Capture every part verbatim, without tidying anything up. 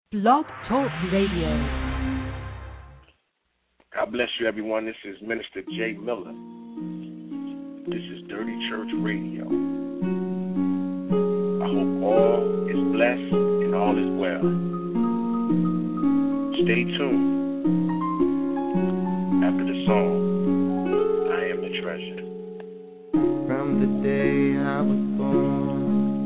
Blog Talk Radio. God bless you, everyone. This is Minister Jay Miller. This is Dirty Church Radio. I hope all is blessed and all is well. Stay tuned. After the song, I Am the Treasure. From the day I was born,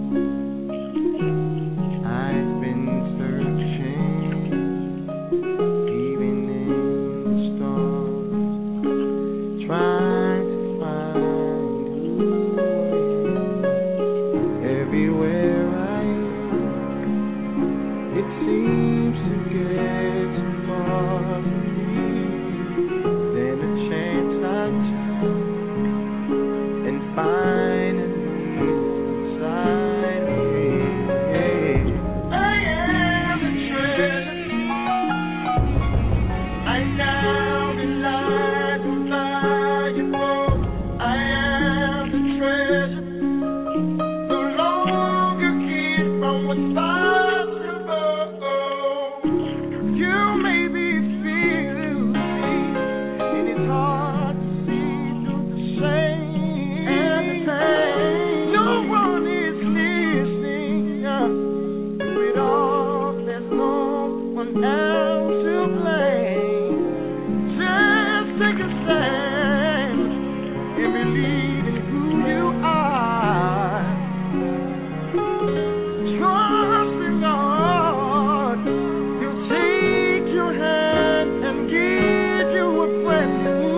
I've been searching, even in the storm, trying to find who I am. Everywhere I am, it seems to get too far from me. Then a chance I took, and finally inside of me, I am the treasure. I now realize I'm valuable. I am the treasure. No longer hid from what's possible. You may be feeling me, and it's hard to see through the shame and the pain. No one is listening uh, to it all. There's no one else to blame. Just take a stand and believe in who you are. Trust in God. He'll take your hand and give you a brand new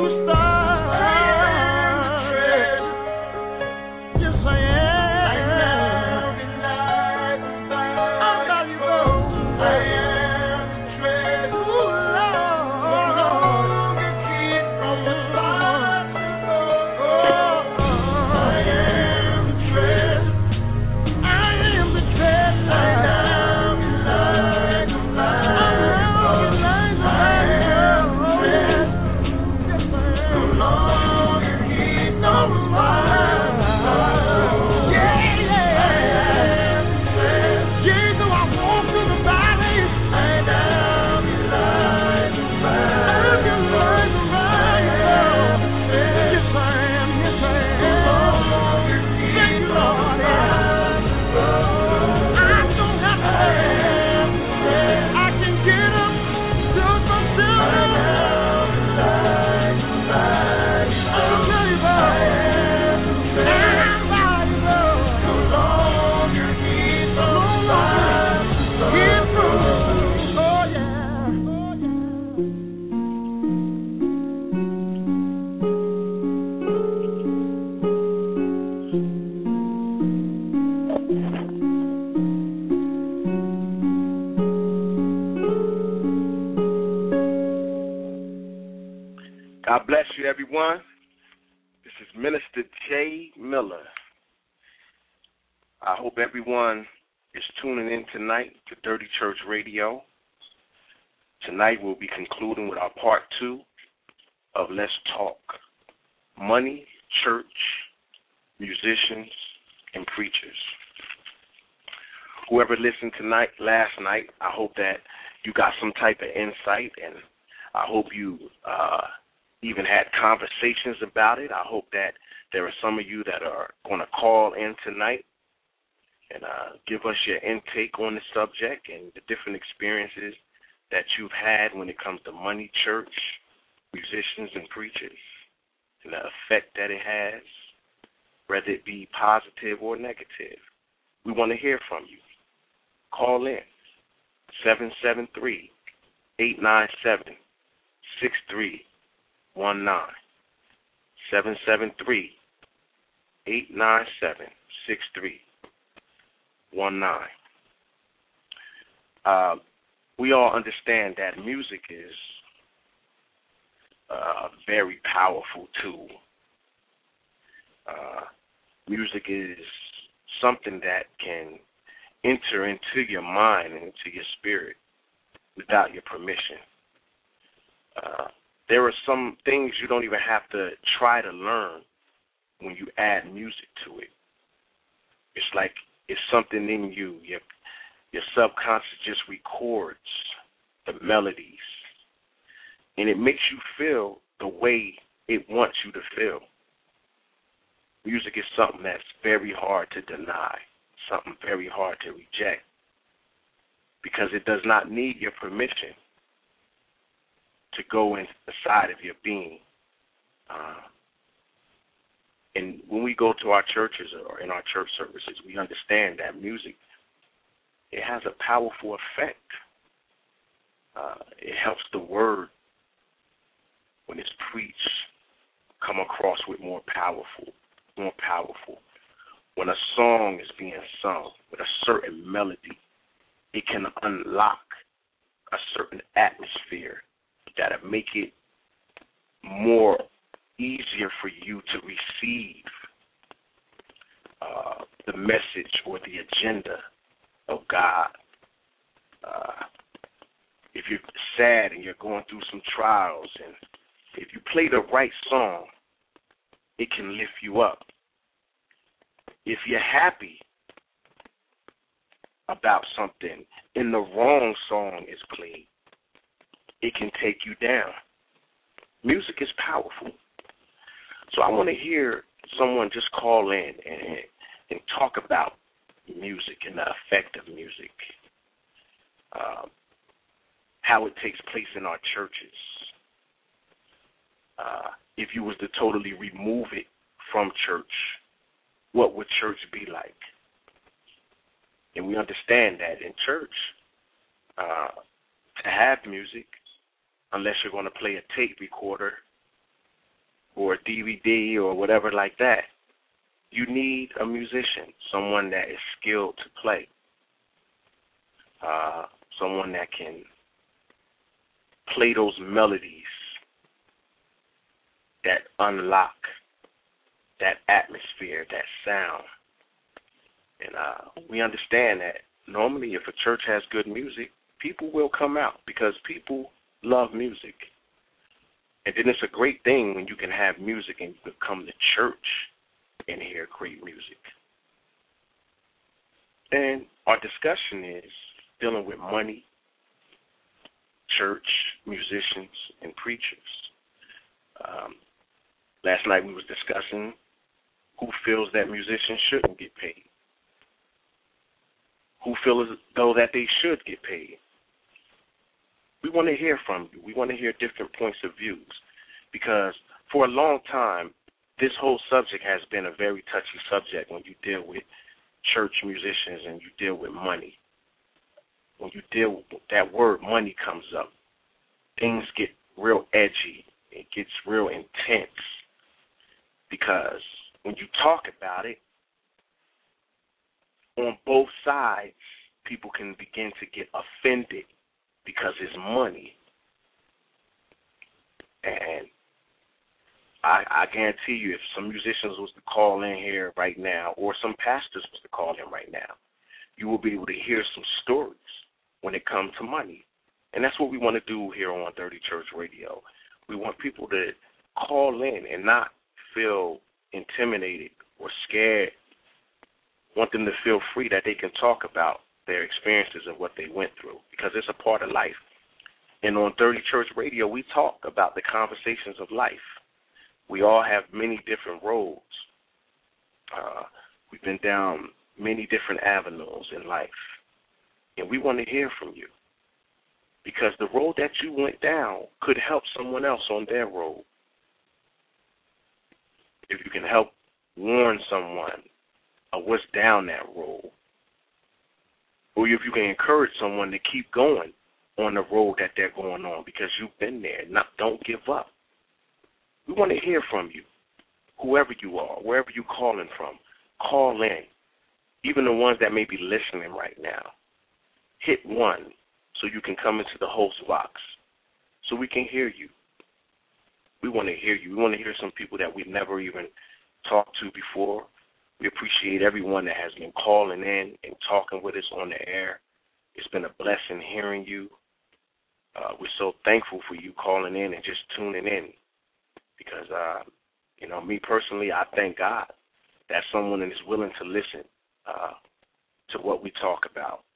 start. Yes, I am. I'm valuable. I am the treasure. Ooh, Lord. No longer hid from what's possible. I am the treasure. I am the treasure. I am Elijah. I am Elijah. Yes, I am. No longer hid, no longer. Yeah, yeah. I am the treasure. Yeah, though I walk through the valley, I am Elijah. I am Elijah. Yes, I am. Yes, I am. No longer hid, Lord. I don't have to. I can get up, do it myself. I'll tell you about it. I'm valuable. No longer hid, no longer hid from. Oh yeah. God bless you, everyone. This is Minister Jay Miller. I hope everyone is tuning in tonight to Dirty Church Radio. Tonight we'll be concluding with our part two of Let's Talk. Money, church, musicians, and preachers. Whoever listened tonight, last night, I hope that you got some type of insight, and I hope you uh, even had conversations about it. I hope that there are some of you that are going to call in tonight and uh, give us your intake on the subject and the different experiences that you've had when it comes to money, church, musicians, and preachers, and the effect that it has, whether it be positive or negative. We want to hear from you. Call in seven seven three, eight nine seven, six three one nine. seven seven three, eight nine seven, six three one nine. Uh, we all understand that music is a very powerful tool. Uh, music is something that can enter into your mind and into your spirit without your permission. Uh, there are some things you don't even have to try to learn when you add music to it. It's like it's something in you. Your Your subconscious just records the melodies, and it makes you feel the way it wants you to feel. Music is something that's very hard to deny, something very hard to reject, because it does not need your permission to go inside of your being. Uh, and when we go to our churches or in our church services, we understand that music, it has a powerful effect. Uh, it helps the word, when it's preached, come across with more powerful, more powerful. When a song is being sung with a certain melody, it can unlock a certain atmosphere that'll make it more easier for you to receive uh, the message or the agenda of God. Uh, if you're sad and you're going through some trials, and if you play the right song, it can lift you up. If you're happy about something and the wrong song is played, it can take you down. Music is powerful. So I want to hear someone just call in and, and talk about music and the effect of music, um, how it takes place in our churches. Uh, if you was to totally remove it from church, what would church be like? And we understand that in church, uh, to have music, unless you're going to play a tape recorder or a D V D or whatever like that, you need a musician, someone that is skilled to play, uh, someone that can play those melodies that unlock that atmosphere, that sound. And uh, we understand that normally if a church has good music, people will come out because people love music. And then it's a great thing when you can have music and you can come to church and hear great music. And our discussion is dealing with money, church, musicians, and preachers. Um, last night we was discussing who feels that musicians shouldn't get paid, who feel as though that they should get paid. We want to hear from you. We want to hear different points of views, because for a long time, this whole subject has been a very touchy subject when you deal with church musicians and you deal with money. When you deal with that word money comes up, things get real edgy. It gets real intense, because when you talk about it, on both sides, people can begin to get offended because it's money. And I, I guarantee you, if some musicians was to call in here right now, or some pastors was to call in right now, you will be able to hear some stories when it comes to money. And that's what we want to do here on Dirty Church Radio. We want people to call in and not feel intimidated or scared. We want them to feel free that they can talk about their experiences and what they went through, because it's a part of life. And on Dirty Church Radio, we talk about the conversations of life. We all have many different roads. Uh, we've been down many different avenues in life. And we want to hear from you, because the road that you went down could help someone else on their road. If you can help warn someone of what's down that road, or if you can encourage someone to keep going on the road that they're going on because you've been there. Not, don't give up. We want to hear from you, whoever you are, wherever you're calling from. Call in, even the ones that may be listening right now. Hit one so you can come into the host box so we can hear you. We want to hear you. We want to hear some people that we've never even talked to before. We appreciate everyone that has been calling in and talking with us on the air. It's been a blessing hearing you. Uh, we're so thankful for you calling in and just tuning in, because, uh, you know, me personally, I thank God that someone is willing to listen uh, to what we talk about.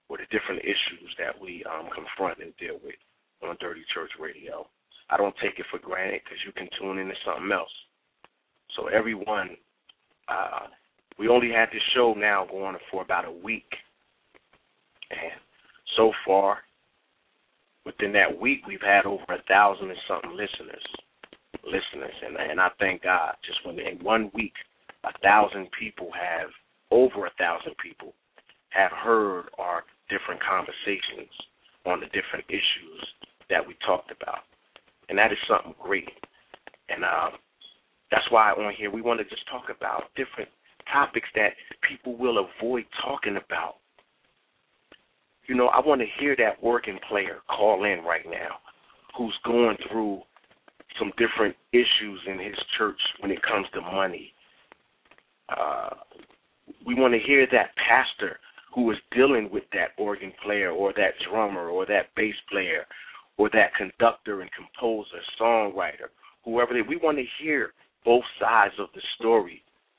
or the different issues that we um, confront and deal with on Dirty Church Radio. I don't take it for granted because you can tune into something else. So everyone, uh, we only had this show now going for about a week. And so far, within that week, we've had over a thousand and something listeners. Listeners, and, and I thank God. Just when in one week, a thousand people have, over a thousand people, have heard our different conversations on the different issues that we talked about. And that is something great. And uh, that's why on here we want to just talk about different topics that people will avoid talking about. You know, I want to hear that working player call in right now who's going through some different issues in his church when it comes to money. Uh, we want to hear that pastor who is dealing with that organ player or that drummer or that bass player or that conductor and composer, songwriter, whoever they, we want to hear both sides of the story.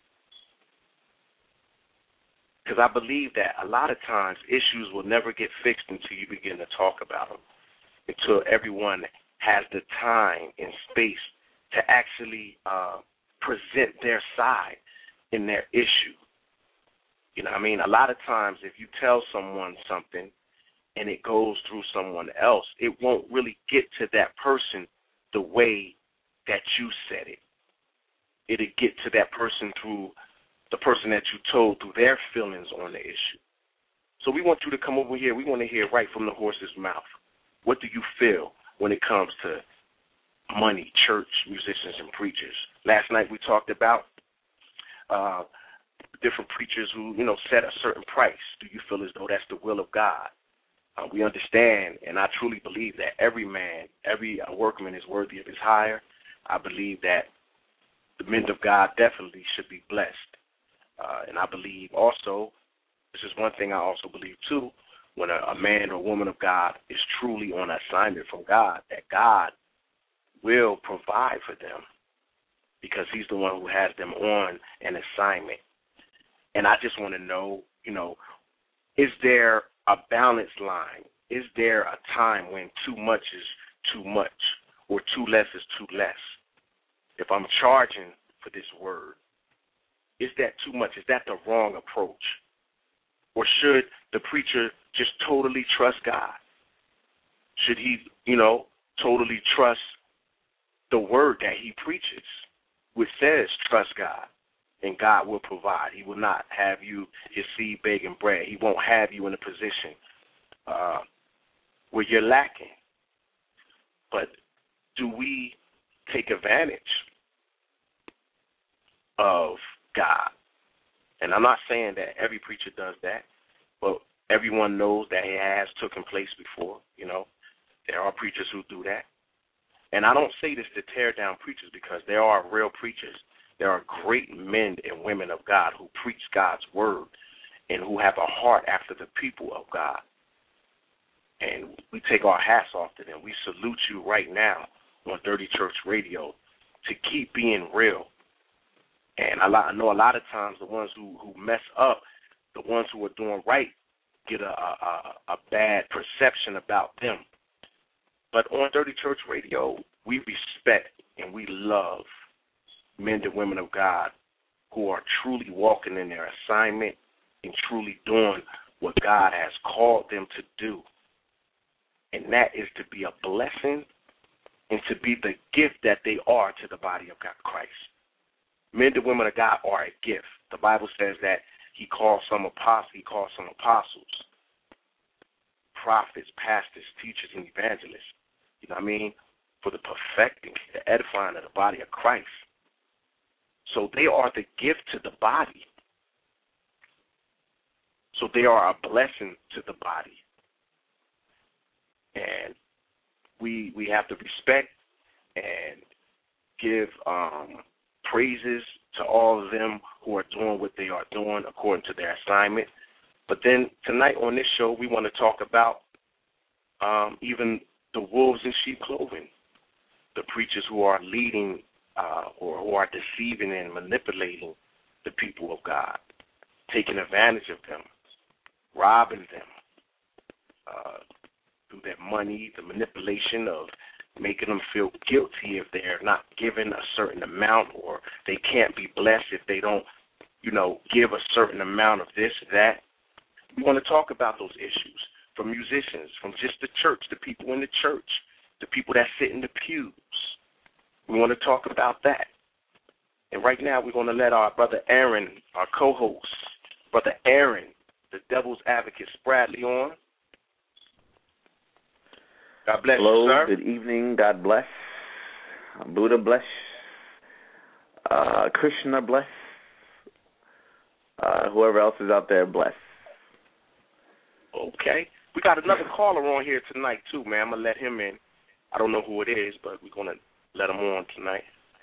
Because I believe that a lot of times issues will never get fixed until you begin to talk about them, until everyone has the time and space to actually uh, present their side in their issue. You know what I mean? A lot of times if you tell someone something and it goes through someone else, it won't really get to that person the way that you said it. It'll get to that person through the person that you told through their feelings on the issue. So we want you to come over here. We want to hear right from the horse's mouth. What do you feel when it comes to money, church, musicians, and preachers? Last night we talked about uh, different preachers who, you know, set a certain price. Do you feel as though that's the will of God? Uh, we understand, and I truly believe that every man, every uh, workman is worthy of his hire. I believe that the men of God definitely should be blessed. Uh, and I believe also, this is one thing I also believe too, when a, a man or woman of God is truly on assignment from God, that God will provide for them because he's the one who has them on an assignment. And I just want to know, you know, is there a balance line? Is there a time when too much is too much or too less is too less? If I'm charging for this word, is that too much? Is that the wrong approach? Or should the preacher just totally trust God? Should he, you know, totally trust the word that he preaches, which says trust God and God will provide. He will not have you his seed begging bread. He won't have you in a position uh, where you're lacking. But do we take advantage of God? And I'm not saying that every preacher does that, but everyone knows that it has taken place before. You know, there are preachers who do that. And I don't say this to tear down preachers because there are real preachers. There are great men and women of God who preach God's word and who have a heart after the people of God. And we take our hats off to them. We salute you right now on Dirty Church Radio to keep being real. And I know a lot of times the ones who, who mess up, the ones who are doing right, get a, a, a bad perception about them. But on Dirty Church Radio, we respect and we love men and women of God who are truly walking in their assignment and truly doing what God has called them to do. And that is to be a blessing and to be the gift that they are to the body of God, Christ. Men and women of God are a gift. The Bible says that he calls some apostles, he calls some apostles, prophets, pastors, teachers, and evangelists. You know what I mean? For the perfecting, the edifying of the body of Christ. So they are the gift to the body. So they are a blessing to the body. And we we have to respect and give um, praises to all of them who are doing what they are doing according to their assignment. But then tonight on this show, we want to talk about um, even the wolves in sheep clothing, the preachers who are leading uh, or who are deceiving and manipulating the people of God, taking advantage of them, robbing them, uh, through their money, the manipulation of making them feel guilty if they're not given a certain amount, or they can't be blessed if they don't, you know, give a certain amount of this or that. We want to talk about those issues from musicians, from just the church, the people in the church, the people that sit in the pews. We want to talk about that. And right now we're going to let our brother Aaron, our co-host, brother Aaron, the Devil's Advocate Spradley, on. God bless Hello, you, sir. Good evening. God bless. Buddha bless. Uh, Krishna bless. Uh, whoever else is out there bless. Okay. We got another caller on here tonight, too, man. I'm going to let him in. I don't know who it is, but we're going to let him on tonight.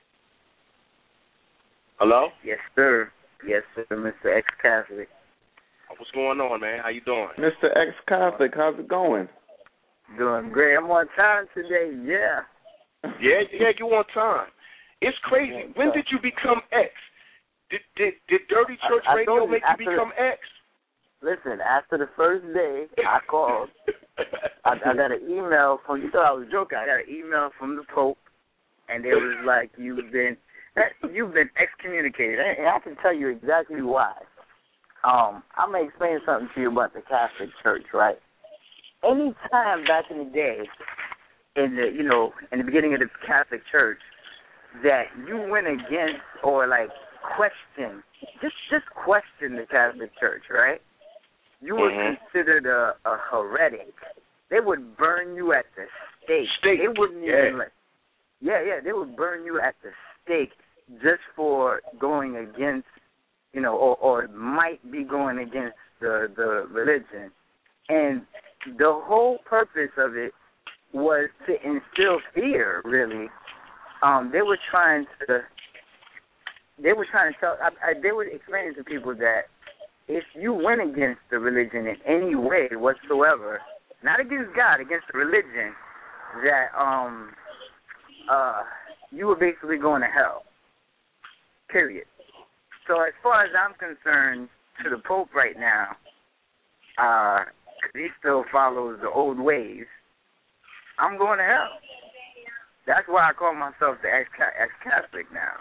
Hello? Yes, sir. Yes, sir, Mister Ex-Catholic. What's going on, man? How you doing? Mister Ex-Catholic, how's it going? Doing great. I'm on time today, yeah. Yeah, yeah, you on time. It's crazy. When did you become X? Did did, did Dirty Church I, I Radio you, make you become the, X? Listen, after the first day, I called. I, I got an email from, you thought I was joking, I got an email from the Pope, and it was like, you've been you've been excommunicated. And I can tell you exactly why. Um, I'm going to explain something to you about the Catholic Church, right? Any time back in the day, in the, you know, in the beginning of the Catholic Church, that you went against or, like, question, just just question the Catholic Church, right? You were mm-hmm. considered a, a heretic. They would burn you at the stake. Stake. They wouldn't yeah. even, like, yeah, yeah, they would burn you at the stake just for going against, you know, or, or might be going against the, the religion. And the whole purpose of it was to instill fear, really. Um, they were trying to, they were trying to tell, I, I, they were explaining to people that if you went against the religion in any way whatsoever, not against God, against the religion, that um, uh, you were basically going to hell, period. So as far as I'm concerned, to the Pope right now, uh, he still follows the old ways, I'm going to hell. That's why I call myself the ex-Catholic now.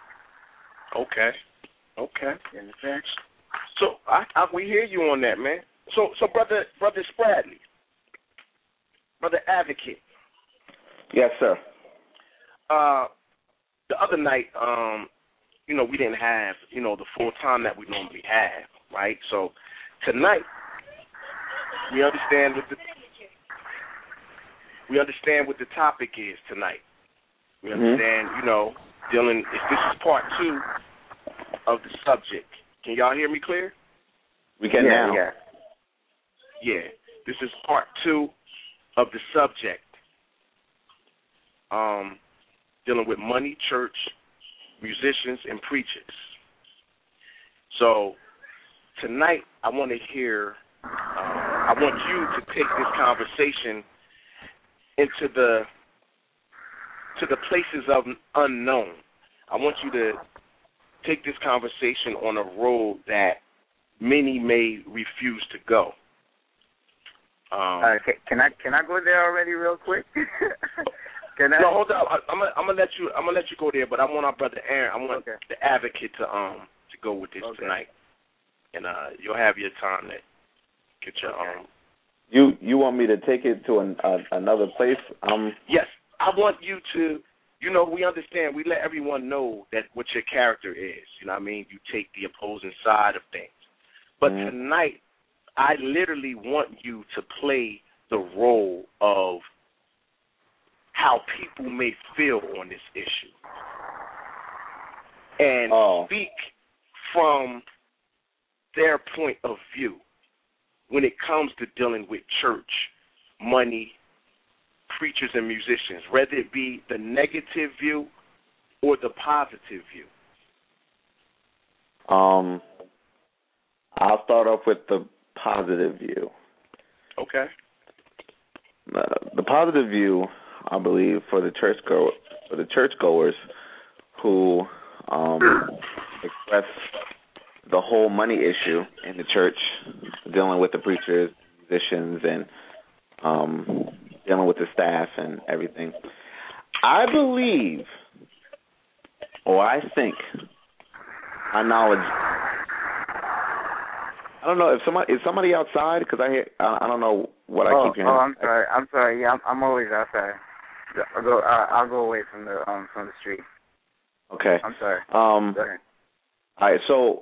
Okay. Okay. You understand? So I, I, we hear you on that, man. So, so brother, brother Spradley, brother Advocate. Yes, sir. Uh, the other night, um, you know, we didn't have, you know, the full time that we normally have, right? So tonight, we understand what the we understand what the topic is tonight. We understand, mm-hmm. you know, dealing. If this is part two of the subject. Can y'all hear me clear? We can yeah, now. Yeah. Yeah. This is part two of the subject. Um, dealing with money, church, musicians, and preachers. So tonight, I want to hear. Uh, I want you to take this conversation into the to the places of unknown. I want you to take this conversation on a road that many may refuse to go. Um, uh, can, can I can I go there already, real quick? Can I? No, hold on. I, I'm gonna I'm gonna let you I'm gonna let you go there, but I want our brother Aaron. I want okay. the Advocate to um to go with this okay. tonight, and uh, you'll have your time to get your okay. um. You you want me to take it to an, uh, another place? Um. Yes, I want you to. You know, we understand. We let everyone know that what your character is. You know what I mean? You take the opposing side of things. But mm-hmm. tonight, I literally want you to play the role of how people may feel on this issue. And oh. speak from their point of view when it comes to dealing with church, money, preachers and musicians, whether it be the negative view or the positive view. Um, I'll start off with the positive view. Okay. Uh, the positive view, I believe, for the church go for the churchgoers who um, express the whole money issue in the church, dealing with the preachers, musicians, and um, dealing with the staff and everything. I believe, or I think, my knowledge. I don't know if somebody is somebody outside because I hear. I, I don't know what I oh, keep hearing. Oh, I'm sorry. I'm sorry. Yeah, I'm, I'm always outside. I'll go. Uh, I'll go away from the um from the street. Okay. I'm sorry. Um. Go ahead. All right. So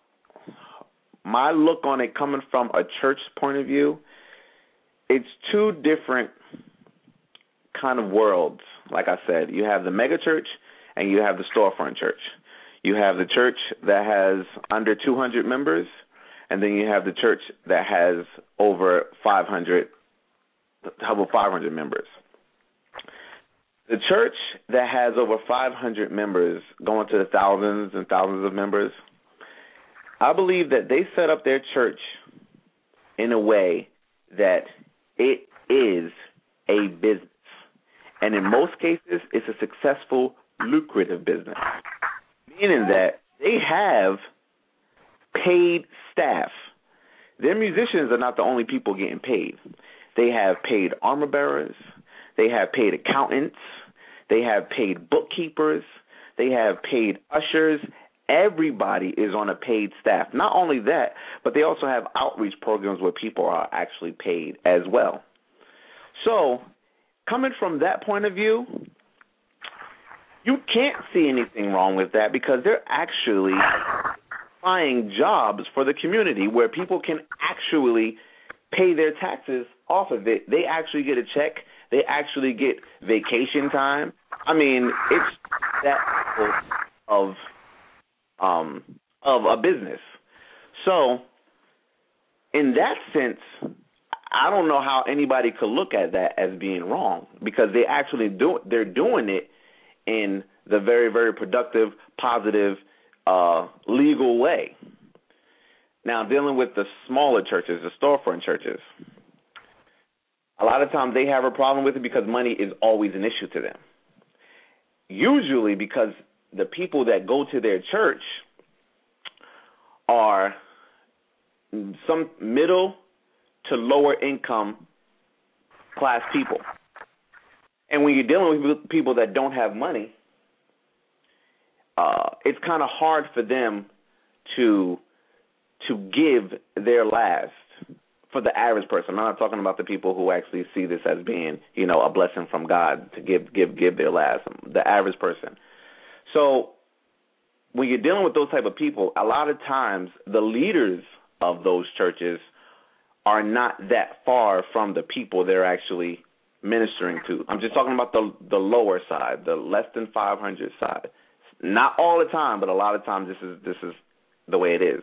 my look on it, coming from a church point of view, it's two different kind of worlds. Like I said, you have the mega church and you have the storefront church. You have the church that has under two hundred members, and then you have the church that has over five hundred, over five hundred members. The church that has over five hundred members, going to the thousands and thousands of members, I believe that they set up their church in a way that it is a business. And in most cases, it's a successful, lucrative business, meaning that they have paid staff. Their musicians are not the only people getting paid. They have paid armor bearers. They have paid accountants. They have paid bookkeepers. They have paid ushers. Everybody is on a paid staff. Not only that, but they also have outreach programs where people are actually paid as well. So, coming from that point of view, you can't see anything wrong with that because they're actually finding jobs for the community where people can actually pay their taxes off of it. They actually get a check. They actually get vacation time. I mean, it's that of um of a business. So, in that sense, I don't know how anybody could look at that as being wrong because they actually do they're doing it in the very, very productive, positive, uh, legal way. Now, dealing with the smaller churches, the storefront churches, a lot of times they have a problem with it because money is always an issue to them. Usually because the people that go to their church are some middle to lower income class people. And when you're dealing with people that don't have money, uh, it's kind of hard for them to to give their last for the average person. I'm not talking about the people who actually see this as being, you know, a blessing from God to give give give their last, the average person. So when you're dealing with those type of people, a lot of times the leaders of those churches are not that far from the people they're actually ministering to. I'm just talking about the the lower side, the less than five hundred side. Not all the time, but a lot of times this is this is the way it is.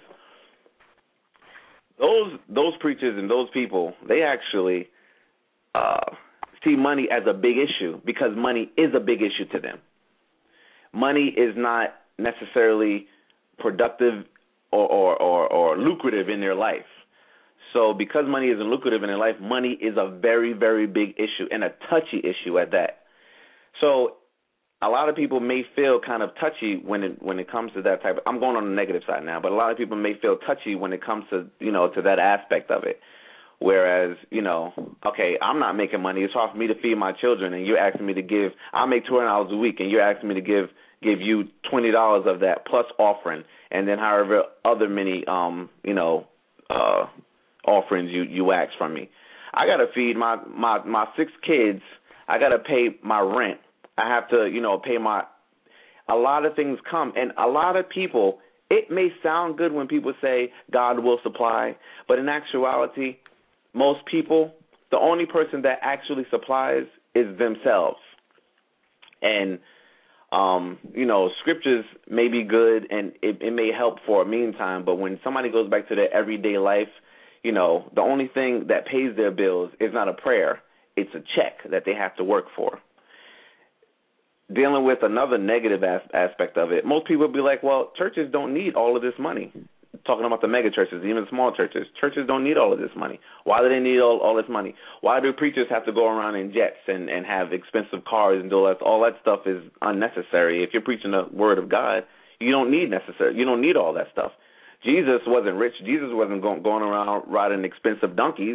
Those those preachers and those people, they actually uh, see money as a big issue because money is a big issue to them. Money is not necessarily productive or, or, or, or lucrative in their life. So because money isn't lucrative in their life, money is a very, very big issue and a touchy issue at that. So a lot of people may feel kind of touchy when it when it comes to that type of, I'm going on the negative side now, but a lot of people may feel touchy when it comes to, you know, to that aspect of it. Whereas, you know, okay, I'm not making money. It's hard for me to feed my children, and you're asking me to give, I make two hundred dollars a week, and you're asking me to give give you twenty dollars of that plus offering, and then however other many, um, you know, uh, offerings you, you ask from me. I got to feed my, my, my six kids. I got to pay my rent. I have to, you know, pay my, a lot of things come. And a lot of people, it may sound good when people say God will supply, but in actuality, most people, the only person that actually supplies is themselves. And, um, you know, scriptures may be good and it, it may help for a meantime, but when somebody goes back to their everyday life, you know, the only thing that pays their bills is not a prayer. It's a check that they have to work for. Dealing with another negative as- aspect of it, most people be like, well, churches don't need all of this money. Talking about the mega churches, even small churches. Churches don't need all of this money. Why do they need all, all this money? Why do preachers have to go around in jets and, and have expensive cars and all that? All that stuff is unnecessary. If you're preaching the word of God, you don't need necessary. You don't need all that stuff. Jesus wasn't rich. Jesus wasn't going, going around riding expensive donkeys.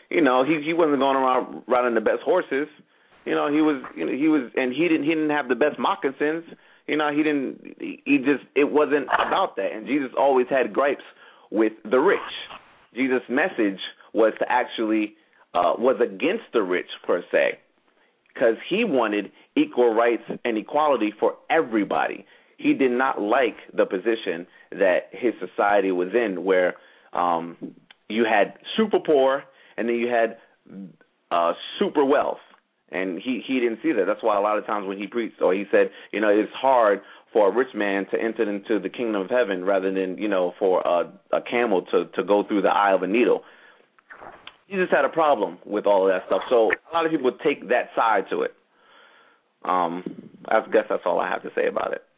you know, he he wasn't going around riding the best horses. You know, he was, you know, he was, and he didn't he didn't have the best moccasins. You know, he didn't. He just it wasn't about that. And Jesus always had gripes with the rich. Jesus' message was to actually uh, was against the rich per se, because he wanted equal rights and equality for everybody. He did not like the position that his society was in, where um, you had super poor and then you had uh, super wealth. And he, he didn't see that. That's why a lot of times when he preached, or he said, you know, it's hard for a rich man to enter into the kingdom of heaven rather than, you know, for a, a camel to, to go through the eye of a needle. He just had a problem with all of that stuff. So a lot of people take that side to it. Um, I guess that's all I have to say about it.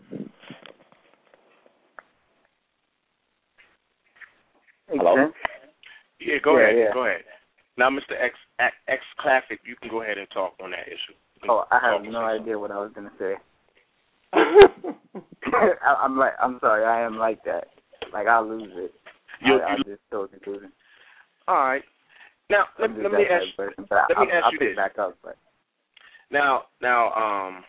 Hello? Yeah, go yeah, ahead. Yeah. Go ahead. Now, Mister X, X Classic, you can go ahead and talk on that issue. Oh, I have no idea what I was gonna say. I, I'm like, I'm sorry, I am like that. Like I'll lose it. You, I, I you, just totally lose it. all right. Now let, let me ask. Person, let I'll, me ask I'll you pick this. Back up, but. Now, now, um,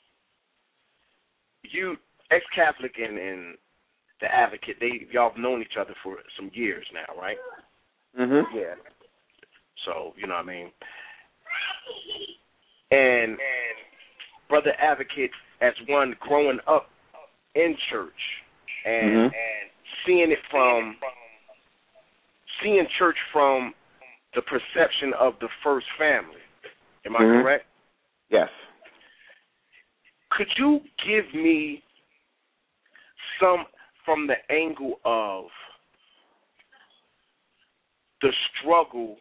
you ex-Catholic and, and the Advocate, they y'all have known each other for some years now, right? Mhm. Yeah. So you know what I mean. And, and Brother Advocate, as one growing up in church and mm-hmm. and seeing it from seeing church from the perception of the first family. Am I mm-hmm. correct? Yes. Could you give me some from the angle of the struggle,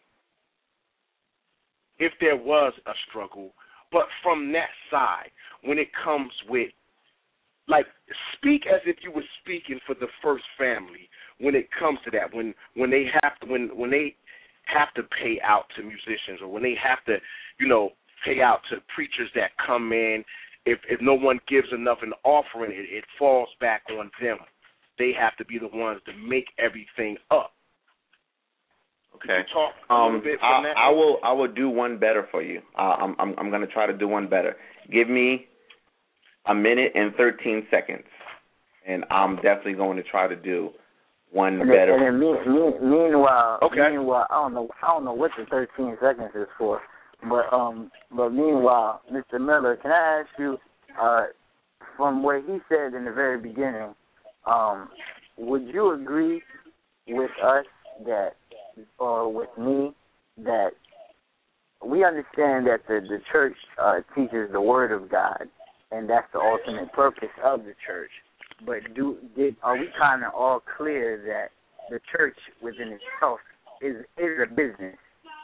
if there was a struggle, but from that side, when it comes with, like, speak as if you were speaking for the first family when it comes to that, when when they have to, when when they have to pay out to musicians, or when they have to, you know, pay out to preachers that come in. If if no one gives enough an offering, it, it falls back on them. They have to be the ones to make everything up. Okay. Talk a um, little bit from I, that? I will. I will do one better for you. Uh, I'm. I'm. I'm going to try to do one better. Give me a minute and thirteen seconds, and I'm definitely going to try to do one and better. Then, and then mean, mean, meanwhile, okay. meanwhile, I don't know. I don't know what the thirteen seconds is for, but um, but meanwhile, Mister Miller, can I ask you, uh, from what he said in the very beginning, um, would you agree with us that, or with me, that we understand that the, the church uh, teaches the Word of God, and that's the ultimate purpose of the church. But do did, are we kind of all clear that the church within itself is is a business?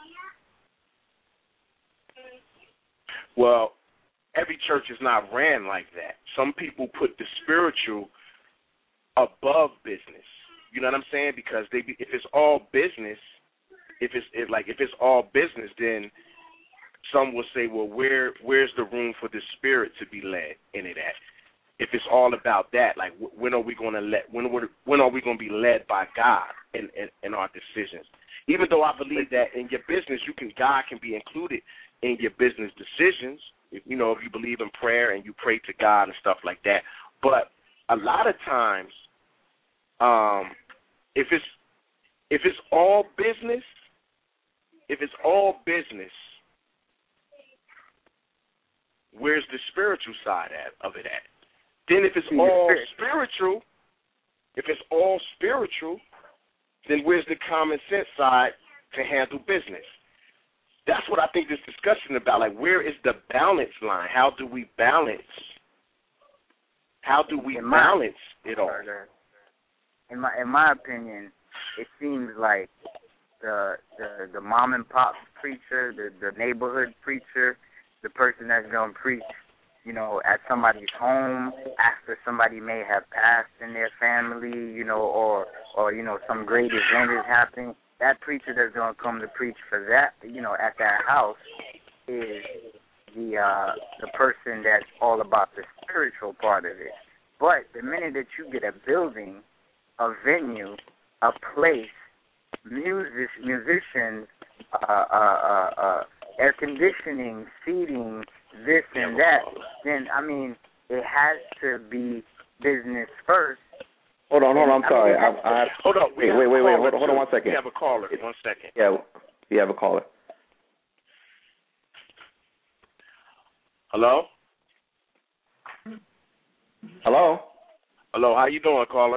Well, every church is not ran like that. Some people put the spiritual above business. You know what I'm saying? Because they, if it's all business, if it's if like if it's all business, then some will say, well, where where's the room for the spirit to be led in it at? If it's all about that, like when are we going to let when when are we going to be led by God in, in in our decisions? Even though I believe that in your business, you can God can be included in your business decisions. If, you know, if you believe in prayer and you pray to God and stuff like that. But a lot of times, um, if it's if it's all business, if it's all business, where's the spiritual side at, of it at? Then if it's all spiritual, if it's all spiritual, then where's the common sense side to handle business? That's what I think this discussion about. Like, where is the balance line? How do we balance? How do we in my, balance it all? In my in my opinion, it seems like the the, the mom and pop preacher, the, the neighborhood preacher, the person that's going to preach, you know, at somebody's home after somebody may have passed in their family, you know, or, or you know, some great event is happening, that preacher that's going to come to preach for that, you know, at that house is the uh, the person that's all about the spiritual part of it. But the minute that you get a building, a venue, a place, music, musicians, uh, uh, uh, uh, air conditioning, seating, this and that, then I mean it has to be business first. Hold on, hold on. I'm I sorry. mean, I, I, hold on. Wait, wait, wait, wait. Hold, hold on one second. We have a caller. One second. Yeah, you have a caller. Hello? Hello? Hello, how you doing, caller?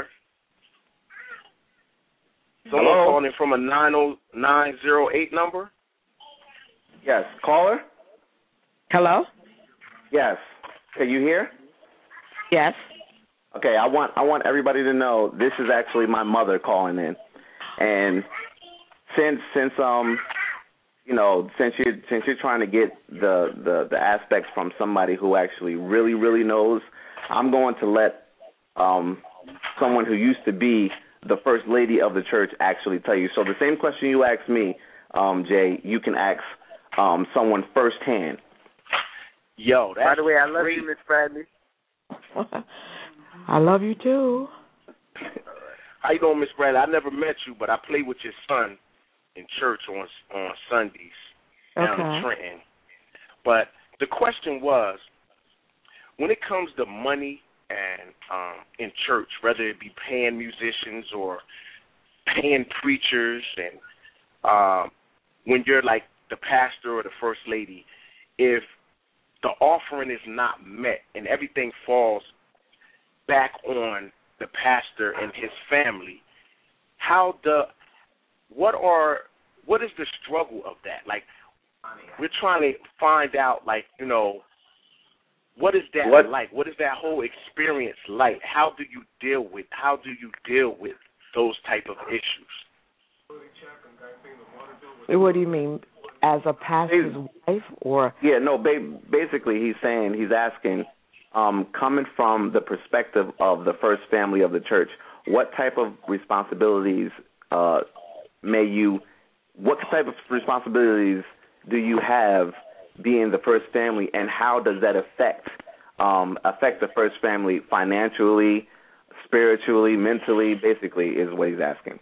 Someone Hello? calling from a nine oh nine oh eight number? Yes. Caller? Hello? Yes. Can you hear? Yes. Okay, I want I want everybody to know this is actually my mother calling in. And since since um you know, since you since you're trying to get the, the, the aspects from somebody who actually really, really knows, I'm going to let um someone who used to be the first lady of the church actually tell you. So the same question you asked me, um, Jay, you can ask um someone firsthand. Yo, that's By the way, I love great. you, Miss Bradley. I love you too. How you doing, Miss Bradley? I never met you, but I play with your son in church on on Sundays down Okay. in Trenton. But the question was, when it comes to money and um, in church, whether it be paying musicians or paying preachers, and um, when you're like the pastor or the first lady, if the offering is not met and everything falls back on the pastor and his family, how the what are what is the struggle of that? Like, we're trying to find out, like, you know, what is that What? like? What is that whole experience like? How do you deal with how do you deal with those type of issues? What do you mean? As a pastor's wife or? Yeah, no, ba- basically he's saying, he's asking, um, coming from the perspective of the first family of the church, what type of responsibilities uh, may you, what type of responsibilities do you have being the first family, and how does that affect um, affect the first family financially, spiritually, mentally, basically, is what he's asking.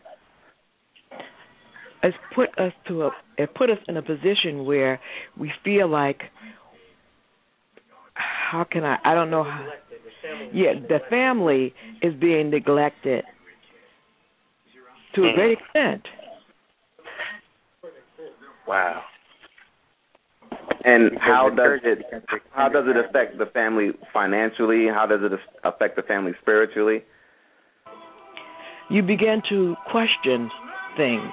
It's put us to a it put us in a position where we feel like, how can I I don't know how yeah the family is being neglected to a great extent. Wow. And Because how the does church it becomes the how does it extended affect the family financially? How does it affect the family spiritually? You begin to question things.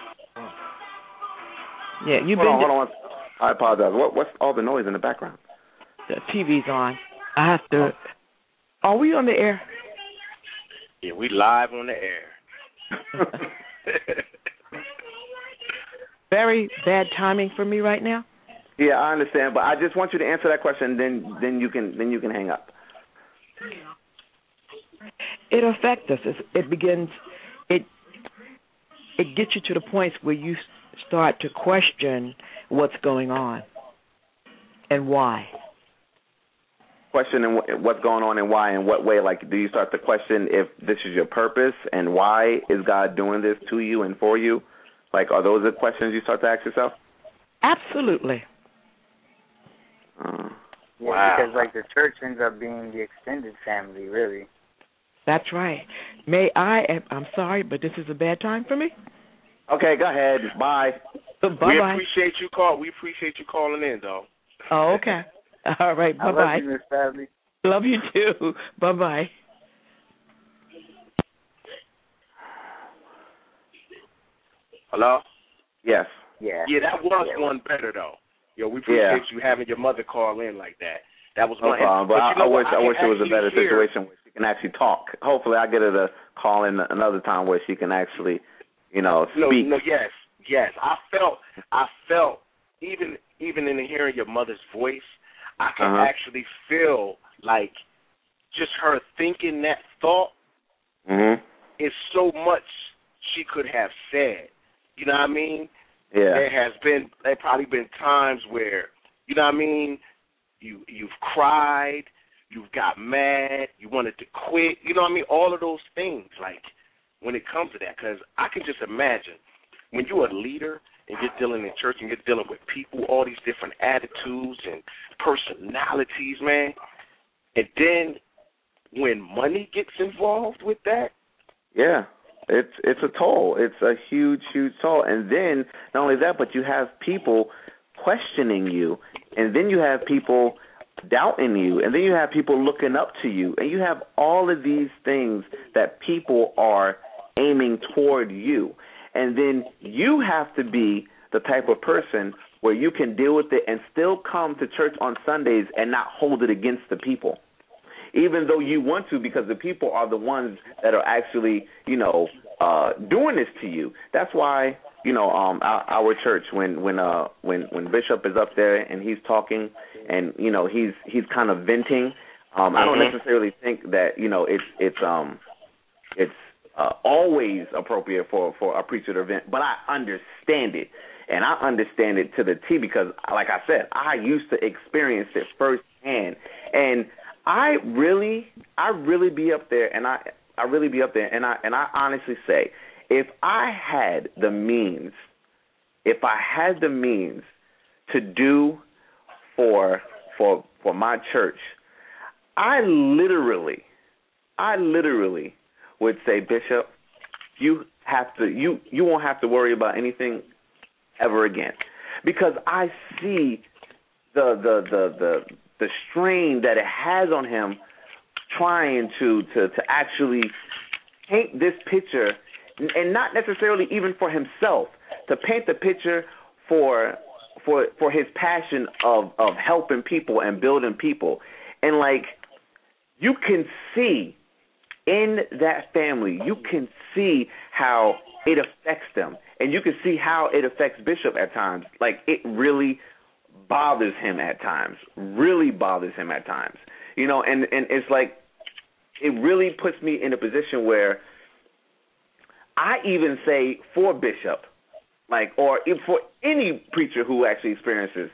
Yeah, you've Hold been on, hold on. I apologize. What, what's all the noise in the background? the T V's on. I have to. Are we on the air? Yeah, we live on the air. Very bad timing for me right now. Yeah, I understand, but I just want you to answer that question. Then, then you can, then you can hang up. It affects us. It's, it begins. It it gets you to the point where you start to question what's going on and why. Question and wh- what's going on and why, in what way? Like, do you start to question if this is your purpose and why is God doing this to you and for you? Like, are those the questions you start to ask yourself? Absolutely. Uh, Yeah, Wow. because like the church ends up being the extended family, really. That's right. May I? I'm sorry, but this is a bad time for me. okay, go ahead. Bye. Bye We bye. appreciate you call. We appreciate you calling in, though. Oh, okay. All right. I Bye love bye. you, Miss Bradley. Love you too. Bye bye. Hello. Yes. Yeah. Yeah, that was Yeah. one better though. Yo, we appreciate Yeah. you having your mother call in like that. That was No one. problem. But, but I, you know I what? wish I, can wish it was a actually better hear- situation where she can actually talk. Hopefully, I get her to call in another time where she can actually, you know, No, speak. no, yes, yes. I felt, I felt, even even in hearing your mother's voice, I can Uh-huh. actually feel like just her thinking that thought Mhm. is so much she could have said. You know what I mean? Yeah. There has been, there probably been times where, you know what I mean, you you've cried, you've got mad, you wanted to quit. You know what I mean? All of those things. Like when it comes to that, because I can just imagine when you're a leader and you're dealing in church and you're dealing with people, all these different attitudes and personalities, man. And then when money gets involved with that, yeah, it's it's a toll. It's a huge, huge toll. And then not only that, but you have people questioning you, and then you have people doubting you, and then you have people looking up to you, and you have all of these things that people are aiming toward you. And then you have to be the type of person where you can deal with it and still come to church on Sundays and not hold it against the people, even though you want to, because the people are the ones that are actually, you know, uh, doing this to you. That's why, you know, um, our, our church, when when uh when when Bishop is up there and he's talking, and you know he's he's kind of venting, um, mm-hmm. I don't necessarily think that you know it's it's um it's uh, always appropriate for for a preacher to vent, but I understand it, and I understand it to the T because, like I said, I used to experience it firsthand, and I really I really be up there, and I I really be up there, and I and I honestly say, if I had the means, if I had the means to do for for for my church, I literally, I literally would say, Bishop, you have to you you won't have to worry about anything ever again, because I see the the the the, the strain that it has on him trying to to to actually paint this picture. And not necessarily even for himself, to paint the picture for for for his passion of, of helping people and building people. And, like, you can see in that family, you can see how it affects them. And you can see how it affects Bishop at times. Like, it really bothers him at times, really bothers him at times. You know, and, and it's like, it really puts me in a position where I even say for Bishop, like, or for any preacher who actually experiences,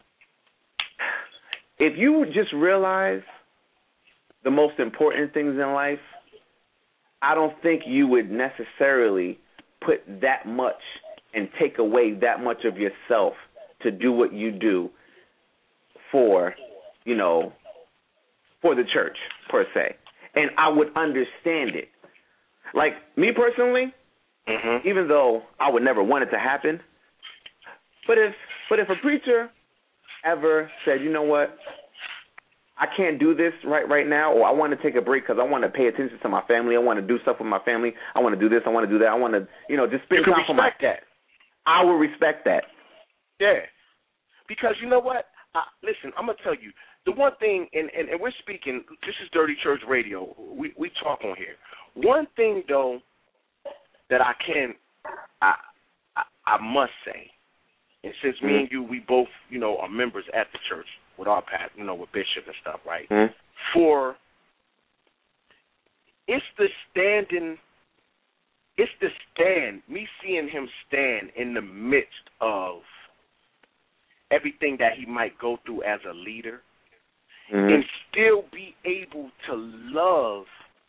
if you just realize the most important things in life, I don't think you would necessarily put that much and take away that much of yourself to do what you do for, you know, for the church, per se. And I would understand it. Like, me personally, mm-hmm. even though I would never want it to happen, but if but if a preacher ever said, you know what, I can't do this right right now, or I want to take a break because I want to pay attention to my family, I want to do stuff with my family, I want to do this, I want to do that, I want to, you know, just spend time for my... that. I will respect that. Yeah. Because you know what? Uh, listen, I'm going to tell you, the one thing, and, and, and we're speaking, this is Dirty Church Radio. We we talk on here. One thing, though, that I can, I, I, I must say, and since mm-hmm. me and you, we both, you know, are members at the church with our past, you know, with Bishop and stuff, right? Mm-hmm. For, it's the standing, it's the stand, me seeing him stand in the midst of everything that he might go through as a leader, mm-hmm. and still be able to love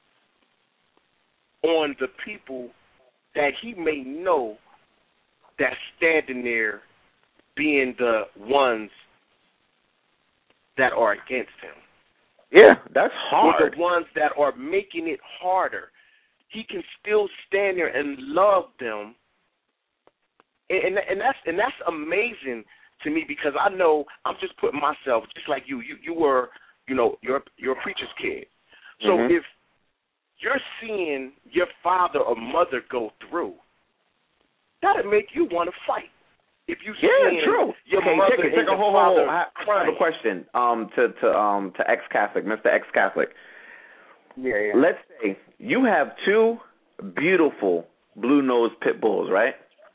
on the people that he may know that's standing there being the ones that are against him. Yeah, that's hard. Or the ones that are making it harder. He can still stand there and love them. And, and, and that's and that's amazing to me, because I know I'm just putting myself just like you. You you were, you know, you're you're a preacher's kid. So mm-hmm. if you're seeing your father or mother go through, that'll make you want to fight. If you see yeah, true. your okay, mother take it, take and your hold, father hold, hold. I have a question um, to to um to ex-Catholic, Mister Ex-Catholic. Yeah, yeah. Let's say you have two beautiful blue-nosed pit bulls, right?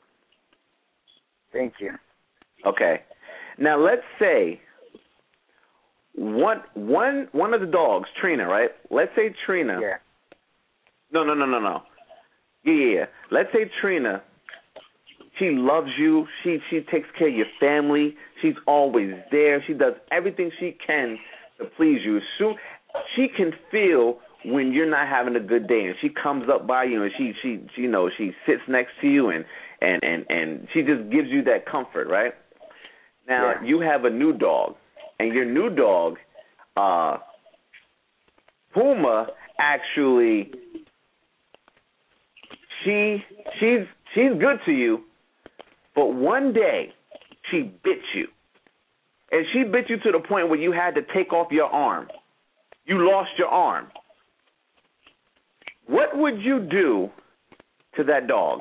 Thank you. Okay. Now let's say one one one of the dogs, Trina, right? Let's say Trina. Yeah. No, no, no, no, no. Yeah, yeah, yeah. Let's say Trina, she loves you. She she takes care of your family. She's always there. She does everything she can to please you. So she can feel when you're not having a good day, and she comes up by you, and she she, she you know she sits next to you, and and and and she just gives you that comfort, right? Now Yeah. you have a new dog, and your new dog, uh, Puma, actually, she she's she's good to you, but one day she bit you, and she bit you to the point where you had to take off your arm. You lost your arm. What would you do to that dog?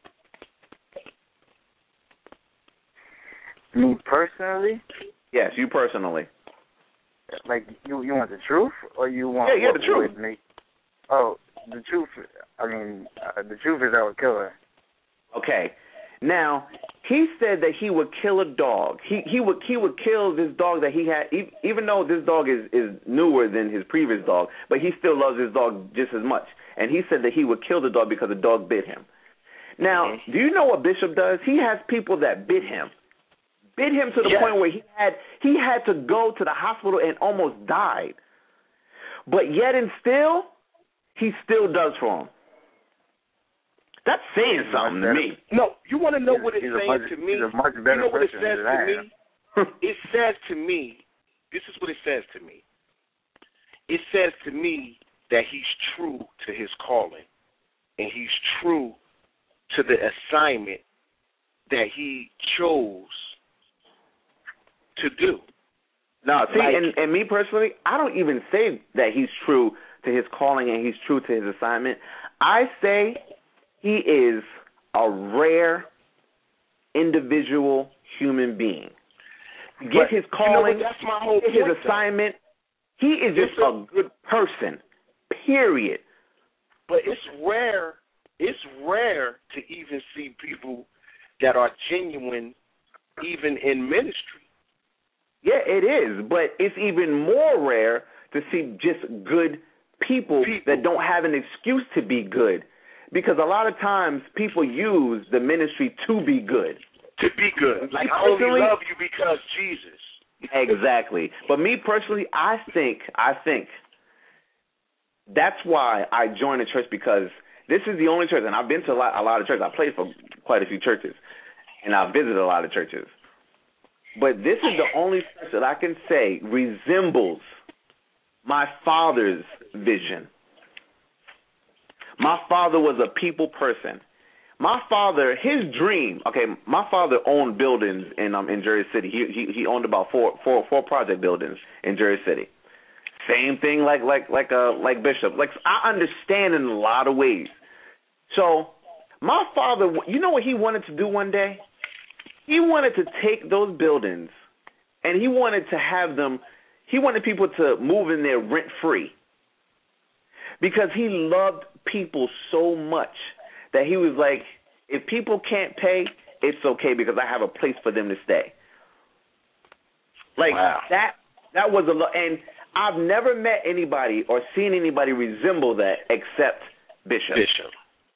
Me personally, Yes, you personally. like you, you want the truth, or you want Yeah, yeah, what the truth. would make? Oh, the truth. I mean, uh, the truth is I would kill her. Okay. Now, he said that he would kill a dog. He he would he would kill this dog that he had, e- even though this dog is, is newer than his previous dog, but he still loves his dog just as much. And he said that he would kill the dog because the dog bit him. Now, Mhm. do you know what Bishop does? He has people that bit him. Bit him to the Yes. point where he had he had to go to the hospital and almost died. But yet and still, he still does for him. That's saying something to me. No, you want to know He's- what it's he's a saying much- to me? he's a much You better know what it person says than to I me? am. It says to me, this is what it says to me. It says to me that he's true to his calling, and he's true to the assignment that he chose to do. No, see, Like- and, and me personally, I don't even say that he's true to his calling and he's true to his assignment. I say he is a rare individual human being. Get But his you know what? calling, That's my whole get his point, though. assignment. He is just It's a- a good person, period. But it's rare. It's rare to even see people that are genuine, even in ministry. Yeah, it is, but it's even more rare to see just good people, People. that don't have an excuse to be good. Because a lot of times people use the ministry to be good. To be good. Like, Me I only personally- love you because Jesus. Exactly. But me personally, I think, I think that's why I joined the church, because this is the only church, and I've been to a lot, a lot of churches. I played for quite a few churches, and I've visited a lot of churches. But this is the only church that I can say resembles my father's vision. My father was a people person. My father, his dream. Okay, my father owned buildings in um in Jersey City. He he he owned about four four four project buildings in Jersey City. Same thing like like like uh like Bishop. Like, I understand in a lot of ways. So my father, you know what he wanted to do one day? He wanted to take those buildings and he wanted to have them. He wanted people to move in there rent free, because he loved people so much that he was like, if people can't pay, it's okay, because I have a place for them to stay. Like, Wow. that that was a lot. And I've never met anybody or seen anybody resemble that except Bishop. Bishop.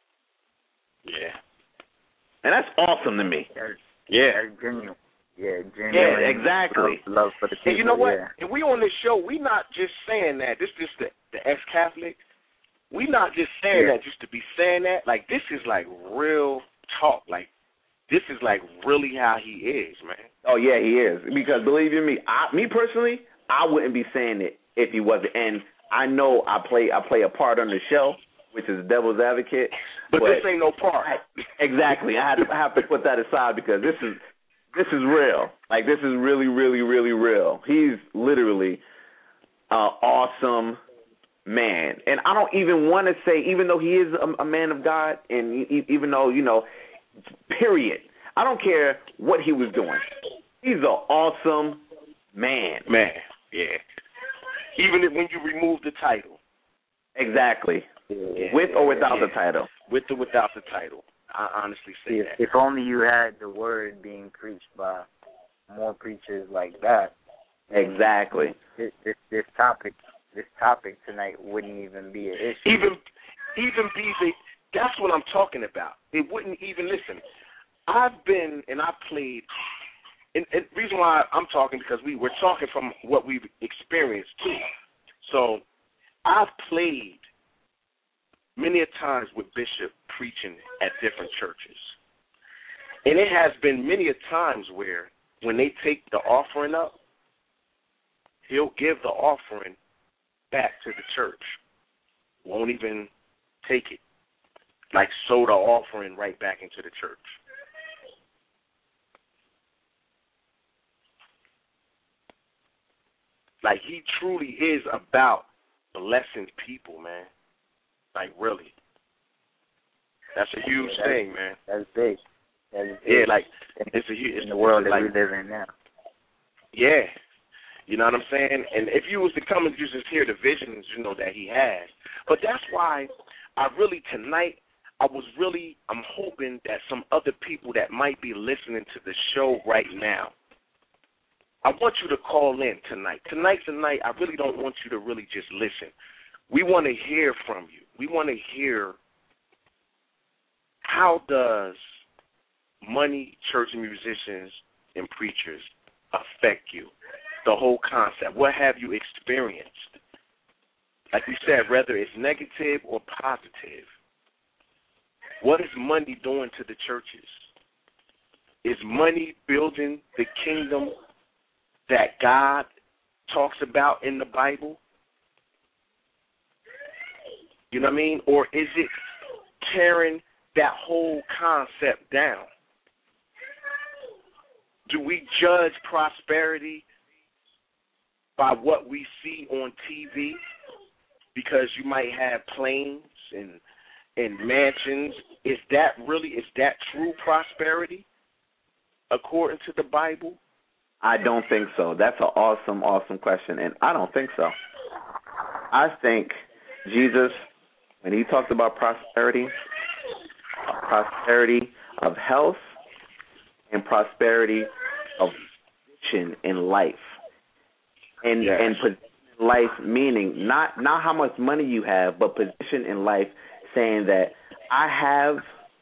Yeah. And that's awesome to me. That's, Yeah. that's genuine. Yeah, genuine. Yeah, exactly. Love, love for the people. And you know what? Yeah. And we on this show, we not just saying that. This is the, the ex-Catholic. We not just saying Yeah. that just to be saying that. Like, this is like real talk. Like, this is like really how he is, man. Oh yeah, he is. Because believe you me, I, me personally, I wouldn't be saying it if he wasn't. And I know I play I play a part on the show, which is devil's advocate. But, this ain't no part. I, exactly. I have to I have to put that aside, because this is this is real. Like, this is really, really, really real. He's literally an awesome man. And I don't even want to say, even though he is a, a man of God, and e- even though, you know, period, I don't care what he was doing. He's an awesome man. Man, yeah. Even if, when you remove the title. Exactly. Yeah, With or without yeah. the title. With or without the title. I honestly say If, that. if only you had the word being preached by more preachers like that. Exactly. This, this, this topic, this topic tonight wouldn't even be an issue. Even, even be the, that's what I'm talking about. It wouldn't even, listen, I've been, and I've played, and, and the reason why I'm talking, because we were talking from what we've experienced too. So I've played many a times with Bishop preaching at different churches. And it has been many a times where when they take the offering up, he'll give the offering back to the church. Won't even take it. Like sow the offering right back into the church. Like he truly is about blessing people, man. Like really. That's a huge yeah, thing, man. That's big. That's big. Yeah, like it's a huge in the world that like, we live in now. Yeah. You know what I'm saying? And if you was to come and you just hear the visions, you know, that he has. But that's why I really, tonight, I was really, I'm hoping that some other people that might be listening to the show right now, I want you to call in tonight. Tonight's the night. I really don't want you to really just listen. We want to hear from you. We want to hear, how does money, church, and musicians, and preachers affect you? The whole concept. What have you experienced? Like we said, whether it's negative or positive. What is money doing to the churches? Is money building the kingdom that God talks about in the Bible? You know what I mean? Or is it tearing that whole concept down? Do we judge prosperity by what we see on T V? Because you might have planes and and mansions. Is that really, is that true prosperity according to the Bible? I don't think so. That's an awesome, awesome question, and I don't think so. I think Jesus, when he talks about prosperity, prosperity of health and prosperity of position in life. And yes. and position in life meaning not, not how much money you have, but position in life saying that I have,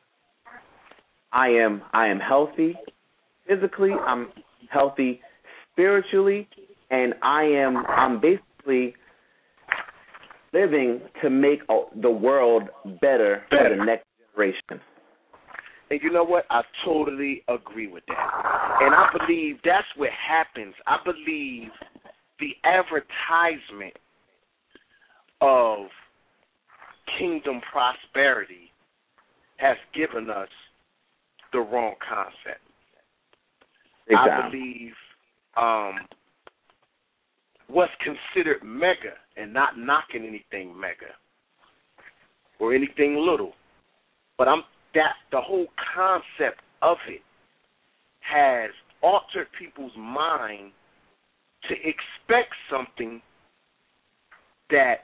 I am, I am healthy physically, I'm healthy spiritually, and I am, I'm basically living to make the world better, better for the next generation. And you know what? I totally agree with that. And I believe that's what happens. I believe the advertisement of kingdom prosperity has given us the wrong concept. Exactly. I believe um, what's considered mega, and not knocking anything mega or anything little, but I'm that the whole concept of it has altered people's mind to expect something that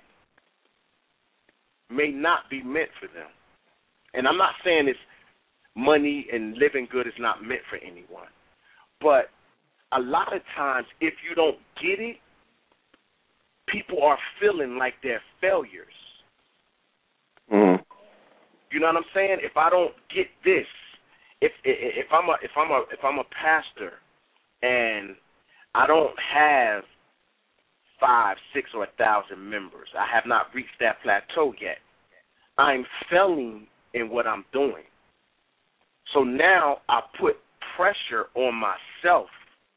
may not be meant for them. And I'm not saying it's money and living good is not meant for anyone. But a lot of times, if you don't get it, people are feeling like they're failures. Mm-hmm. You know what I'm saying? If I don't get this, if if I'm a if I'm a if I'm a pastor and I don't have five, six, or a thousand members, I have not reached that plateau yet. I'm failing in what I'm doing. So now I put pressure on myself.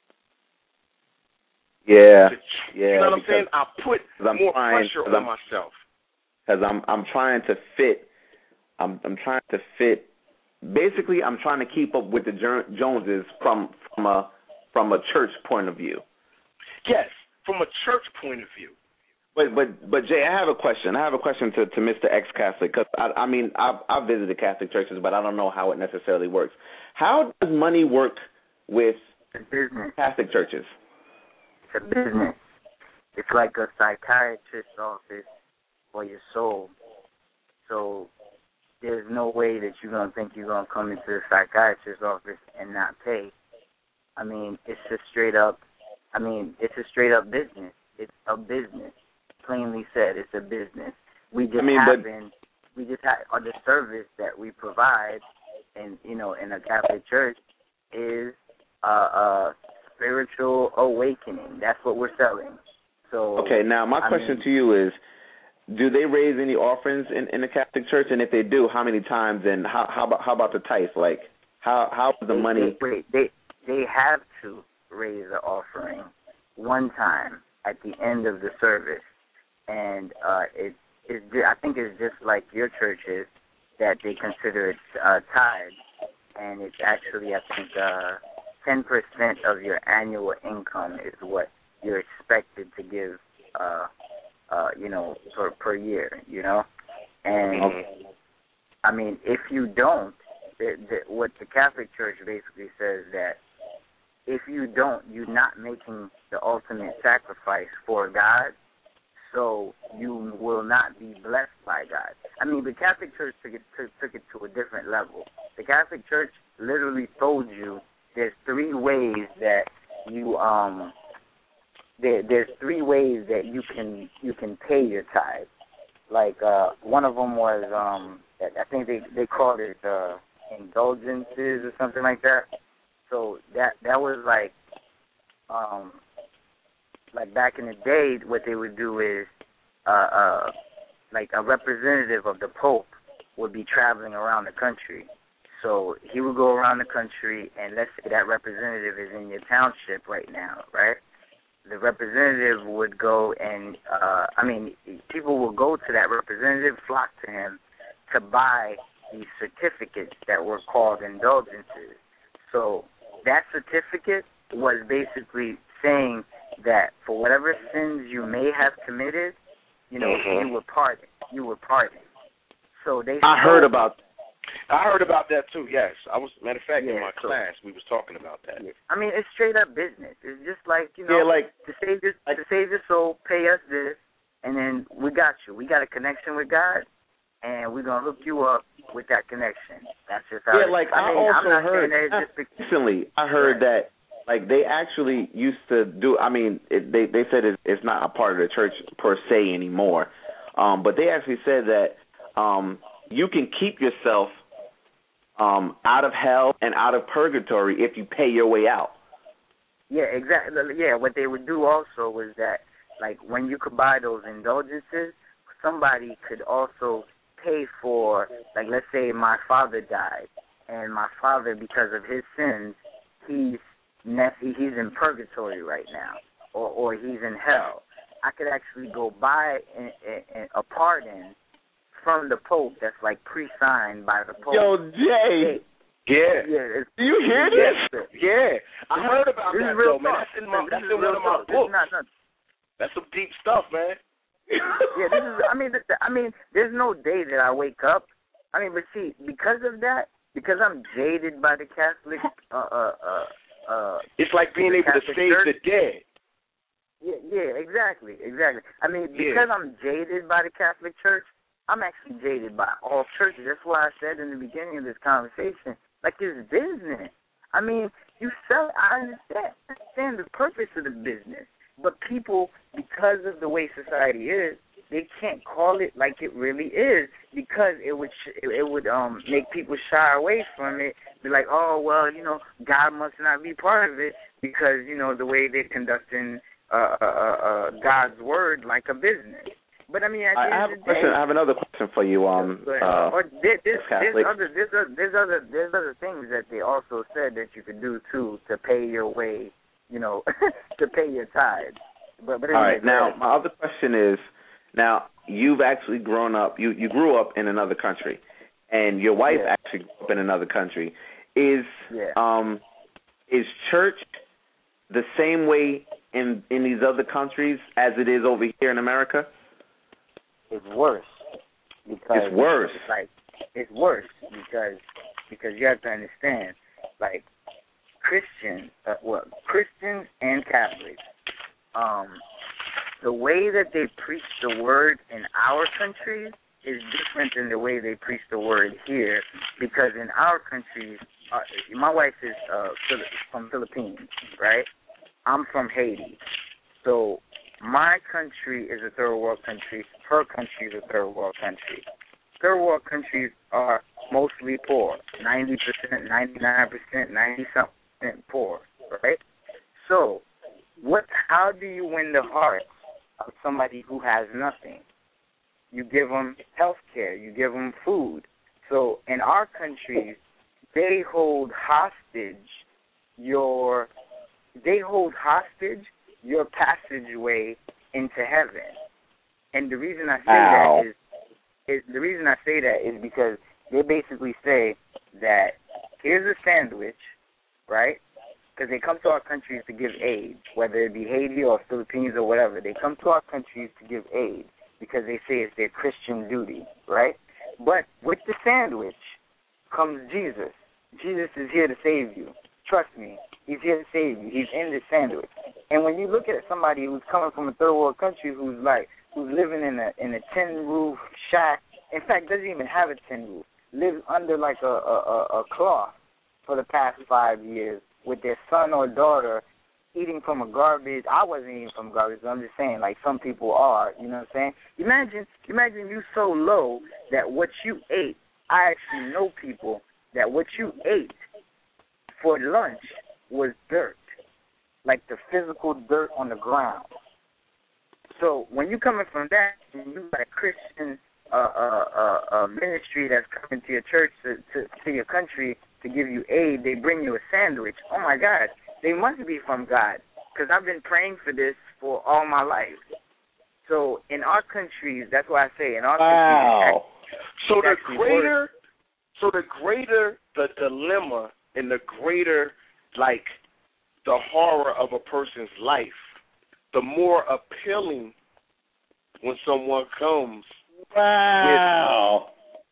Yeah, to, yeah. You know what I'm saying? I put more trying, pressure on I'm, myself. Because I'm I'm trying to fit. I'm I'm trying to fit. Basically, I'm trying to keep up with the Joneses from from a from a church point of view. Yes, from a church point of view. But but but Jay, I have a question. I have a question to, to Mister Ex-Catholic, because I, I mean I've I've visited Catholic churches, but I don't know how it necessarily works. How does money work with Catholic churches? It's a business. It's like a psychiatrist's office for your soul. So there's no way that you're gonna think you're gonna come into the psychiatrist's office and not pay. I mean, it's a straight up. I mean, it's a straight up business. It's a business. Plainly said, it's a business. We just I mean, happen, we just have, or the service that we provide, and you know, in a Catholic church, is a, a spiritual awakening. That's what we're selling. So okay, now my I question mean, to you is, do they raise any offerings in, in the Catholic Church? And if they do, how many times? And how how about how about the tithe? Like, How how is the Wait, money? Wait, wait, they they have to raise the offering one time at the end of the service, and uh, it is. I think it's just like your churches that they consider it uh, tithe, and it's actually I think uh, ten percent of your annual income is what you're expected to give. Uh, uh, you know, per per year. You know, and Okay. I mean, if you don't, the, the, what the Catholic Church basically says that if you don't, you're not making the ultimate sacrifice for God, so you will not be blessed by God. I mean, the Catholic Church took it, took, took it to a different level. The Catholic Church literally told you there's three ways that you um there there's three ways that you can you can pay your tithe. Like uh, one of them was um I think they they called it uh, indulgences or something like that. So that that was like, um, like back in the day, what they would do is, uh, uh, like a representative of the Pope would be traveling around the country. So he would go around the country, and let's say that representative is in your township right now, right? The representative would go and, uh, I mean, people will go to that representative, flock to him to buy these certificates that were called indulgences. So that certificate was basically saying that for whatever sins you may have committed, you know, mm-hmm. you were pardoned. You were pardoned. So they. I heard about. I heard about that too. Yes, I was. Matter of fact, yeah, in my so, class, we was talking about that. Yeah. I mean, it's straight up business. It's just like you know, yeah, like to save this, like, to save your soul, pay us this, and then we got you. We got a connection with God, and we're gonna hook you up with that connection. That's just how. Yeah, it, like I, I mean, also I'm not heard saying that it's just recently. I heard right. that like they actually used to do. I mean, it, they they said it, it's not a part of the church per se anymore, um, but they actually said that um, you can keep yourself um, out of hell and out of purgatory if you pay your way out. Yeah, exactly. Yeah, what they would do also was that, like, when you could buy those indulgences, somebody could also pay for, like, let's say my father died, and my father, because of his sins, he's he's in purgatory right now, or or he's in hell. I could actually go buy a, a, a pardon from the Pope that's like pre-signed by the Pope. Yo, Jay. Yeah. Yeah. Do you hear this? Yeah. I heard about this that, is real though, man. talk. That's in, my, this that's is in one of my talk. books. Not, not, that's some deep stuff, man. yeah, this is. I mean, th- I mean, there's no day that I wake up. I mean, but see, because of that, because I'm jaded by the Catholic. Uh, uh, uh, uh, it's like being able Catholic to save Church. the dead. Yeah, yeah, exactly, exactly. I mean, because yeah. I'm jaded by the Catholic Church, I'm actually jaded by all churches. That's why I said in the beginning of this conversation, like, it's business. I mean, you sell. I understand. I understand the purpose of the business. But people, because of the way society is, they can't call it like it really is because it would it would um make people shy away from it. Be like, oh well, you know, God must not be part of it because you know the way they're conducting uh, uh, uh, God's word like a business. But I mean, at the I end have of a the question. day, I have another question for you. Um, uh, or there, there's, there's Catholic. other there's other, there's other there's other things that they also said that you could do too to pay your way, you know, to pay your tithe. But, but anyway, all right. Now, my other question is, now you've actually grown up. You you grew up in another country, and your wife yeah. actually grew up in another country. Is yeah. um is church the same way in in these other countries as it is over here in America? It's worse because it's worse. It's like it's worse because because you have to understand, like Christians, uh, well, Christians and Catholics, um, the way that they preach the word in our countries is different than the way they preach the word here. Because in our countries, uh, my wife is uh, from Philippines, right? I'm from Haiti, so my country is a third world country. Her country is a third world country. Third world countries are mostly poor, ninety percent, ninety-nine percent, ninety-something percent poor, right? So, what? How do you win the heart of somebody who has nothing? You give them health care. You give them food. So, in our countries, they hold hostage your they hold hostage your passageway into heaven. And the reason I say Ow. that is, is the reason I say that is because they basically say that here's a sandwich, right? Because they come to our countries to give aid, whether it be Haiti or Philippines or whatever. They come to our countries to give aid because they say it's their Christian duty, right? But with the sandwich comes Jesus. Jesus is here to save you. Trust me, he's here to save you. He's in this sandwich. And when you look at somebody who's coming from a third world country who's like, who's living in a in a tin roof shack, in fact, doesn't even have a tin roof, lives under like a, a, a cloth for the past five years with their son or daughter eating from a garbage. I wasn't eating from garbage, but I'm just saying, like some people are, you know what I'm saying? Imagine, imagine you so low that what you ate, I actually know people that what you ate for lunch was dirt, like the physical dirt on the ground. So when you're coming from that, and you got a Christian uh, uh, uh, uh, ministry that's coming to your church, to, to, to your country to give you aid, they bring you a sandwich. Oh, my God, they must be from God, because I've been praying for this for all my life. So in our countries, that's why I say in our wow. countries. So the greater, so the greater the dilemma and the greater, like, the horror of a person's life, the more appealing when someone comes wow.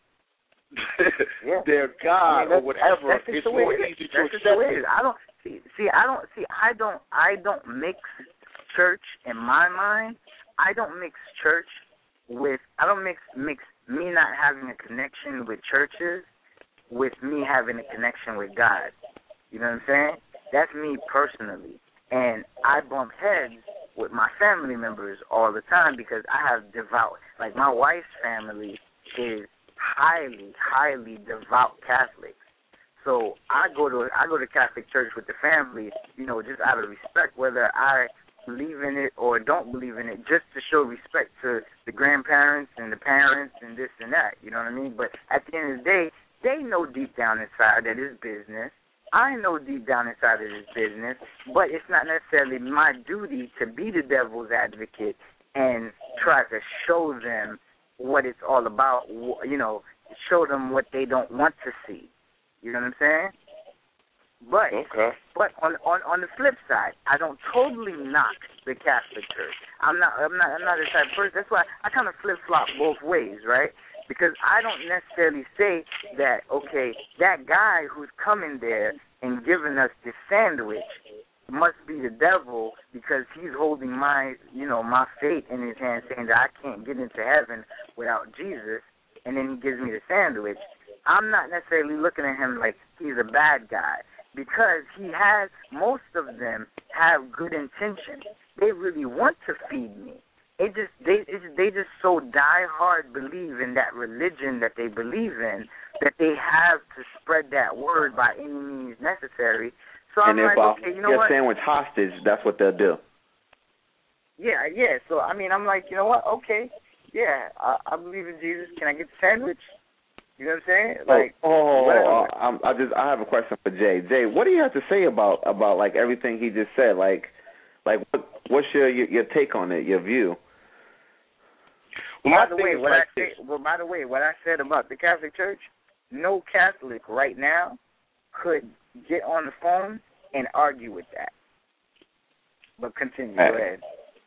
with yeah. their God I mean, or whatever. That's, that's it's more it easy to that's accept it. it. I don't see. See, I don't see. I don't. I don't mix church in my mind. I don't mix church with. I don't mix mix me not having a connection with churches with me having a connection with God. You know what I'm saying? That's me personally. And I bump heads with my family members all the time because I have devout, like my wife's family is highly, highly devout Catholics. So I go to I go to Catholic church with the family, you know, just out of respect, whether I believe in it or don't believe in it, just to show respect to the grandparents and the parents and this and that, you know what I mean? But at the end of the day, they know deep down inside that it's business. I know deep down inside that it's business, but it's not necessarily my duty to be the devil's advocate and try to show them what it's all about, you know, show them what they don't want to see. You know what I'm saying? But okay. but on, on on the flip side, I don't totally knock the Catholic Church. I'm not I'm not I'm not the type of person. That's why I kind of flip flop both ways, right? Because I don't necessarily say that, okay, that guy who's coming there and giving us this sandwich must be the devil because he's holding my, you know, my fate in his hand, saying that I can't get into heaven without Jesus, and then he gives me the sandwich. I'm not necessarily looking at him like he's a bad guy because he has, most of them have good intentions. They really want to feed me. It just they it's, they just so die hard believe in that religion that they believe in that they have to spread that word by any means necessary. So and I'm if like, uh, okay, you know you're what? sandwich hostage, that's what they'll do. Yeah, yeah. So I mean, I'm like, you know what? Okay, yeah, I, I believe in Jesus. Can I get the sandwich? You know what I'm saying? Like, oh, oh whatever. I'm, I just I have a question for Jay. Jay, what do you have to say about about like everything he just said? Like, like what what's your your, your take on it? Your view? Well, by my the thing way, is what like I say, this. well, by the way, what I said about the Catholic Church, no Catholic right now could get on the phone and argue with that. But continue. Go ahead.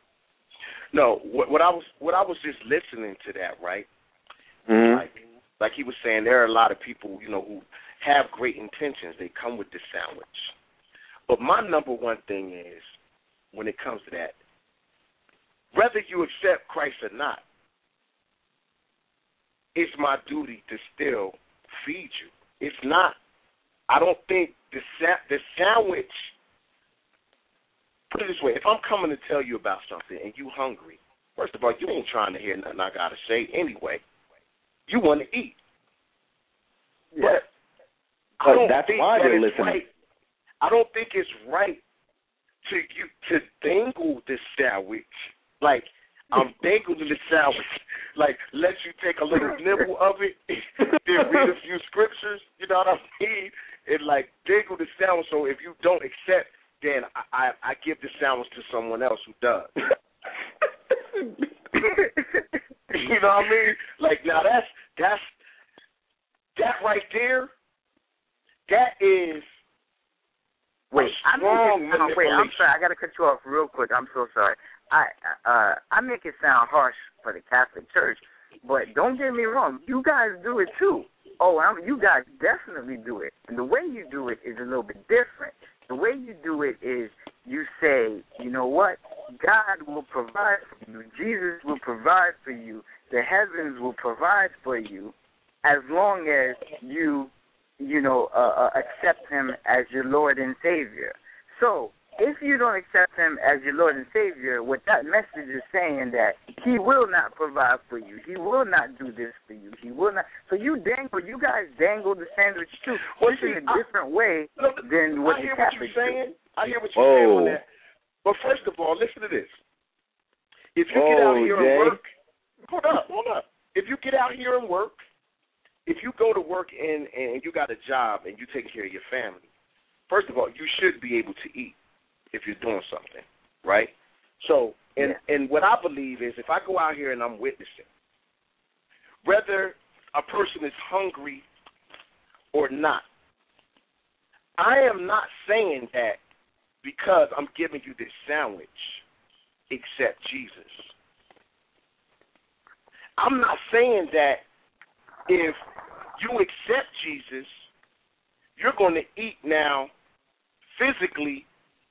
No, what, what I was what I was just listening to that, right? Mm-hmm. Like, like he was saying, there are a lot of people, you know, who have great intentions. They come with this sandwich. But my number one thing is, when it comes to that, whether you accept Christ or not, it's my duty to still feed you. It's not. I don't think the sa- the sandwich. Put it this way: if I'm coming to tell you about something and you hungry, first of all, you ain't trying to hear nothing I gotta say anyway. You want to eat, Yeah. but, But I don't that's think why that they're it's listening. right. I don't think it's right to you to dangle this sandwich. Like, I'm dangling the sandwich. Like, let you take a little nibble of it, then read a few scriptures, you know what I mean? And, like, dangle the sandwich, so if you don't accept, then I, I, I give the sandwich to someone else who does. You know what I mean? Like, now that's, that's, that right there, that is Wait, I make strong it sound, wait, I'm sorry, I got to cut you off real quick. I'm so sorry. I uh, I make it sound harsh for the Catholic Church, but don't get me wrong, you guys do it too. Oh, I'm, you guys definitely do it. And the way you do it is a little bit different. The way you do it is you say, you know what, God will provide for you. Jesus will provide for you. The heavens will provide for you as long as you, you know, uh, uh, accept him as your Lord and Savior. So if you don't accept him as your Lord and Savior, what that message is saying that he will not provide for you. He will not do this for you. He will not. So you dangle, you guys dangle the sandwich too, well, just see, in a I, different way look, than what I hear the what Catholics you're saying. do. I hear what you're Whoa. saying on that. But first of all, listen to this. If you Whoa, get out here Jay. and work, hold up, hold up. If you get out here and work, if you go to work and, and you got a job and you take care of your family, first of all, you should be able to eat if you're doing something, right? So, and, Yeah. and what I believe is if I go out here and I'm witnessing, whether a person is hungry or not, I am not saying that because I'm giving you this sandwich, accept Jesus. I'm not saying that if you accept Jesus, you're going to eat now physically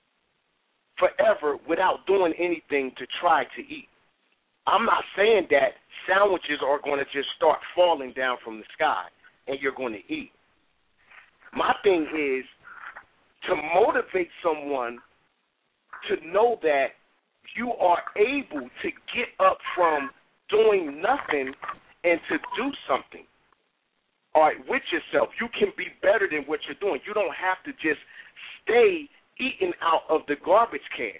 forever without doing anything to try to eat. I'm not saying that sandwiches are going to just start falling down from the sky and you're going to eat. My thing is to motivate someone to know that you are able to get up from doing nothing and to do something. All right, with yourself. You can be better than what you're doing. You don't have to just stay eating out of the garbage can.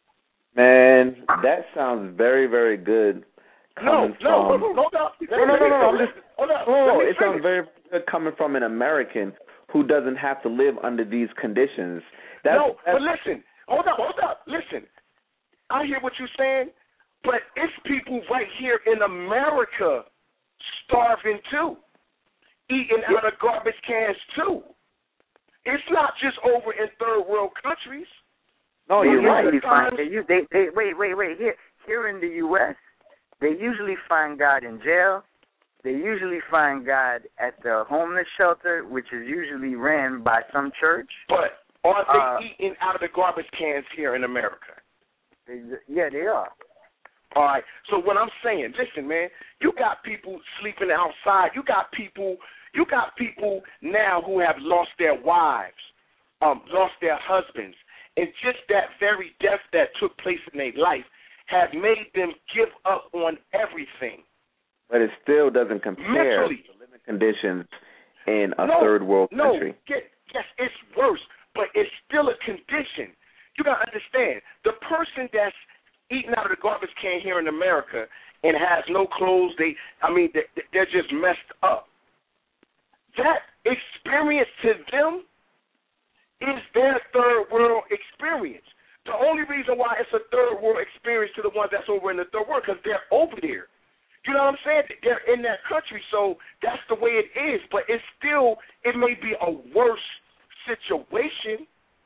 Man, that sounds very, very good. No, Coming no, from, hold up. no, no, no, no, no. I'm just, hold up. oh, Let me it sounds finish. very good coming from an American who doesn't have to live under these conditions. That's, no, that's, but listen, hold up, hold up. Listen, I hear what you're saying, but it's people right here in America starving too, eating out of garbage cans too. It's not just over in third world countries. no, They you're right. usually find, they, they, they, wait, wait, wait. Here, here in the U S, they usually find God in jail. They usually find God at the homeless shelter, which is usually ran by some church. But are they Uh, eating out of the garbage cans here in America? They, yeah, they are. All right. So what I'm saying, listen, man, you got people sleeping outside. You got people, you got people now who have lost their wives, um, lost their husbands, and just that very death that took place in their life have made them give up on everything. But it still doesn't compare Mentally. to living conditions in a no, third world no, country. Get, yes, it's worse, but it's still a condition. You got to understand, the person that's eating out of the garbage can here in America and has no clothes, they, I mean, they, they're just messed up. That experience to them is their third world experience. The only reason why it's a third world experience to the ones that's over in the third world, because they're over there. You know what I'm saying? They're in that country, so that's the way it is. But it's still, it may be a worse situation.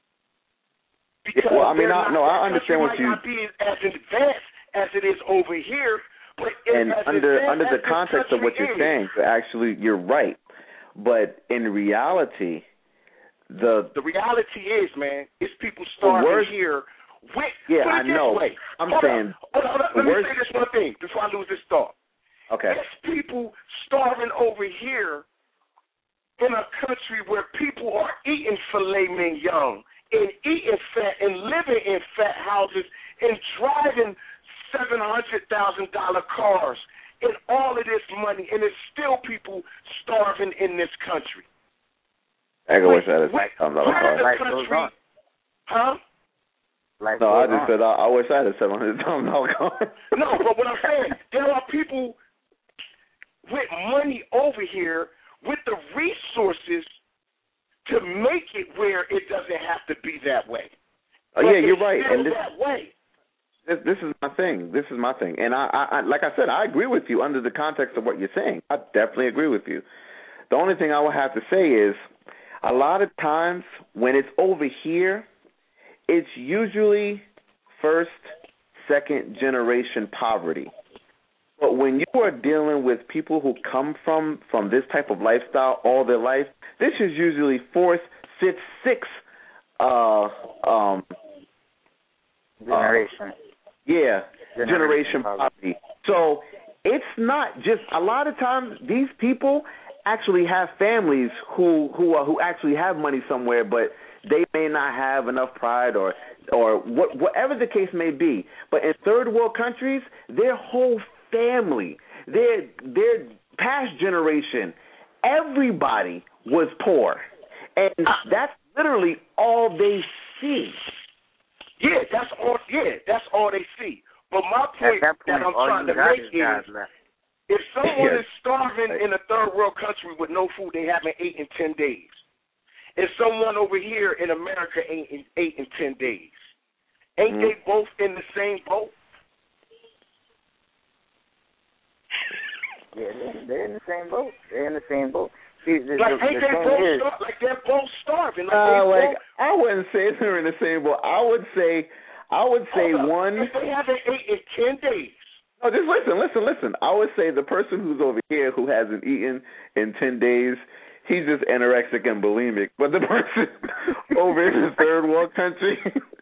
Because Yeah, well, I mean, they're I, not, no, I the understand what country you. might not be as advanced as it is over here, but it, And as under advanced under as the this context of what country you're is, saying, you're actually you're right. But in reality, the the reality is, man, it's people The starving worst- here. With, yeah, put it I this know. way. I'm hold saying Up, hold up, hold up. the Let worst- me say this one thing before I lose this thought. okay. It's people starving over here in a country where people are eating filet mignon and eating fat and living in fat houses and driving seven hundred thousand dollar cars and all of this money, and it's still people starving in this country. I go wish that is Where, I'm where not the Life country, goes on. huh? Life No, I goes just on. said I, I wish I had seven hundred times alcohol. No, but what I'm saying, there are people with money over here with the resources to make it where it doesn't have to be that way. Oh, But yeah, you're it's right. still And this, that way. this this is my thing. This is my thing. And I, I, I, like I said, I agree with you under the context of what you're saying. I definitely agree with you. The only thing I would have to say is a lot of times when it's over here, it's usually first, second generation poverty. But when you are dealing with people who come from, from this type of lifestyle all their life, this is usually fourth, fifth, sixth uh, um, Generation. Uh, yeah, generation, Generation poverty. So it's not just a lot of times these people actually have families who who are, who actually have money somewhere, but they may not have enough pride or or what, whatever the case may be. But in third world countries, their whole family, their their past generation, everybody was poor, and that's literally all they see. Yeah, that's all. Yeah, that's all they see. But my point At that that, point, I'm all trying you to got make is guys is, left. if someone Yes. is starving in a third world country with no food, they haven't ate in ten days. If someone over here in America ain't in eight in ten days, ain't Mhm. they both in the same boat? Yeah, they're, they're in the same boat. They're in the same boat. See, the, Like the, ain't the they thing both is, star- like they're both starving? Like, Uh, they like both, I wouldn't say they're in the same boat. I would say, I would say Hold up. one. If they haven't ate in ten days, No, just listen, listen, listen. I would say the person who's over here who hasn't eaten in ten days, he's just anorexic and bulimic. But the person over in the third world country,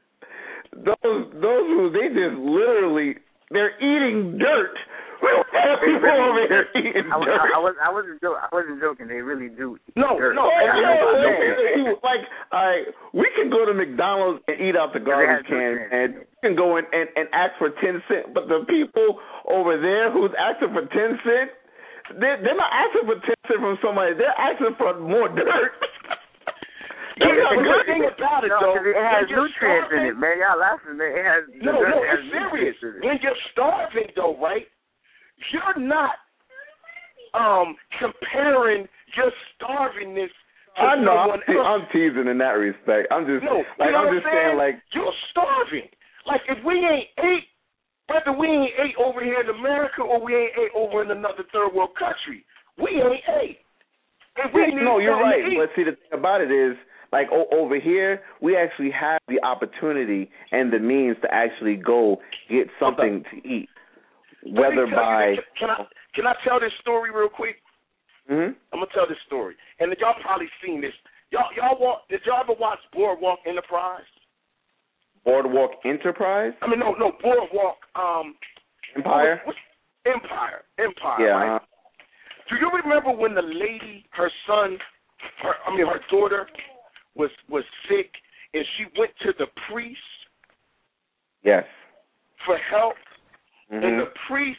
those those who they just literally they're eating dirt. We don't have They people really- over here eating I, dirt. I, I was I wasn't joking. I wasn't joking. They really do. Eat No, dirt. no, Like, I yo, know about like, that. like, all right, we can go to McDonald's and eat out the garbage has can, nutrients. and you can go in and, and ask for ten cents. But the people over there who's asking for ten cents, they're, they're not asking for ten cents from somebody. They're asking for more dirt. Yeah, That's but the good. thing about it, No, though, 'cause it has when you're nutrients in starving- it, man. Y'all laughing, man. It has. the No, dirt no, has it's serious. nutrients in it. When you're starving, though, right, you're not um, comparing your starvingness to I know. I'm, someone te- else. I'm teasing in that respect. I'm just No, like you know I'm what just I'm saying, like you're starving. Like if we ain't ate, whether we ain't ate over here in America or we ain't ate over in another third world country, we ain't ate. If we need no, you're something right. to eat, But see, the thing about it is, like o- over here, we actually have the opportunity and the means to actually go get something to eat, Let me whether tell by. you this. Can I can I tell this story real quick? Hmm? I'm gonna tell this story, and y'all probably seen this. Y'all y'all walk. Did y'all ever watch Boardwalk Enterprise? Boardwalk Enterprise I mean, no, no, Boardwalk. Um, Empire. what- what- Empire, Empire. Yeah. Right? uh-huh. Do you remember when the lady, her son, her, I mean, her daughter, was was sick, and she went to the priest Yes. for help, Mhm. and the priest,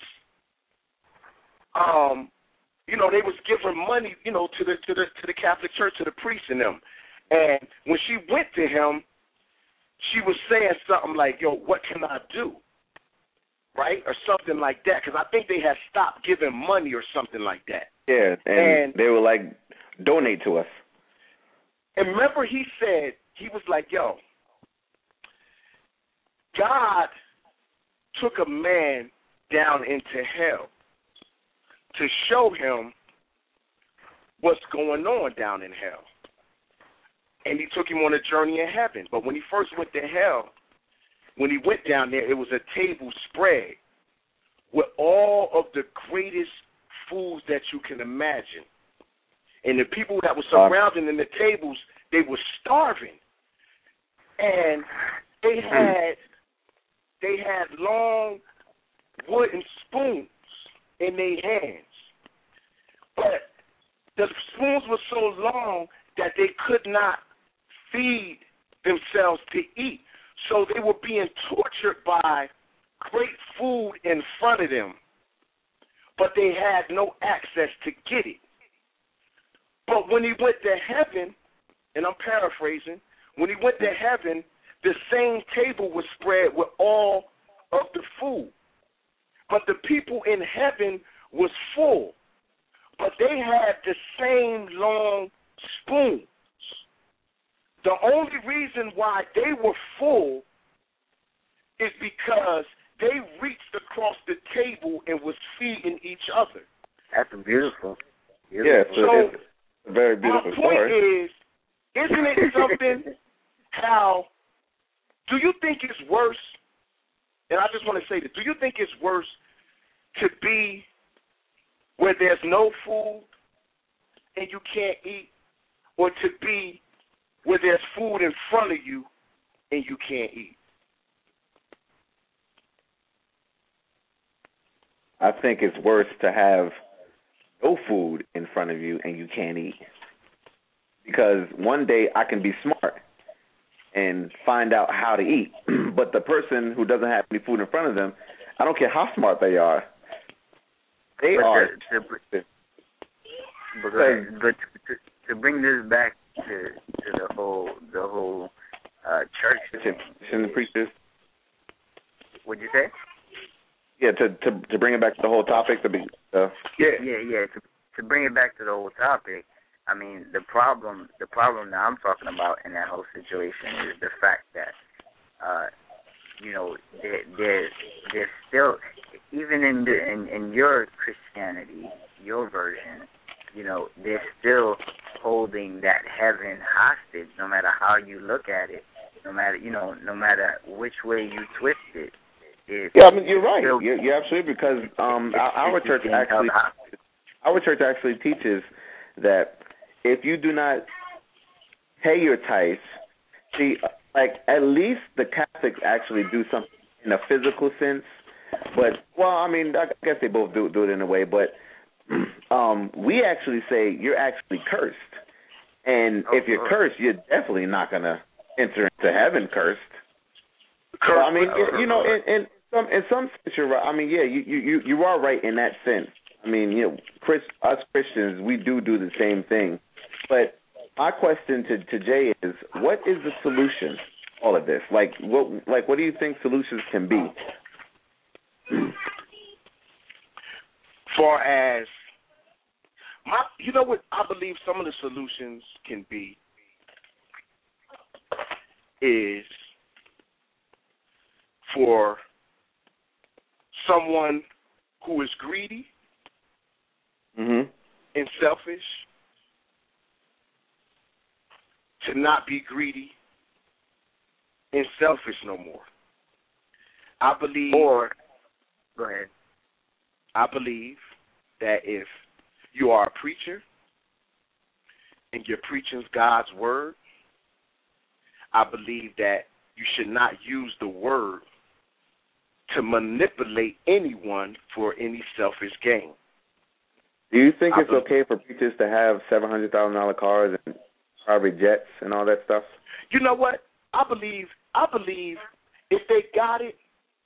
um, you know, they was giving money, you know, to the to the to the Catholic Church, to the priest and them, and when she went to him, she was saying something like, "Yo, what can I do?" Right, or something like that, because I think they had stopped giving money or something like that. Yeah, and, And- they were like, donate to us. And remember, he said, he was like, yo, God took a man down into hell to show him what's going on down in hell. And he took him on a journey in heaven. But when he first went to hell, when he went down there, it was a table spread with all of the greatest foods that you can imagine. And the people that were surrounding in the tables, they were starving. And they had they had long wooden spoons in their hands. But the spoons were so long that they could not feed themselves to eat. So they were being tortured by great food in front of them, but they had no access to get it. But when he went to heaven, and I'm paraphrasing, when he went to heaven, the same table was spread with all of the food. But the people in heaven was full. But they had the same long spoons. The only reason why they were full is because they reached across the table and was feeding each other. That's beautiful. beautiful. Yeah, so, so it's a very beautiful my point story. is, isn't it something how, do you think it's worse, and I just want to say this, do you think it's worse to be where there's no food and you can't eat, or to be where there's food in front of you and you can't eat? I think it's worse to have no food in front of you and you can't eat. Because one day I can be smart and find out how to eat, but the person who doesn't have any food in front of them, I don't care how smart they are, they but are. To, to, but, but to, to bring this back to, to the whole the whole uh, church thing, and the preachers. What'd you say? Yeah, to to to bring it back to the whole topic. To be, uh, yeah, yeah, yeah. To to bring it back to the whole topic. I mean, the problem the problem that I'm talking about in that whole situation is the fact that, uh, you know, there there there's still, even in the in, in your Christianity, your version, you know, they're still holding that heaven hostage, no matter how you look at it, no matter you know, no matter which way you twist it. It's, yeah, I mean, you're right. still, You're, you're absolutely because um, our, our church actually our church actually teaches that if you do not pay your tithes, see, like at least the Catholics actually do something in a physical sense. But well, I mean, I guess they both do do it in a way. But um, we actually say you're actually cursed, and oh, if you're oh. cursed, you're definitely not gonna enter into heaven cursed. Cursed. So, I mean, you, you know, in, in some in some sense, you're right. I mean, yeah, you you you are right in that sense. I mean, you know, Chris, us Christians, we do do the same thing. But my question to, to Jay is, what is the solution to all of this? Like, what like what do you think solutions can be? Far as my, you know what I believe some of the solutions can be is for someone who is greedy Mm-hmm. and selfish to not be greedy and selfish no more. I believe, or go ahead. I believe that if you are a preacher and you're preaching God's word, I believe that you should not use the word to manipulate anyone for any selfish gain. Do you think I it's believe, okay for preachers to have seven hundred thousand dollar cars and private jets and all that stuff? You know what? I believe. I believe if they got it,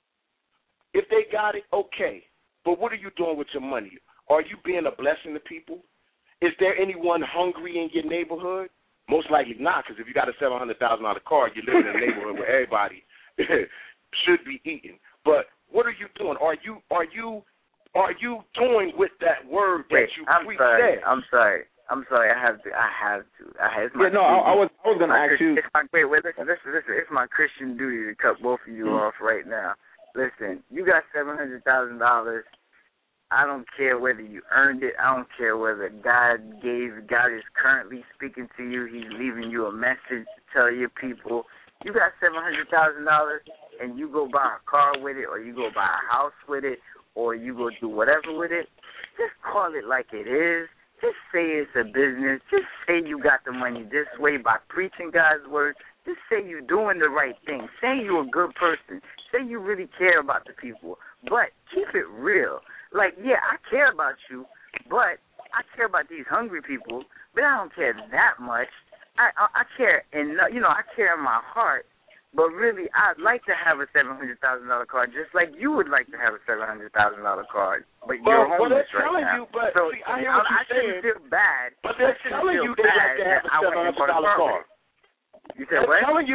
if they got it, okay. But what are you doing with your money? Are you being a blessing to people? Is there anyone hungry in your neighborhood? Most likely not, because if you got a seven hundred thousand dollar car, you live in a neighborhood where everybody should be eating. But what are you doing? Are you are you are you doing with that word that Wait, you I'm preach sorry. there? I'm sorry. I'm sorry. I have to. I have to. I have, it's my Yeah, no, I, I was I was going to my, ask you. It's my, wait, wait, listen, listen, listen. It's my Christian duty to cut both of you Mm-hmm. off right now. Listen, you got seven hundred thousand dollars. I don't care whether you earned it. I don't care whether God gave. God is currently speaking to you. He's leaving you a message to tell your people. You got seven hundred thousand dollars, and you go buy a car with it, or you go buy a house with it, or you go do whatever with it. Just call it like it is. Just say it's a business. Just say you got the money this way by preaching God's word. Just say you're doing the right thing. Say you're a good person. Say you really care about the people. But keep it real. Like, yeah, I care about you, but I care about these hungry people, but I don't care that much. I I, I care, and you know, I care in my heart. But really, I'd like to have a seven hundred thousand dollar car, just like you would like to have a seven hundred thousand dollar car. But Well, you're well, homeless they're right telling now. you, but so see, I hear what I, you're I shouldn't saying. feel bad. But they're I shouldn't telling feel you they like bad to have a that I seven went and hundred bought a dollar car. car. You said They're what? telling you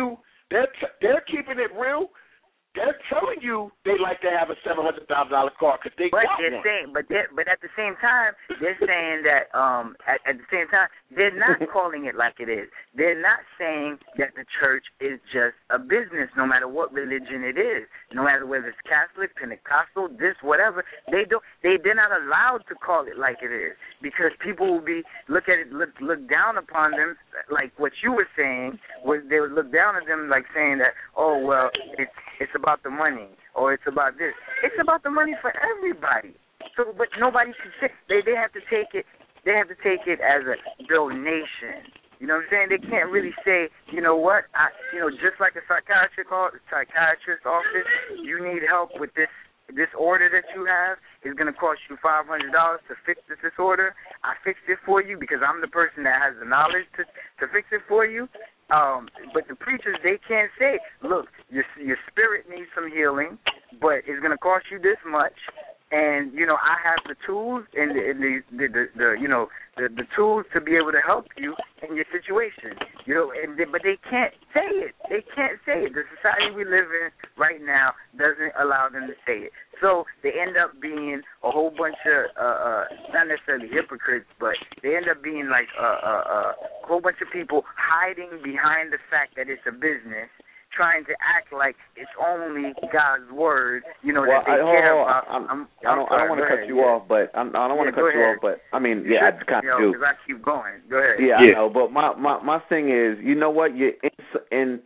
They're t- they're keeping it real. They're telling you they like to have a seven hundred thousand dollar car because they but got they're one. saying, but they're, but at the same time, they're saying that um at, at the same time they're not calling it like it is. They're not saying that the church is just a business, no matter what religion it is, no matter whether it's Catholic, Pentecostal, this, whatever. They don't. They they're not allowed to call it like it is because people will be look at it look look down upon them like what you were saying. Was they would look down at them like saying that, oh well, it's it's about the money or it's about this. It's about the money for everybody. So, but nobody can say they they have to take it. They have to take it as a donation. You know what I'm saying? They can't really say, you know what, I, you know, just like a psychiatrist psychiatrist office, you need help with this this order that you have. It's going to cost you five hundred dollars to fix this disorder. I fixed it for you because I'm the person that has the knowledge to to fix it for you. Um, but the preachers, they can't say, look, your your spirit needs some healing, but it's going to cost you this much. And you know, I have the tools and the, and the, the, the, the you know the, the tools to be able to help you in your situation. You know, and they, but they can't say it. They can't say it. The society we live in right now doesn't allow them to say it. So they end up being a whole bunch of uh, uh, not necessarily hypocrites, but they end up being like a, a, a whole bunch of people hiding behind the fact that it's a business, trying to act like it's only God's word, you know, well, that they I, care hold on, about. I'm, I'm, I don't, I don't want to cut you yeah. off, but I'm, I don't want to yeah, cut you ahead. off, but I mean, you yeah, should, I kind you of know, do. because I keep going. Go ahead. Yeah, yeah, I know, but my, my, my thing is, you know what, you in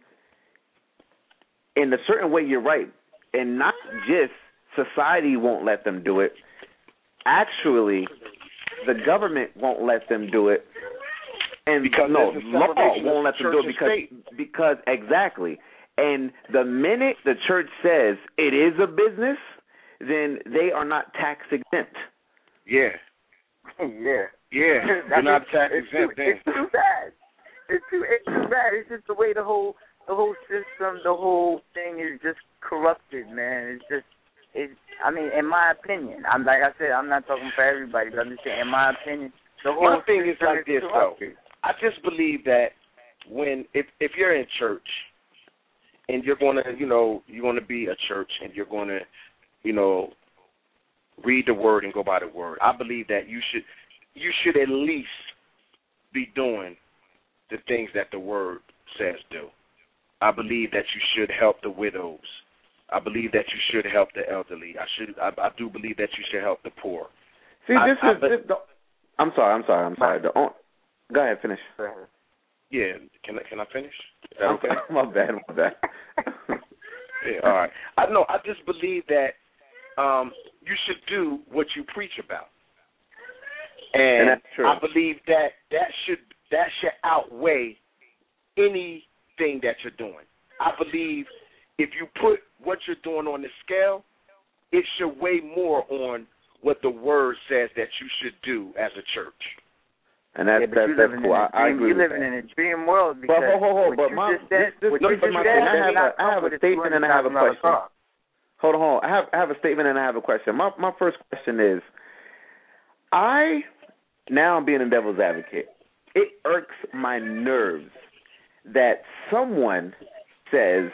in a certain way, you're right, and not just society won't let them do it. Actually, the government won't let them do it, and because no, there's a law separation won't of let them church do it and because state. because exactly. And the minute the church says it is a business, then they are not tax exempt. Yeah, yeah, yeah, you're not tax it's exempt. Too, it's too bad. It's too, it's too bad. It's just the way the whole the whole system, the whole thing is just corrupted, man. It's just, it. I mean, in my opinion, I'm like I said, I'm not talking for everybody, but I'm just saying, in my opinion, the whole My thing is like this, though. I just believe that when if if you're in church and you're going to, you know, you're going to be a church and you're going to, you know, read the word and go by the word, I believe that you should you should at least be doing the things that the word says do. I believe that you should help the widows. I believe that you should help the elderly. I should. I, I do believe that you should help the poor. See, I, this I, is. This, the, I'm sorry. I'm sorry. I'm sorry. The, oh, go ahead. Finish. Yeah. Can I, can I finish? Is that okay? my bad. My bad. Yeah. All right. I know. I just believe that um, you should do what you preach about, and, and that's true. I believe that that should that should outweigh anything that you're doing. I believe if you put what you're doing on the scale, it should weigh more on what the word says that you should do as a church. And that's, yeah, that's, that's cool. I, I agree You're living that. in a dream world because but, ho, ho, ho, what but you my, just said, this, this, what this you is my just thing. said, I have a, I have a statement and I have a question. Car. Hold on, hold on. I have, I have a statement and I have a question. My, my first question is, I, now I'm being a devil's advocate, it irks my nerves that someone says,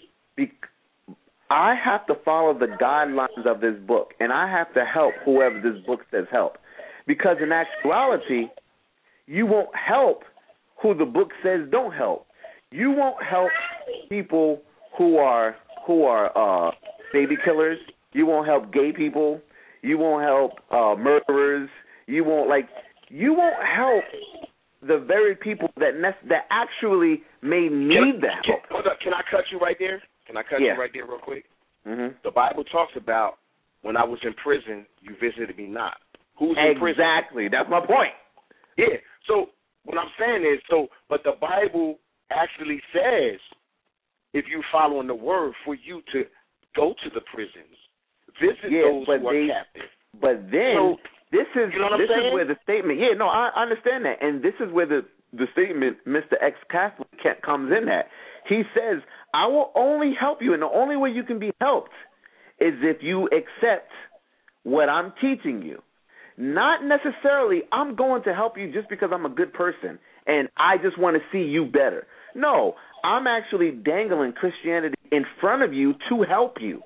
I have to follow the guidelines of this book, and I have to help whoever this book says help. Because in actuality, you won't help who the book says don't help. You won't help people who are who are uh, baby killers. You won't help gay people. You won't help uh, murderers. You won't like. You won't help the very people that ne- that actually may need the help. Hold up, can I cut you right there? Can I cut yeah. you right there real quick? Mm-hmm. The Bible talks about when I was in prison, you visited me not. Who's in prison? Exactly. That's my point. Yeah. So what I'm saying is, so, but the Bible actually says, if you following the word, for you to go to the prisons, visit yeah, those but who they, are captive. But then so, this is you know what this I'm is where the statement. Yeah, no, I understand that, and this is where the the statement, Mister Ex-Catholic, comes in at. He says, I will only help you, and the only way you can be helped is if you accept what I'm teaching you. Not necessarily I'm going to help you just because I'm a good person and I just want to see you better. No, I'm actually dangling Christianity in front of you to help you.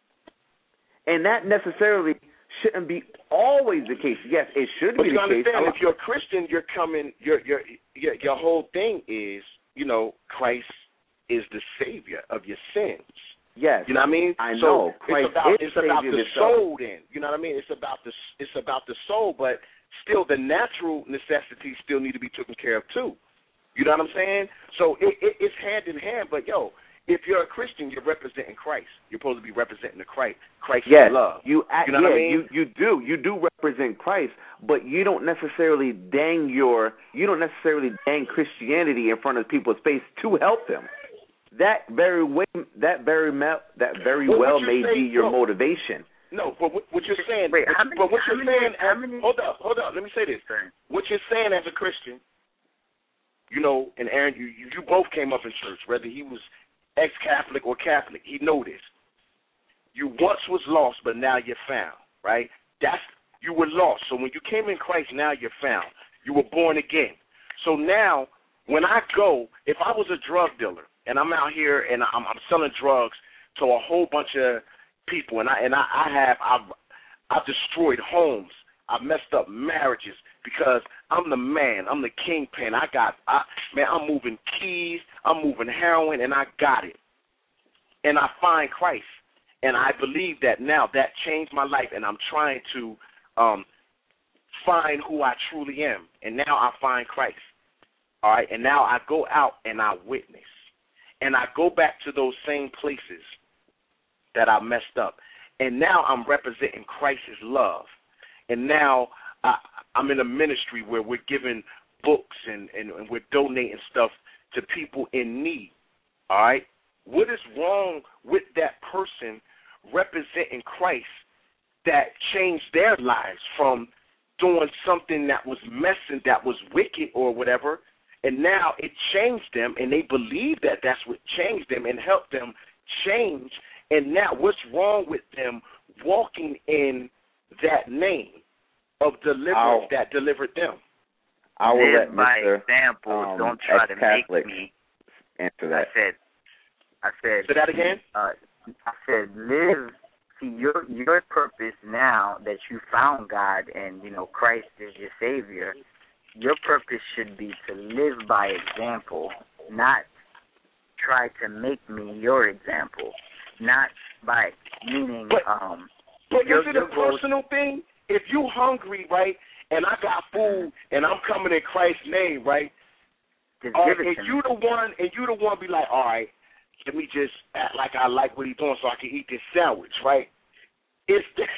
And that necessarily shouldn't be always the case. Yes, it should but be you the understand, case. If you're a Christian, you're coming, your your your your whole thing is, you know, Christ is the Savior of your sins. Yes, you know what I mean. I so know. Christ it's about is it's about the Savior soul. Then you know what I mean. It's about the it's about the soul, but still the natural necessities still need to be taken care of too. You know what I'm saying? So it, it, it's hand in hand. But yo, if you're a Christian, you're representing Christ. You're supposed to be representing the Christ. Christ yes, is love. You, act, you know yeah, what I mean? you you do you do represent Christ, but you don't necessarily dang your you don't necessarily dang Christianity in front of people's face to help them. That very way, that very me- that very well, well may saying, be your no, motivation. No, but what, what you're saying, Wait, what, how many, but what how you're many, saying, how as, many, hold up, hold up, let me say this. What you're saying as a Christian, you know, and Aaron, you, you you both came up in church, whether he was ex-Catholic or Catholic, he know this. You once was lost, but now you're found, right? That's you were lost. So when you came in Christ, now you're found. You were born again. So now, when I go, if I was a drug dealer and I'm out here and I'm, I'm selling drugs to a whole bunch of people, and I and I, I have I've I've destroyed homes, I've messed up marriages because I'm the man, I'm the kingpin. I got I, man, I'm moving keys, I'm moving heroin, and I got it. And I find Christ, and I believe that now that changed my life, and I'm trying to um, find who I truly am, and now I find Christ. All right, and now I go out and I witness, and I go back to those same places that I messed up, and now I'm representing Christ's love, and now I, I'm in a ministry where we're giving books and, and, and we're donating stuff to people in need. All right, what is wrong with that person representing Christ that changed their lives from doing something that was messing, that was wicked or whatever? And now it changed them, and they believe that that's what changed them and helped them change. And now what's wrong with them walking in that name of deliverance I'll, that delivered them? I will Live let by Mister example. Um, Don't try to ex-Catholic make me. answer that. I said, I said. Say that again? Uh, I said, live. See, your your purpose now that you found God and, you know, Christ is your Savior, your purpose should be to live by example, not try to make me your example, not by meaning. But, um, but your, is it your a personal thing? If you hungry, right, and I got food and I'm coming in Christ's name, right, just all give right, it and to you me. the one, and you the one be like, all right, let me just act like I like what he's doing so I can eat this sandwich, right? Is that,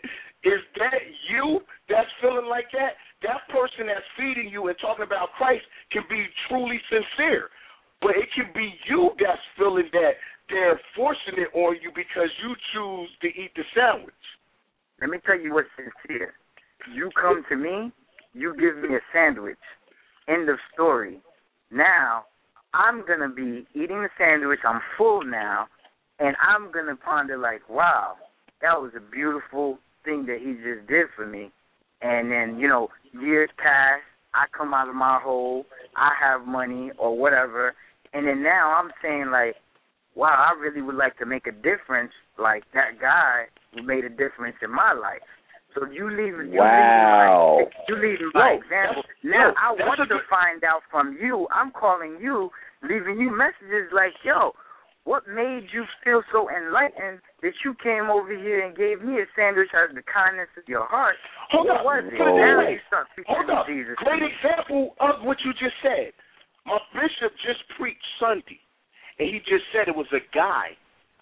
is that you that's feeling like that? That person that's feeding you and talking about Christ can be truly sincere, but it can be you that's feeling that they're forcing it on you because you choose to eat the sandwich. Let me tell you what's sincere. You come to me, you give me a sandwich. End of story. Now, I'm going to be eating the sandwich. I'm full now, and I'm going to ponder like, wow, that was a beautiful thing that he just did for me. And then, you know, years pass, I come out of my hole, I have money or whatever, and then now I'm saying like, wow, I really would like to make a difference like that guy who made a difference in my life. So you leave, you wow. leave, you leave by No, example. that's- Now no, I that's want a to good- find out from you. I'm calling you, leaving you messages like, yo, what made you feel so enlightened that you came over here and gave me a sandwich out of the kindness of your heart? Hold what up. was it? Put it Now this way. you start speaking Hold to up. Jesus. Great example of what you just said. My bishop just preached Sunday, and he just said it was a guy.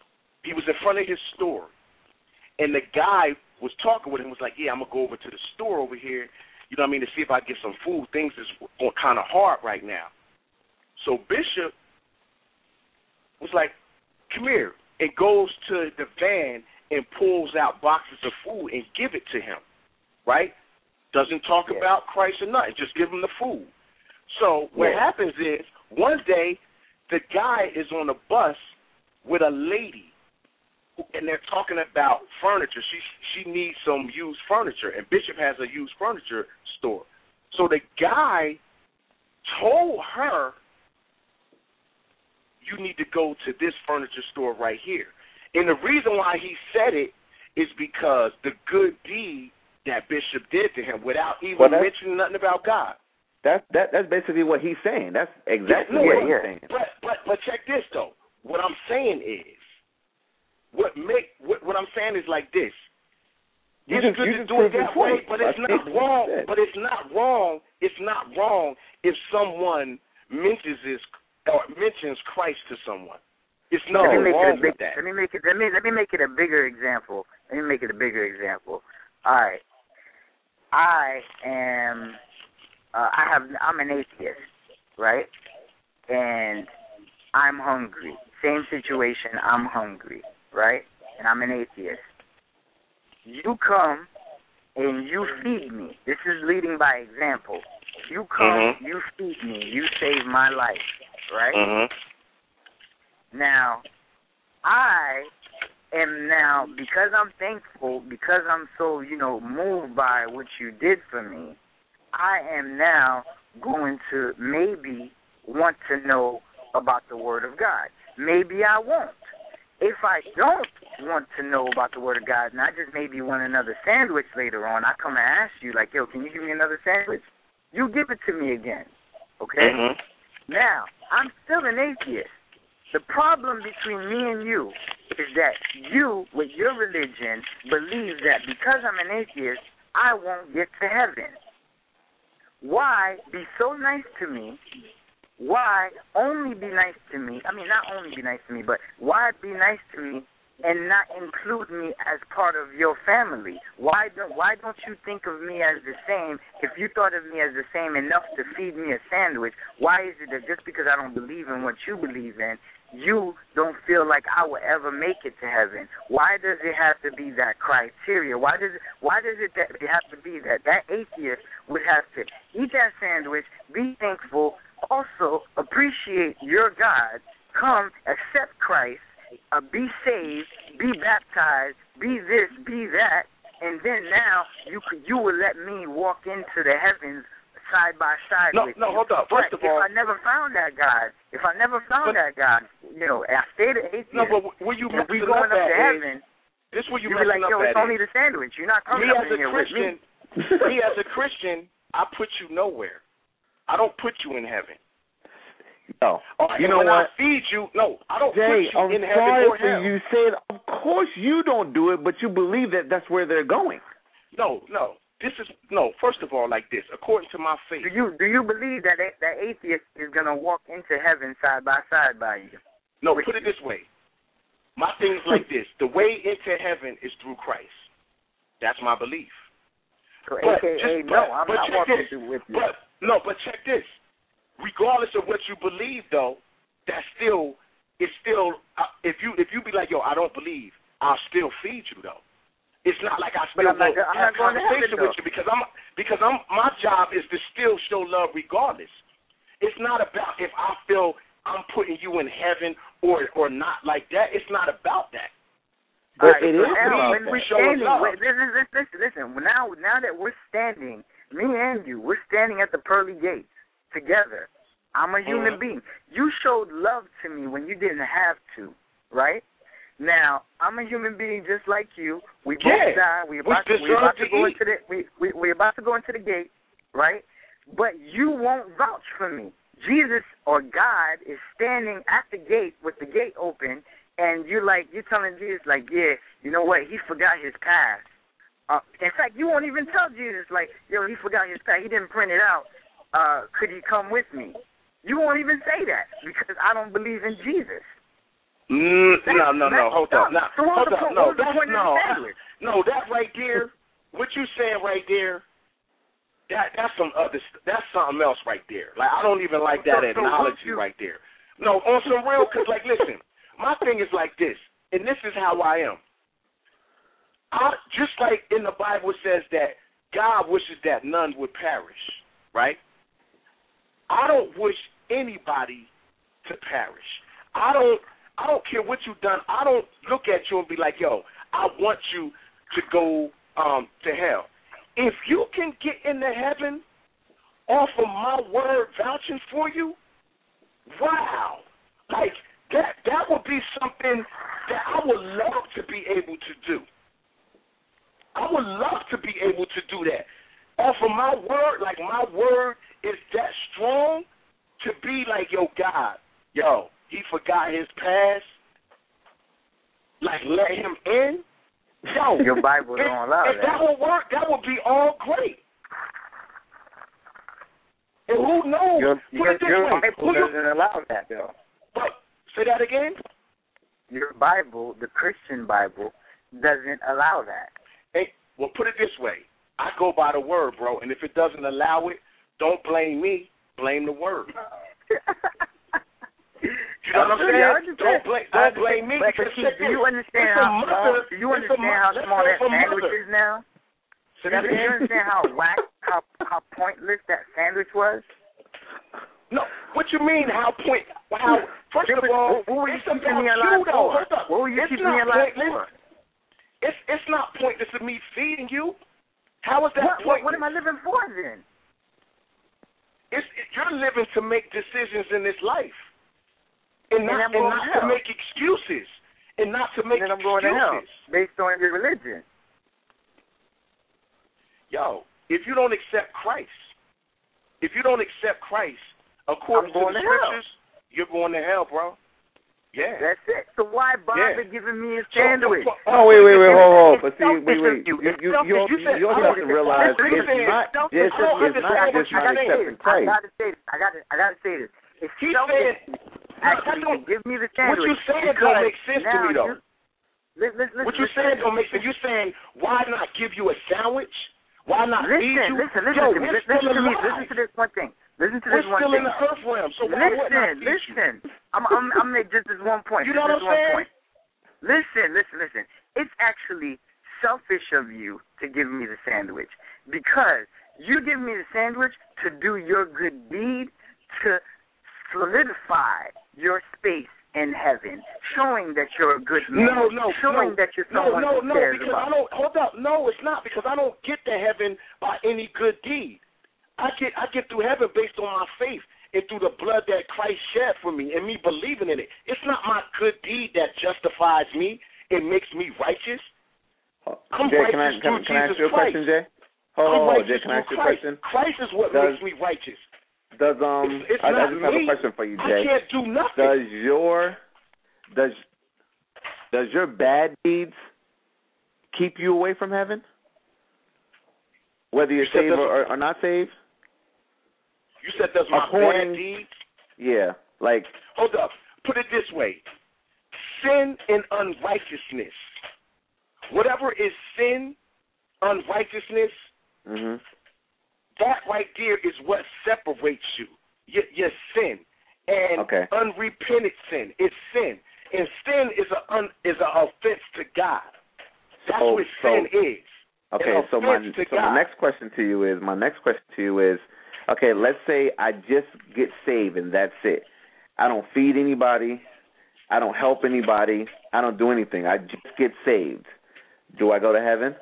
He was in front of his store, and the guy was talking with him, was like, yeah, I'm going to go over to the store over here, you know what I mean, to see if I get some food. Things is going kind of hard right now. So Bishop was like, come here, and goes to the van and pulls out boxes of food and give it to him, right? Doesn't talk Yeah. about Christ or nothing, just give him the food. So what Yeah. happens is, one day, the guy is on a bus with a lady, and they're talking about furniture. She she needs some used furniture, and Bishop has a used furniture store. So the guy told her you need to go to this furniture store right here. And the reason why he said it is because the good deed that Bishop did to him without even well, mentioning nothing about God. That's that. That's basically what he's saying. That's exactly yeah, no, what yeah. he's saying. But but but check this though. What I'm saying is, what make what, what I'm saying is like this. You it's just, good you to do it that way, but it's not wrong. Said. But it's not wrong. It's not wrong if someone mentions this or mentions Christ to someone. It's not let me make wrong it a big, with that. Let me make it. Let me let me make it a bigger example. Let me make it a bigger example. All right, I am. Uh, I have. I'm an atheist, right? And I'm hungry. Same situation. I'm hungry, right? And I'm an atheist. You come and you feed me. This is leading by example. You come, mm-hmm. you feed me, you save my life, right? Mm-hmm. Now, I am now, because I'm thankful, because I'm so, you know, moved by what you did for me, I am now going to maybe want to know about the Word of God. Maybe I won't. If I don't want to know about the Word of God and I just maybe want another sandwich later on, I come and ask you, like, yo, can you give me another sandwich? You give it to me again, okay? Mm-hmm. Now, I'm still an atheist. The problem between me and you is that you, with your religion, believe that because I'm an atheist, I won't get to heaven. Why be so nice to me? Why only be nice to me? I mean, not only be nice to me, but why be nice to me and not include me as part of your family? Why don't Why don't you think of me as the same? If you thought of me as the same enough to feed me a sandwich, why is it that just because I don't believe in what you believe in, you don't feel like I will ever make it to heaven? Why does it have to be that criteria? Why does it, why does it that it have to be that that atheist would have to eat that sandwich, be thankful, also appreciate your God, come accept Christ, uh, be saved, be baptized, be this, be that, and then now you could, you will let me walk into the heavens side by side no, with no, you. No, hold up. First but of all, if I never found that God, if I never found but, that God, you know, I stayed an atheist. No, but where you and we messing going up, up at to is, heaven. This where you be like, yo, it's only is. the sandwich. You're not coming me up as in a here Christian, with me. me as a Christian, I put you nowhere. I don't put you in heaven. No. Right, you know when what? I feed you, no, I don't Jay, put you I'm in heaven sorry or for hell. you saying, of course you don't do it, but you believe that that's where they're going. No, no. This is, no, first of all, like this, according to my faith. Do you do you believe that a, that atheist is going to walk into heaven side by side by you? No, put it this way. My thing is like this. The way into heaven is through Christ. That's my belief. So, but A K A, just, no, but, I'm but not check walking this. through with you. But, no, but check this. Regardless of what you believe, though, that's still, it's still, uh, if you if you be like, yo, I don't believe, I'll still feed you, though. It's not like I still I'm not, will I'm have not going conversation to with you because I'm because I'm my job is to still show love regardless. It's not about if I feel I'm putting you in heaven or or not like that. It's not about that. But right, it so is now, about when that. we're Showing standing, love. wait, listen, listen, listen, listen. Now, now that we're standing, me and you, we're standing at the pearly gates together. I'm a human mm-hmm. being. You showed love to me when you didn't have to, right? Now, I'm a human being just like you. We both yeah. die. We're about, we to, we're about to, to go eat. into the we, we we're about to go into the gate, right? But you won't vouch for me. Jesus or God is standing at the gate with the gate open, and you're like you're telling Jesus like, yeah, you know what? He forgot his pass. Uh, in fact, you won't even tell Jesus like, yo, he forgot his pass. He didn't print it out. Uh, could he come with me? You won't even say that because I don't believe in Jesus. Mm, no, no, no. Hold up. No, so hold the, up. No, that's no. No, that right there. What you saying right there? That that's some other. That's something else right there. Like I don't even like that so, so analogy you, right there. No, on some real. Cause like, listen, my thing is like this, and this is how I am. I just like in the Bible it says that God wishes that none would perish. Right? I don't wish anybody to perish. I don't. I don't care what you've done. I don't look at you and be like, yo, I want you to go um, to hell. If you can get into heaven off of my word vouching for you, wow. Like, That that would be something that I would love to be able to do. I would love to be able to do that. Off of my word, like my word is that strong to be like, yo, God, yo, he forgot his past. Like, let him in. Yo, your Bible if, don't allow if that. that would work, that would be all great. And who knows? Your, Put your, it this your way. Bible Who doesn't you, allow that, though. but, say that again? Your Bible, the Christian Bible, doesn't allow that. Hey, well, put it this way. I go by the word, bro, and if it doesn't allow it, don't blame me. Blame the word. You know what I'm saying? Don't blame, don't blame me. But, Because but do you understand how small? Do you understand how small that sandwich is now? Do you understand how whack, how how pointless that sandwich was? No, what you mean? How point? How? First of all, what, what were you it's keeping about me alive you, though. for? Hold up. What were you it's keeping me alive for? It's it's not pointless of me feeding you. How is that what, pointless? What, what am I living for then? It's it, you're living to make decisions in this life, and not and, and not to make excuses, and not to make and then I'm excuses. going to hell based on your religion. Yo, if you don't accept Christ, if you don't accept Christ according to the to scriptures, hell. you're going to hell, bro. Yeah. That's it. So why bother yeah. giving me a sandwich? So, oh, wait, wait, wait, hold, hold. But see, wait, wait. You, you, you, you, you, you also have to realize it's not just, it's not just not accepting Christ. I gotta say this. I gotta, I gotta say this. It's He selfish said, actually no, to give me the sandwich. What you saying don't make sense to me, though. You, listen, listen, what you listen, saying don't make sense. You saying, why not give you a sandwich? Why not listen, feed you? Listen, listen, Yo, to me. we're Listen, still to me. alive. Listen to this one thing. Listen to We're this one still thing. in the earth realm, so why would not Listen, feed listen. you? I'm, I'm, I'm make just this one point. You know just what I'm saying? Point. Listen, listen, listen. It's actually selfish of you to give me the sandwich because you give me the sandwich to do your good deed to solidify your space in heaven, showing that you're a good man. No, no, showing no, that you're no, someone no, who no, cares because about. I don't. Hold up, no, it's not because I don't get to heaven by any good deed. I get, I get through heaven based on my faith and through the blood that Christ shed for me and me believing in it. It's not my good deed that justifies me. It makes me righteous. I'm Jay, righteous can I, can, through can I ask Jesus you a Christ. question, Jay? Hold I'm on, hold on, Jay, righteous can I ask you a Christ. question? Christ is what Does, makes me righteous. Does um It's, it's I, not I just me. have a question for you, Jay. I can't do nothing. Does your does does your bad deeds keep you away from heaven? Whether you're You said saved does- or, or not saved? You said does my According- bad deeds? Yeah, like Hold up. Put it this way. Sin and unrighteousness. Whatever is sin, unrighteousness, mhm. that right there is what separates you. Your, your sin. And Okay. unrepented sin is sin. And sin is a un, is an offense to God. That's So- what so- sin is. Okay, An so my offense to so God. my next question to you is my next question to you is, okay, let's say I just get saved and that's it. I don't feed anybody, I don't help anybody, I don't do anything. I just get saved. Do I go to heaven?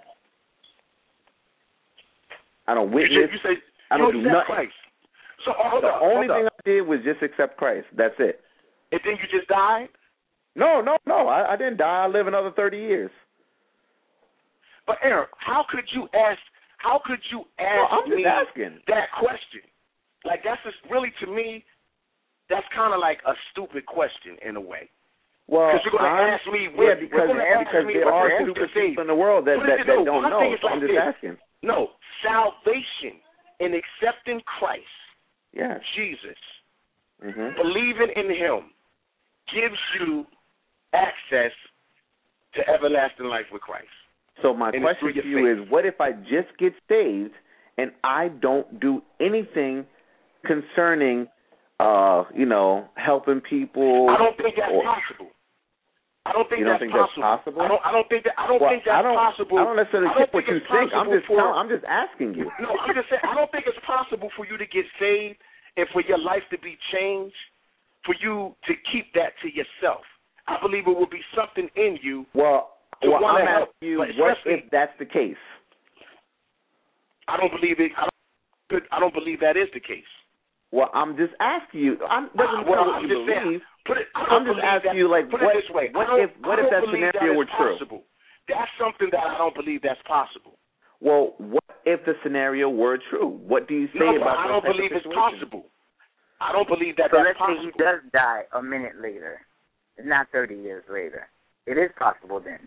I don't You, witness. just, you say I don't you do accept nothing. Christ. So oh, hold The up, only hold thing up. I did was just accept Christ. That's it. And then you just died? No, no, no. I, I didn't die. I live another thirty years. But Eric, how could you ask? How could you ask Well, I'm just me asking. that question? Like that's just really to me, that's kind of like a stupid question in a way. Well, Because you're going to I'm- ask me. yeah, What, because, you're gonna ask because me there what are the stupid answer is. people in the world that, What that, is it, that no, don't my know. thing is So I'm like just this. asking. No, salvation and accepting Christ, Yeah. Jesus, Mhm. believing in Him, gives you access to everlasting life with Christ. So my And it's question through to your you faith. is, what if I just get saved and I don't do anything concerning, uh, you know, helping people? I don't think that's or, possible. I don't think You don't that's think that's possible. possible? I don't. I don't think that. I don't well, think that's I don't, possible. I don't necessarily I don't think what you it's think. I'm possible just, for, telling, I'm just asking you. No, I'm just saying. I don't think it's possible for you to get saved and for your life to be changed, for you to keep that to yourself. I believe it will be something in you. Well, to well wanna I'm help, asking you, but what especially- if that's the case? I don't believe it. I don't, I don't believe that is the case. Well, I'm just asking you. I'm doesn't well, matter what I'm you just believe. saying, put it, I'm just asking you, like, put what, it this way. what if what I if that scenario were true? Possible. That's something that I don't believe that's possible. Well, what if the scenario were true? What do you say no, about I that don't type believe of it's situation? possible. I don't believe that so that's let's possible. say he does die a minute later, not thirty years later. It is possible then.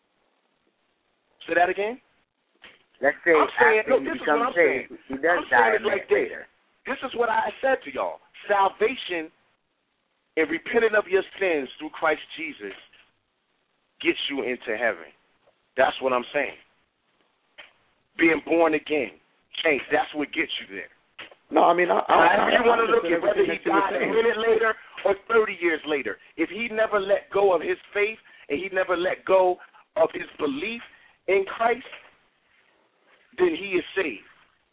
Say that again? Let's say I'm saying, after no, he this is becomes what I'm saved, saying. he does I'm die saying a it minute like this. later. This is what I said to y'all. Salvation and repenting of your sins through Christ Jesus gets you into heaven. That's what I'm saying. Being born again, change, that's what gets you there. No, I mean, I, I, However you I, want to I look at whether he that you were died a saying. minute later or thirty years later. If he never let go of his faith and he never let go of his belief in Christ, then he is saved.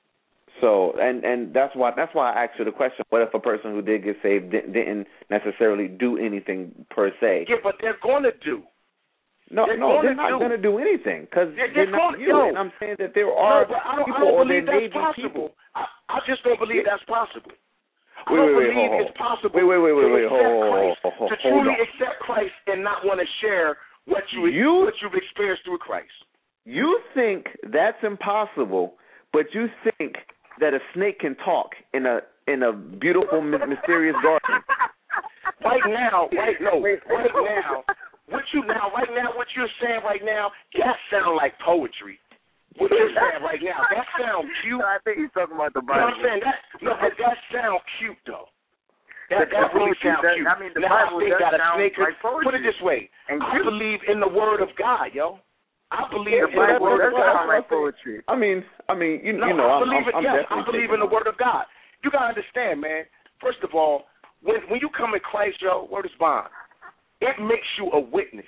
So, and and that's why that's why I asked you the question. What if a person who did get saved didn't, didn't necessarily do anything per se? Yeah, but they're going to do. No, they're no, gonna they're not do. going to do anything because They're, they're, they're not gonna, you. yo, And I'm saying that there are no, but I don't, people, I don't or there believe may that's be possible. people. I, I just don't believe Yeah. that's possible. I Wait, don't wait, wait, believe hold, it's possible wait, wait, wait, wait, wait, to hold, accept hold, Christ, hold, hold, to hold truly on. accept Christ and not want to share what you, You- what you've experienced through Christ. You think that's impossible, but you think that a snake can talk in a in a beautiful, my- mysterious garden. Right now, right no, right now, what you now, right now, what you're saying right now, that sounds like poetry. What you're saying right now, that sounds cute. So I think he's talking about the You know what Bible. I'm saying? That, no, but that sounds cute though. That, The that really poetry sounds does- cute. I mean, the now Bible I think does that a sound snake could, like poetry. put it this way. And I cute. believe in the word of God, yo. I believe The in the Bible word does of God. sound like poetry. I mean, I mean, you, No, you know, I I'm, believe I'm, it. I'm Yes, definitely I believe taking in the on. word of God. You gotta understand, man. First of all, when when you come in Christ, yo, word is bond. It makes you a witness.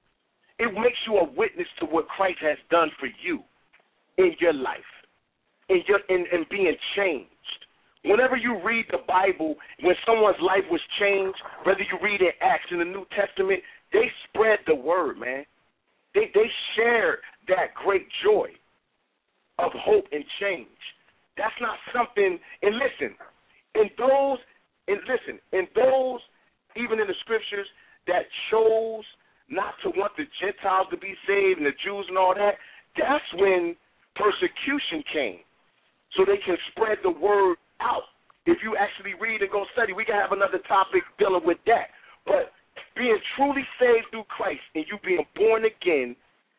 It makes you a witness to what Christ has done for you in your life, in your in, in being changed. Whenever you read the Bible, when someone's life was changed, whether you read in Acts in the New Testament, they spread the word, man. They they shared that great joy of hope and change. That's not something. And listen, in those, and listen, in those, even in the scriptures that chose not to want the Gentiles to be saved and the Jews and all that, that's when persecution came, so they can spread the word out. If you actually read and go study, we can have another topic dealing with that. But being truly saved through Christ and you being born again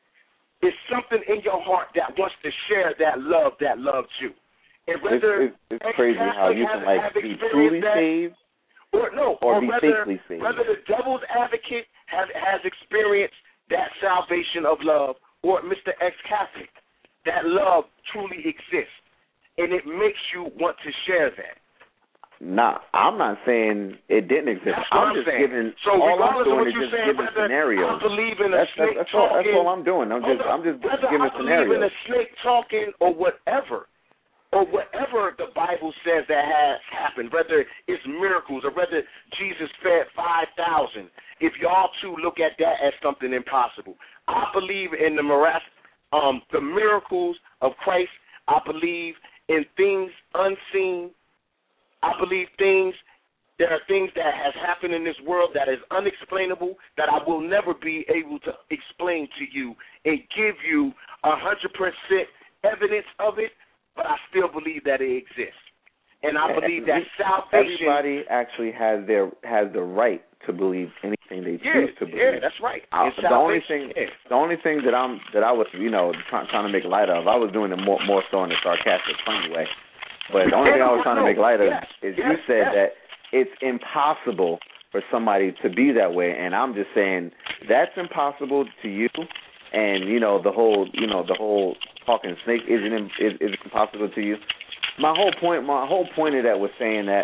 is something in your heart that wants to share that love that loved you. And whether It's, it's, it's crazy how you can like be truly that, saved or no, or, or be whether, fakely saved. whether the devil's advocate has has experienced that salvation of love, or Mister Ex-Catholic, that love truly exists, and it makes you want to share that. Nah, I'm not saying it didn't exist. That's what I'm I'm just saying. giving. So all I'm regardless of doing what is you're just saying, giving whether scenarios. I believe in a That's, snake that's, that's, all, talking. that's all I'm doing. I'm just, Hold I'm just whether giving I believe in scenarios. a snake talking or whatever, or whatever the Bible says that has happened, whether it's miracles or whether Jesus fed five thousand. If y'all too look at that as something impossible, I believe in the mirac- um, the miracles of Christ. I believe in things unseen. I believe things. There are things that has happened in this world that is unexplainable that I will never be able to explain to you and give you a hundred percent evidence of it, but I still believe that it exists. And I believe that salvation. Everybody actually has their has the right to believe anything they Yeah, choose to believe. yeah, that's right. Uh, It's the only salvation, thing, yeah. the only thing that I'm that I was, you know, try, trying to make light of, I was doing it more more so in a sarcastic, funny way. But the only thing I was trying to make light of Yes, is yes, you said yes. that it's impossible for somebody to be that way, and I'm just saying that's impossible to you. And you know the whole, you know the whole talking snake isn't is, is impossible to you. My whole point, my whole point of that was saying that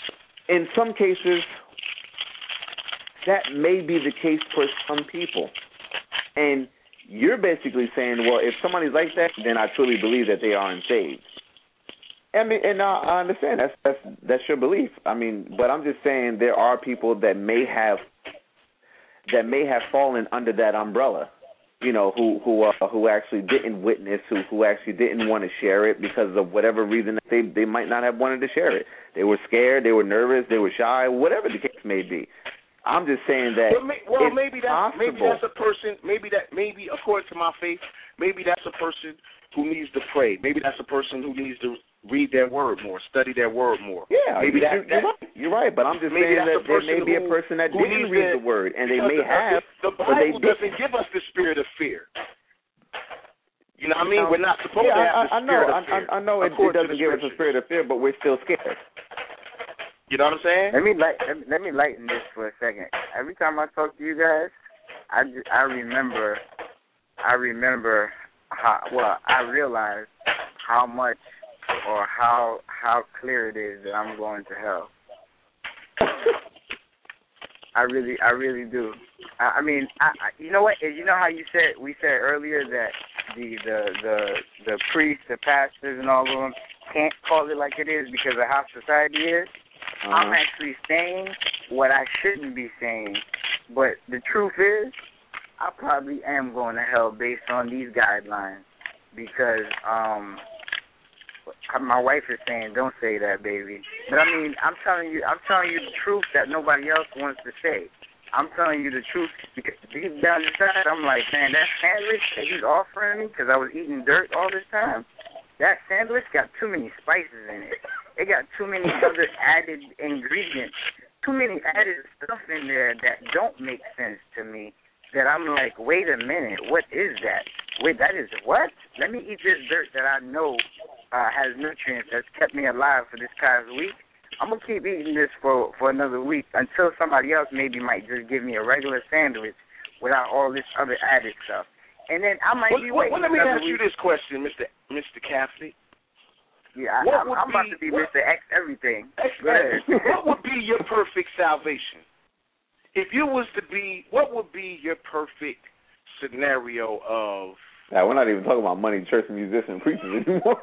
in some cases that may be the case for some people, and you're basically saying, well, if somebody's like that, then I truly believe that they aren't saved. I mean, and I, I understand that's that's that's your belief. I mean, but I'm just saying there are people that may have that may have fallen under that umbrella, you know, who who uh, who actually didn't witness, who who actually didn't want to share it because of whatever reason they they might not have wanted to share it. They were scared, they were nervous, they were shy, whatever the case may be. I'm just saying that well, may, well it's maybe that's possible. maybe that's a person. Maybe that maybe according to my faith, maybe that's a person who needs to pray. Maybe that's a person who needs to read their word more, study their word more. Yeah, maybe you're, that, you're right. You're right, but I'm just saying that there may be a person that didn't read the word, and they may have. The Bible doesn't give us the spirit of fear. You know what I mean? We're not supposed yeah, to have I, the I know, spirit of I, fear. I know it, it doesn't give us a spirit of fear, but we're still scared. You know what I'm saying? Let me light, let me, let me lighten this for a second. Every time I talk to you guys, I, I remember, I remember how, well, I realize how much or how how clear it is that I'm going to hell. I really, I really do. I, I mean, I, I, you know what? You know how you said we said earlier that the the the the priests, the pastors, and all of them can't call it like it is because of how society is. Uh-huh. I'm actually saying what I shouldn't be saying, but the truth is, I probably am going to hell based on these guidelines because um, my wife is saying, "Don't say that, baby." But I mean, I'm telling you, I'm telling you the truth that nobody else wants to say. I'm telling you the truth because deep down inside, I'm like, man, that sandwich that he's offering me because I was eating dirt all this time. That sandwich got too many spices in it. It got too many other added ingredients, too many added stuff in there that don't make sense to me, that I'm like, wait a minute, what is that? Wait, that is what? Let me eat this dirt that I know uh, has nutrients that's kept me alive for this past week. I'm going to keep eating this for, for another week until somebody else maybe might just give me a regular sandwich without all this other added stuff. And then I might well, be well, waiting. Well, let me ask week. you this question, Mister Mister Cassidy. Yeah, I, I'm, I'm about to be what, Mister X everything. X, Go ahead. What would be your perfect salvation? If you was to be, what would be your perfect scenario of? Yeah, we're not even talking about money, church, musician, preachers anymore.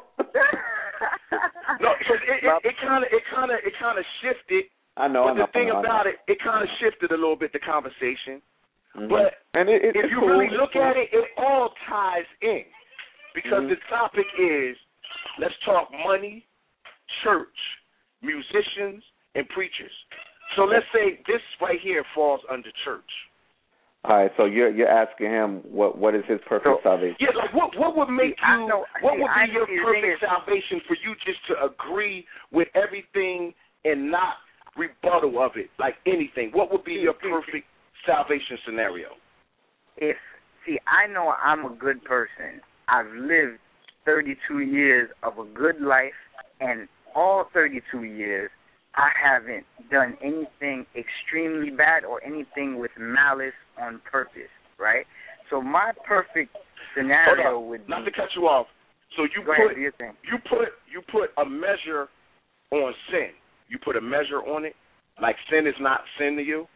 No, because it kind of, it kind of, it kind of shifted. I know. But I know, the thing I know, about I know. it, it kind of shifted a little bit the conversation. Mm-hmm. But and it, it, if you cool. really look at it, it all ties in because mm-hmm. the topic is let's talk money, church, musicians, and preachers. So let's say this right here falls under church. All right, so you're you're asking him what what is his perfect so, salvation? Yeah, like what what would make see, you? know, what see, would be I your perfect is, salvation for you just to agree with everything and not rebuttal of it, like anything? What would be your perfect salvation scenario? If see, I know I'm a good person. I've lived thirty-two years of a good life, and all thirty-two years, I haven't done anything extremely bad or anything with malice on purpose, right? So my perfect scenario would be... Not to cut you off. So you Go put ahead, do your thing. you put you put a measure on sin. You put a measure on it, like sin is not sin to you.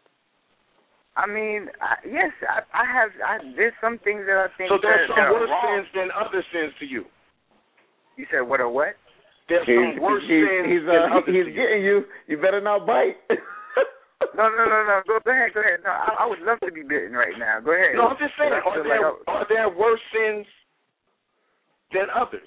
I mean, I, yes, I, I have. I, there's some things that I think so there's that, some that worse are wrong. sins than other sins to you. You said what or what? There's he's, some worse he's, sins he's, than uh, others he's to you. getting you. You better not bite. No, no, no, no. Go, go ahead, go ahead. No, I, I would love to be bitten right now. Go ahead. No, I'm just saying, I are feel there, like I- are there worse sins than others?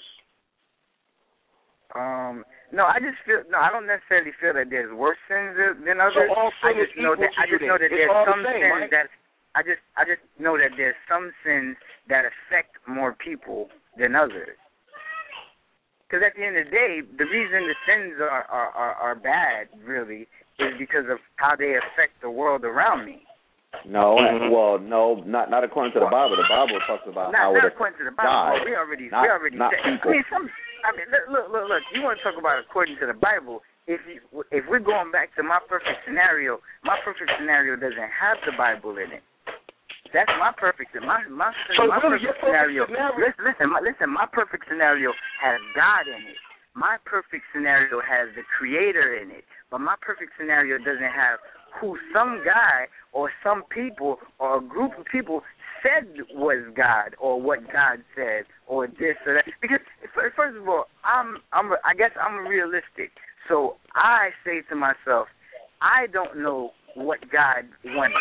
Um, no, I just feel no. I don't necessarily feel that there's worse sins than others. So all sin I just is know equal that to I you just then. know that It's there's all the some same, sins right? that I just I just know that there's some sins that affect more people than others. Because at the end of the day, the reason the sins are, are, are, are bad, really, is because of how they affect the world around me. No, Mm-hmm. well, no, not not according to the Bible. The Bible talks about Not, how not it according to the Bible. God, Well, we already, not, we already not said. people. I mean, some. I mean, look, look, look. You want to talk about according to the Bible? If you, if we're going back to my perfect scenario, my perfect scenario doesn't have the Bible in it. That's my perfect. My my, So my really, perfect, your perfect scenario. scenario- Listen, listen, my, listen. My perfect scenario has God in it. My perfect scenario has the Creator in it. But my perfect scenario doesn't have who some guy or some people or a group of people said was God or what God said or this or that. Because first of all, I'm I'm I guess I'm realistic. So I say to myself, I don't know what God wanted.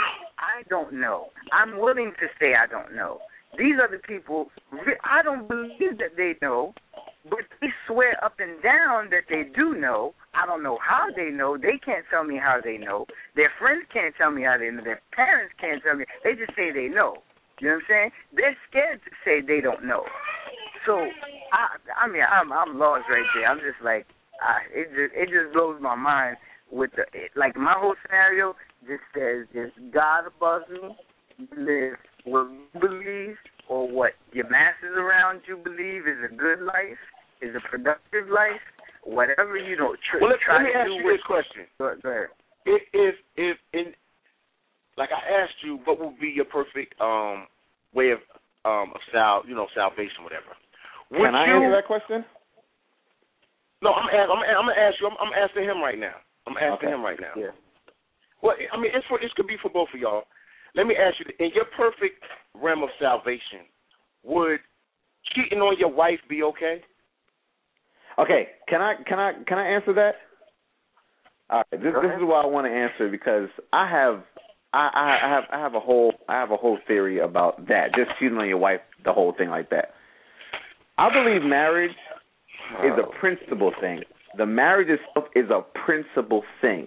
I don't know. I'm willing to say I don't know. These are the people, I don't believe that they know, but they swear up and down that they do know. I don't know how they know. They can't tell me how they know. Their friends can't tell me how they know. Their parents can't tell me. They just say they know. You know what I'm saying? They're scared to say they don't know. So, I, I mean, I'm, I'm lost right there. I'm just like, I, it just it just blows my mind with the, it, like my whole scenario just says, is God above me, live what you believe or what your masses around you believe is a good life, is a productive life, whatever you know. Tr- well, let, try let me to ask do you with, this question. Go, go ahead. If, if, if, in, like I asked you, what would be your perfect um, way of, um, of sal, you know, salvation, whatever? Would Can I you, answer that question? No, I'm, ask, I'm, I'm going to ask you. I'm, I'm asking him right now. I'm asking Okay. him right now. Yeah. Well, I mean, it's for, this could be for both of y'all. Let me ask you, in your perfect realm of salvation, would cheating on your wife be okay? Okay, can I can I can I answer that? All right, this this is what I want to answer because I have I, I I have I have a whole I have a whole theory about that. Just cheating on your wife, the whole thing like that. I believe marriage is a principle thing. The marriage itself is a principle thing.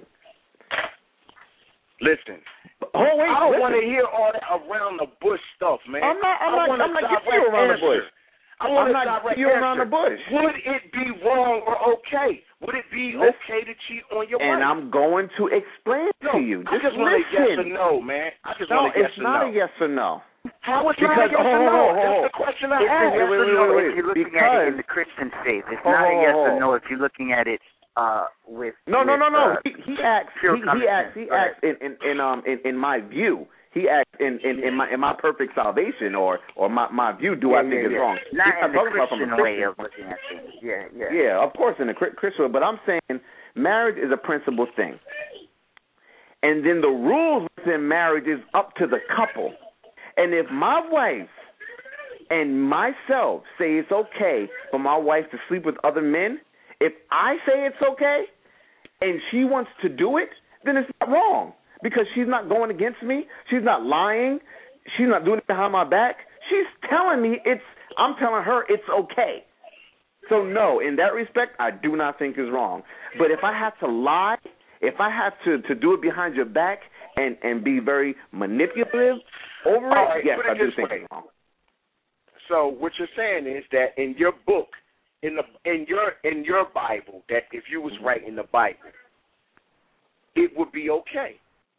Listen, oh wait, I don't listen. want to hear all that around the bush stuff, man. I'm not. I'm I not. want I'm a not getting direct you around answer. the bush. I want I'm a not direct getting you around answer. the bush. Would it be wrong or okay? Would it be Listen, okay to cheat on your and wife? I'm going to explain no, to you. I Just just want a listen. yes or no, man. I just No, want a yes it's or not no. a yes or no. How is Because, not a yes oh, or oh, no? oh, That's oh. the question I It's a asked. yes wait, or wait, no wait, wait, if you're looking because, at it in the Christian faith. It's oh, not a yes oh, or oh. no if you're looking at it uh, with No, no, with, no, no. Uh, he, he acts. pure He, he common acts. sense. He Go acts in, in, in um in, in my view. He acts in, in, in my in my perfect salvation or or my, my view. Do yeah, I think yeah, is yeah. wrong? Not He's in the talking about from a Christian way Christian of looking at things. Yeah, yeah. Yeah, of course in the Christian, but I'm saying marriage is a principal thing, and then the rules within marriage is up to the couple. And if my wife and myself say it's okay for my wife to sleep with other men, if I say it's okay and she wants to do it, then it's not wrong because she's not going against me. She's not lying. She's not doing it behind my back. She's telling me it's, I'm telling her it's okay. So, no, in that respect, I do not think it's wrong. But if I have to lie, if I have to, to do it behind your back and, and be very manipulative over it, right, yes, put it I do this think way. it's wrong. So what you're saying is that in your book, in the in your in your Bible, that if you was writing the Bible, it would be okay.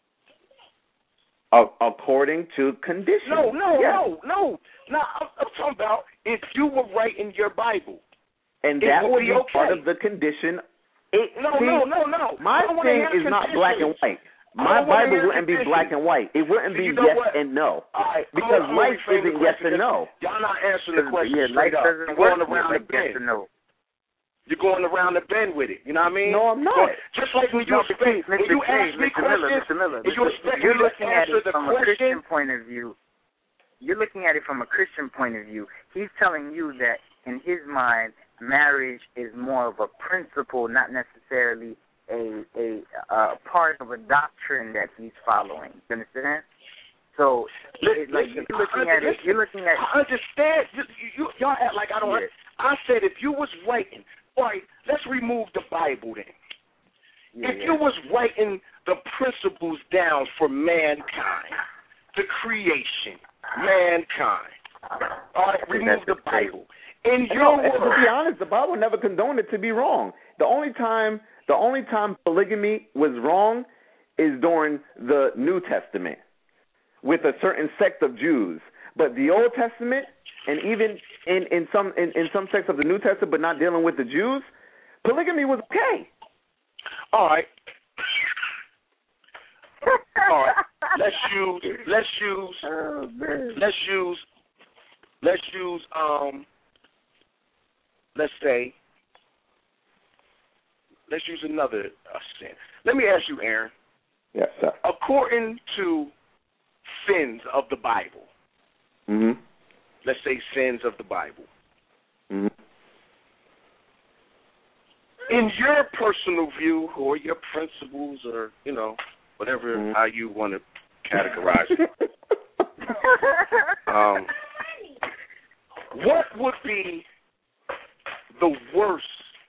Uh, according to conditions. No, no, yes. no, no. No, I'm, I'm talking about if you were writing your Bible. And it that would would be be okay. part of the condition. It, No, see, no, no, no. My I don't wanna thing hear is not black and conditions. white. I My don't wanna Bible hear wouldn't be conditions. black and white. It wouldn't See, be you know yes what? and no. All right, Because I'm gonna life reframe the isn't yes question. and no. Y'all not answering the question Yeah, straight life up. doesn't You're work going around like the yes bend. or no. You're going around the bend with it. You know what I mean? No, I'm not. Well, just like when you No, expect, Mister when you J, ask me Mister Miller, questions, Mister Miller, and you Mister expect you're me to looking at answer it the from a question. Christian point of view. You're looking at it from a Christian point of view. He's telling you that in his mind, marriage is more of a principle, not necessarily a a, a part of a doctrine that he's following. You understand? So, Listen, it, like listen, you're looking I, at it. listen, You're looking at. I understand. You, you, y'all act like I don't. Yeah. I said if you was writing, all right, let's remove the Bible then. Yeah, if yeah. you was writing the principles down for mankind, the creation, mankind, all right, remove the Bible. In your No, and to world, be honest, the Bible never condoned it to be wrong. The only time, the only time polygamy was wrong is during the New Testament with a certain sect of Jews. But the Old Testament, and even in, in some in, in some sects of the New Testament, but not dealing with the Jews, polygamy was okay. all right. All right. Let's use. Let's use. Oh, man. Let's use. Let's use. Um. Let's say. Let's use another uh, sin. Let me ask you, Aaron. Yes, sir. According to sins of the Bible, Mhm. let's say sins of the Bible. Mhm. In your personal view or your principles or, you know, whatever, Mhm. how you want to categorize it. um, what would be the worst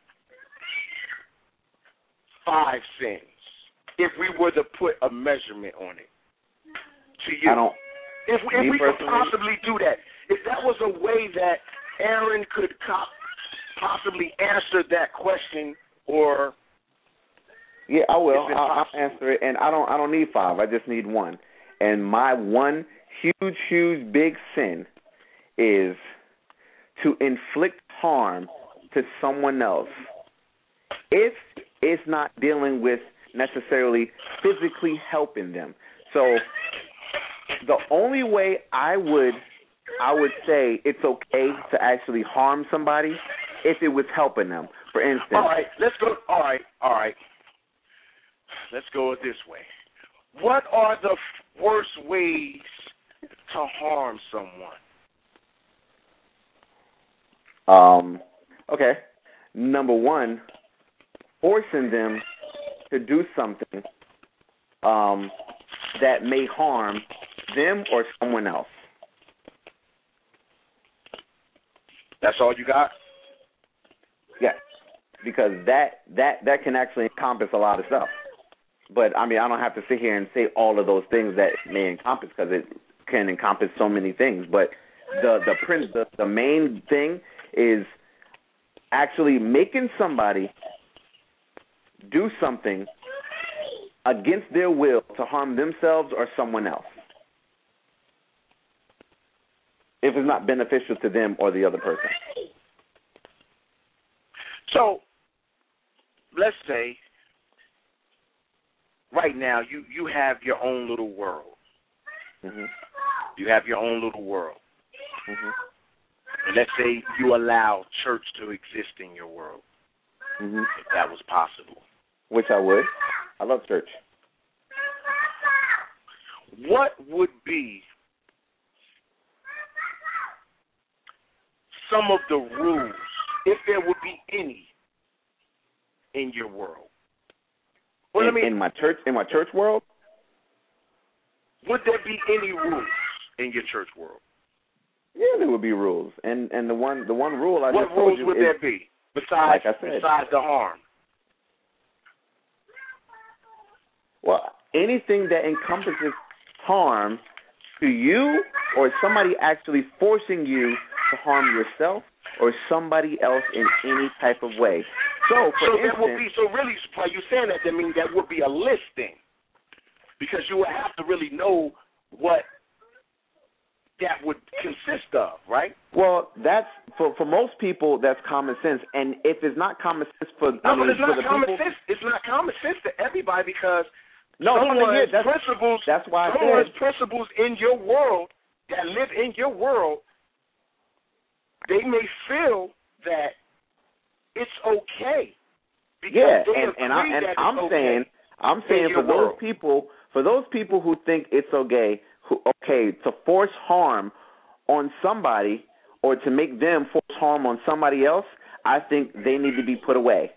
five sins if we were to put a measurement on it? To you, I don't. If, if we could personally, possibly do that, if that was a way that Aaron could co- possibly answer that question, or yeah, I will. I'll, I'll answer it, and I don't. I don't need five. I just need one. And my one huge, huge, big sin is to inflict harm to someone else if it's not dealing with necessarily physically helping them. So the only way I would I would say it's okay to actually harm somebody if it was helping them. For instance, all right, let's go. All right, all right. Let's go this way. What are the f- worst ways to harm someone? Um. Okay. Number one, forcing them to do something um, that may harm them or someone else. That's all you got? Yes, because that that that can actually encompass a lot of stuff. But I mean, I don't have to sit here and say all of those things that it may encompass, because it can encompass so many things. But the the prin- the, the main thing is actually making somebody do something against their will to harm themselves or someone else, if it's not beneficial to them or the other person. So, let's say right now you, you have your own little world. Mm-hmm. You have your own little world. Mm-hmm. And let's say you allow church to exist in your world, mm-hmm. if that was possible. Which I would. I love church. What would be some of the rules, if there would be any, in your world? Well, in, I mean, in my church, in my church world, would there be any rules in your church world? Yeah, there would be rules, and and the one the one rule I what just told rules you would is, there be besides like I said, besides the harm? Well, anything that encompasses harm to you or somebody actually forcing you to harm yourself or somebody else in any type of way. So, for so instance, there would be so really, by you saying that, that means that would be a listing, because you would have to really know what that would consist of, right? Well, that's for for most people that's common sense, and if it's not common sense for no, I mean, but it's not for the common people, sense. It's not common sense to everybody, because no, someone's that's, principles, that's why I someone's said, principles in your world that live in your world, they may feel that it's okay. Yeah, they and and, I, and that I'm okay saying I'm saying for those world. people for those people who think it's okay who okay to force harm on somebody or to make them force harm on somebody else, I think they need to be put away.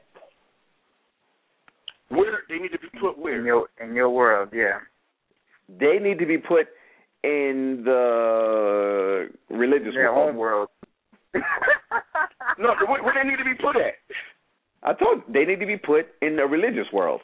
Where they need to be put? Where in your in your world? Yeah, they need to be put in the religious their world. own world. No, where, where they need to be put at? I told you, they need to be put in the religious world.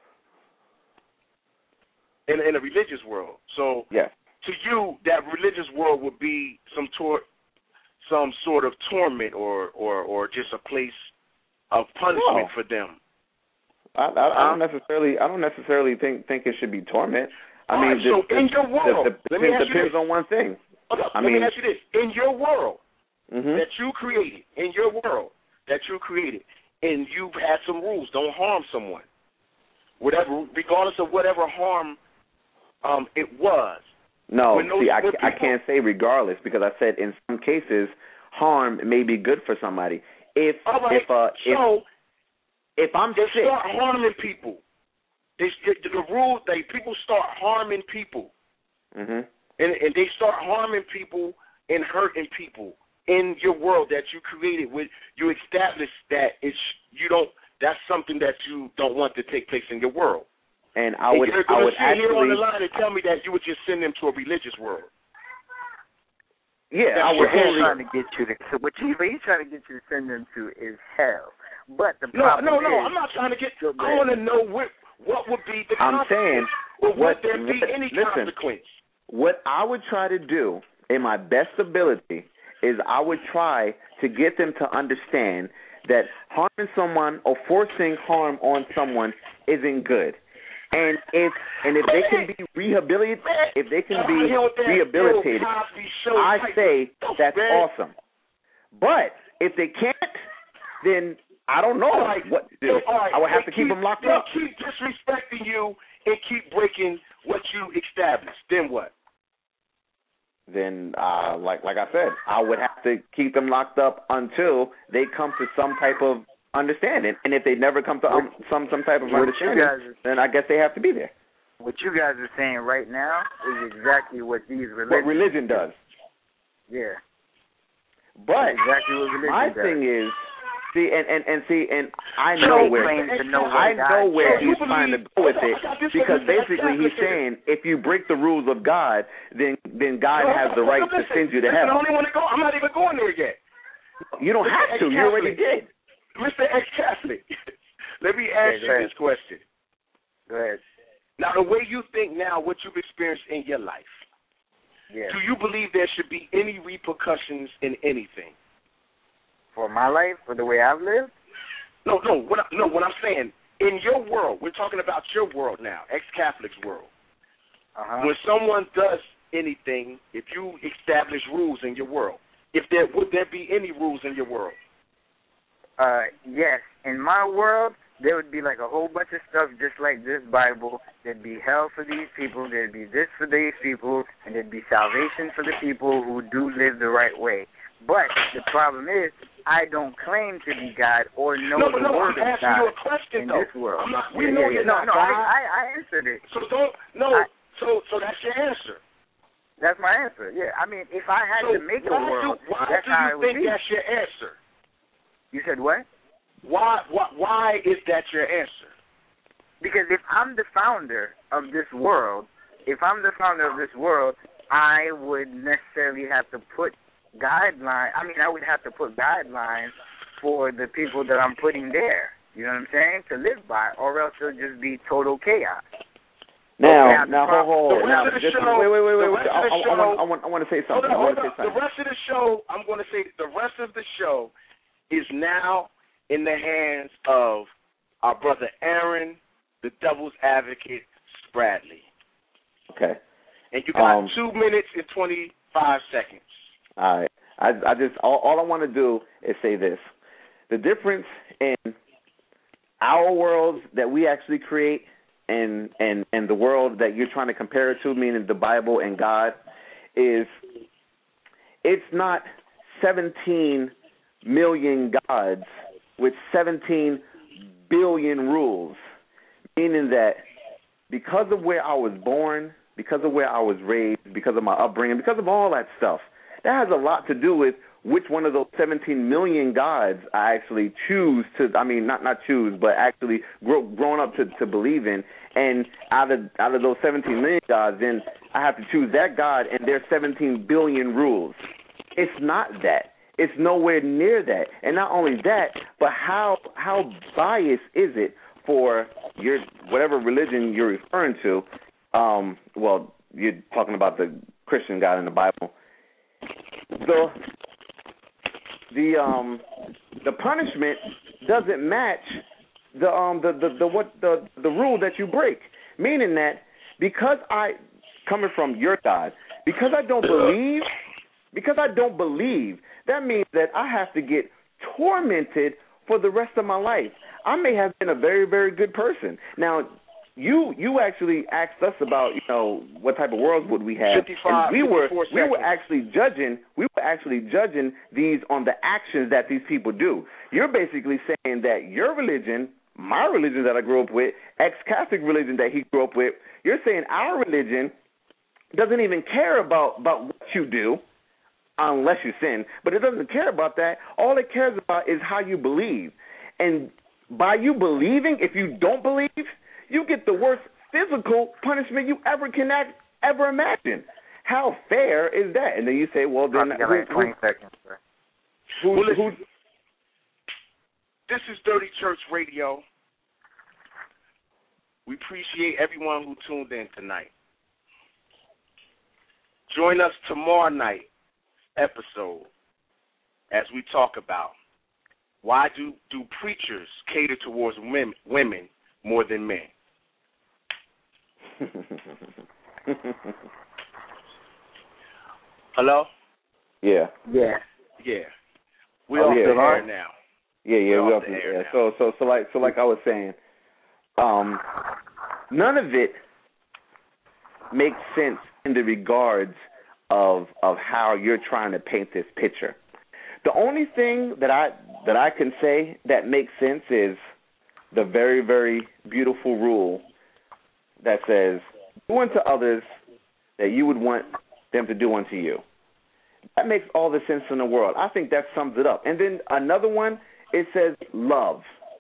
In, in a religious world. So, yes. To you, that religious world would be some tor- some sort of torment, or, or, or just a place of punishment No. for them. I, I, I don't necessarily. I don't necessarily think think it should be torment. I All mean, right, the, so the, in your world, the, the, let me it ask you depends this. on one thing. Hold up, I let mean, me ask you this: in your world mm-hmm. that you created, in your world that you created, and you've had some rules, don't harm someone, whatever, regardless of whatever harm um, it was. No, those, see, I, people, I can't say regardless, because I said in some cases harm may be good for somebody. If all right, if uh, so if, if I'm they sick, start harming people. They, the, the rule, they people start harming people, mm-hmm. and, and they start harming people and hurting people in your world that you created. With you establish that it's you don't. That's something that you don't want to take place in your world. and I and would you're I going would to sit here on actually the line and tell me that you would just send them to a religious world. yeah, That's I would your What he's totally. trying to get you to, so what, he, what he's trying to get you to send them to is hell. But the No, problem no, no. is, I'm not trying to get. Go I ahead. want to know what what would be the I'm saying consequence, or what, would there be what any listen, consequence? what I would try to do in my best ability is I would try to get them to understand that harming someone or forcing harm on someone isn't good. And if and if they can be rehabilitated, if they can be rehabilitated, I say that's awesome. But if they can't, then I don't know Right. what to do. Right. I would have They to keep keep, them locked they up. keep disrespecting you and keep breaking what you established. Then what? Then, uh, like like I said, I would have to keep them locked up until they come to some type of understanding. And if they never come to um, some some type of What you understanding, guys are- then I guess they have to be there. what you guys are saying right now is exactly what these religions What religion does. Yeah. But Exactly what religion my does. thing is, see, and, and, and see, and I So know they where claim to know what I God know where says. he's trying to go with it, because basically he's saying if you break the rules of God, then then God No, has the listen, right listen, to send you to listen, I heaven. don't even want to go. I'm not even going there yet. You don't have to. You already did. Mister Ex-Catholic, let me ask Yeah, go you this question. Go ahead. Now, the way you think now, what you've experienced in your life, Yeah. do you believe there should be any repercussions in anything? For my life, for the way I've lived, No, no, what I, no. What I'm saying, in your world, we're talking about your world now, ex-Catholic's world. uh-huh. When someone does anything, if you establish rules in your world, if there would there be any rules in your world? Uh, yes, in my world, there would be like a whole bunch of stuff just like this Bible. There'd be hell for these people, there'd be this for these people, and there'd be salvation for the people who do live the right way. But the problem is, I don't claim to be God or know no, the no, word I'm of asking God you a question, in though. this world. I'm not, we yeah, know yeah, yeah. you're No, not no, God. I, I, I answered it. So don't, no, I, so so that's your answer. That's my answer, yeah. I mean, if I had So to make a why world, do, why that's do how you it would think be. that's your answer? You said what? Why, why, why is that your answer? Because if I'm the founder of this world, if I'm the founder of this world, I would necessarily have to put guidelines. I mean, I would have to put guidelines for the people that I'm putting there. You know what I'm saying? To live by, or else it'll just be total chaos. Now, Okay, now, hold, hold, the rest now, of the just, show- wait, wait, wait, the wait. rest I, of the I, I, show- want, I want, I want to say Hold something. on, I want hold to say on. The something. rest of the show, I'm going to say, the rest of the show is now in the hands of our brother Aaron, the Devil's Advocate, Spradley. Okay. And you got Um, two minutes and twenty-five seconds. All right. I, I just all, all I want to do is say this: the difference in our worlds that we actually create and and and the world that you're trying to compare it to, meaning the Bible and God, is it's not seventeen million gods with seventeen billion rules, meaning that because of where I was born, because of where I was raised, because of my upbringing, because of all that stuff, that has a lot to do with which one of those seventeen million gods I actually choose to, I mean, not not choose, but actually grow, grown up to, to believe in. And out of out of those seventeen million gods, then I have to choose that God and their seventeen billion rules. It's not that. It's nowhere near that. And not only that, but how how biased is it for your whatever religion you're referring to? Um, well, you're talking about the Christian God in the Bible. The the um the punishment doesn't match the um the, the, the what the the rule that you break. Meaning that because I coming from your God, because I don't believe because I don't believe, that means that I have to get tormented for the rest of my life. I may have been a very, very good person. Now, you you actually asked us about, you know, what type of worlds would we have, and we were we were actually judging we were actually judging these on the actions that these people do. You're basically saying that your religion, my religion that I grew up with, ex-Catholic religion that he grew up with, you're saying our religion doesn't even care about, about what you do unless you sin, but it doesn't care about that. All it cares about is how you believe. And by you believing, if you don't believe, you get the worst physical punishment you ever can act, ever imagine. How fair is that? And then you say, well, then who, like twenty who, seconds, sir. Who, well, listen, who, this is Dirty Church Radio. We appreciate everyone who tuned in tonight. Join us tomorrow night episode as we talk about why do, do preachers cater towards women, women more than men. Hello? Yeah. Yeah. Yeah. We're oh, off yeah. the air now. Yeah, yeah, we're, we're off off the air. Yeah. Now. So, so, so, like, so, like I was saying, um, none of it makes sense in the regards of of how you're trying to paint this picture. The only thing that I that I can say that makes sense is the very, very beautiful rule that says, "Do unto others that you would want them to do unto you." That makes all the sense in the world. I think that sums it up. And then another one, it says love.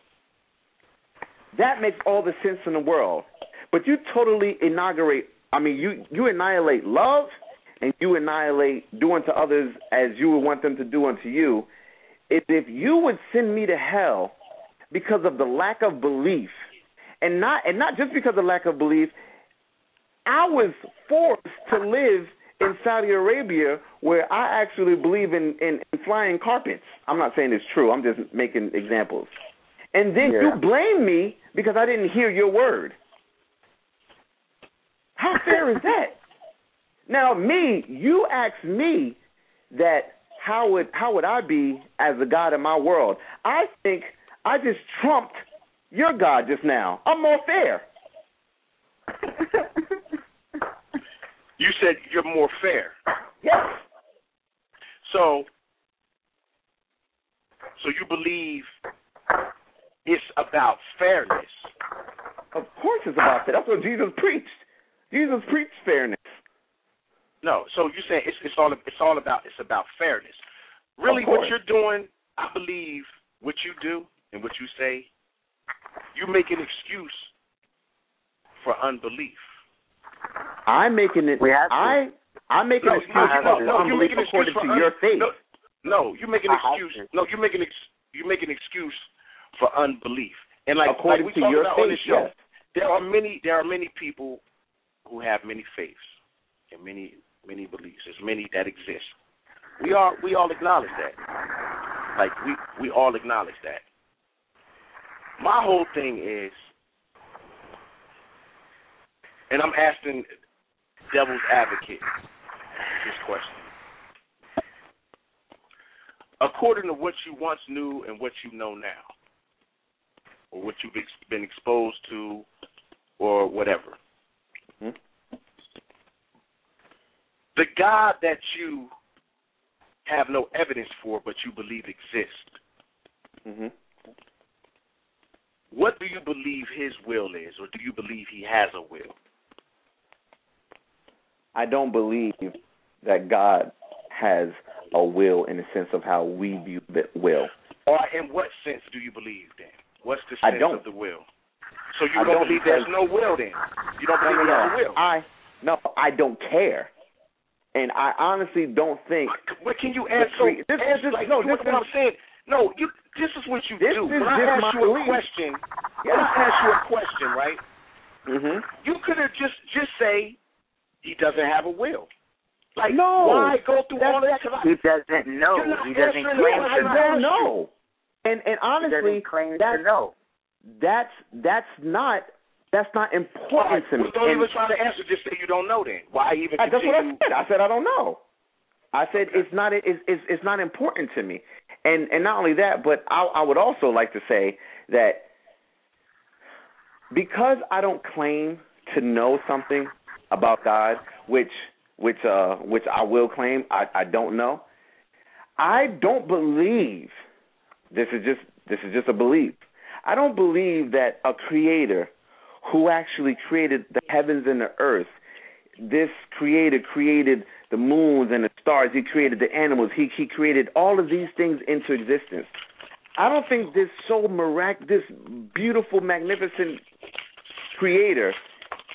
That makes all the sense in the world. But you totally inaugurate, I mean, you, you annihilate love and you annihilate do unto others as you would want them to do unto you. If, if you would send me to hell because of the lack of belief, and not and not just because of lack of belief, I was forced to live in Saudi Arabia where I actually believe in, in, in flying carpets. I'm not saying it's true. I'm just making examples. And then yeah. you blame me because I didn't hear your word. How fair is that? Now, me, you asked me that how would how would I be as a God in my world? I think I just trumped your God just now. I'm more fair. You said you're more fair. Yes. So, so you believe it's about fairness? Of course it's about that. That's what Jesus preached. Jesus preached fairness. No, so you say it's it's all it's all about it's about fairness. Really, what you're doing, I believe, what you do and what you say, you make an excuse for unbelief. I'm making it. We have to. I I'm making no, an excuse no, for no, unbelief you according to un- your faith. No, no, you make an I excuse. No, you make an ex- you make an excuse for unbelief. And like, according like we to talk your about faith, on this show, yes. there are many there are many people who have many faiths and many many beliefs. There's many that exist. We all we all acknowledge that. Like we we all acknowledge that. My whole thing is, and I'm asking devil's advocate this question. According to what you once knew and what you know now, or what you've ex- been exposed to, or whatever, Mm-hmm. the God that you have no evidence for but you believe exists, Mm-hmm. what do you believe his will is, or do you believe he has a will? I don't believe that God has a will in the sense of how we view the will. Or in what sense do you believe then? What's the I sense don't. of the will? So you I don't, don't believe there's no will then? You don't believe no, no, there's no. a will? I no, I don't care, and I honestly don't think. What can you answer? Free, this, answer this, like, no, what, this what is, I'm saying. No, you. This is what you this do. is When I just ask my you a belief. question, Yes. when I ask you a question, right? Mm-hmm. You could have just just say he doesn't have a will. Like, No, why go through all of that? He doesn't know. You're not He doesn't answering claim the to question. I don't know. know. And and He honestly, doesn't claim that, to know. that's that's not that's not All important right, to me. well, don't And even try to answer. Just say you don't know. Then why even? I, that's what I continue? said. I said I don't know. I said Okay. it's not it's, it's it's not important to me. And and not only that, but I, I would also like to say that because I don't claim to know something about God, which which uh which I will claim I, I don't know. I don't believe this is just this is just a belief. I don't believe that a creator who actually created the heavens and the earth, this creator created the moons and the stars, he created the animals, he he created all of these things into existence. I don't think this so mirac this beautiful, magnificent creator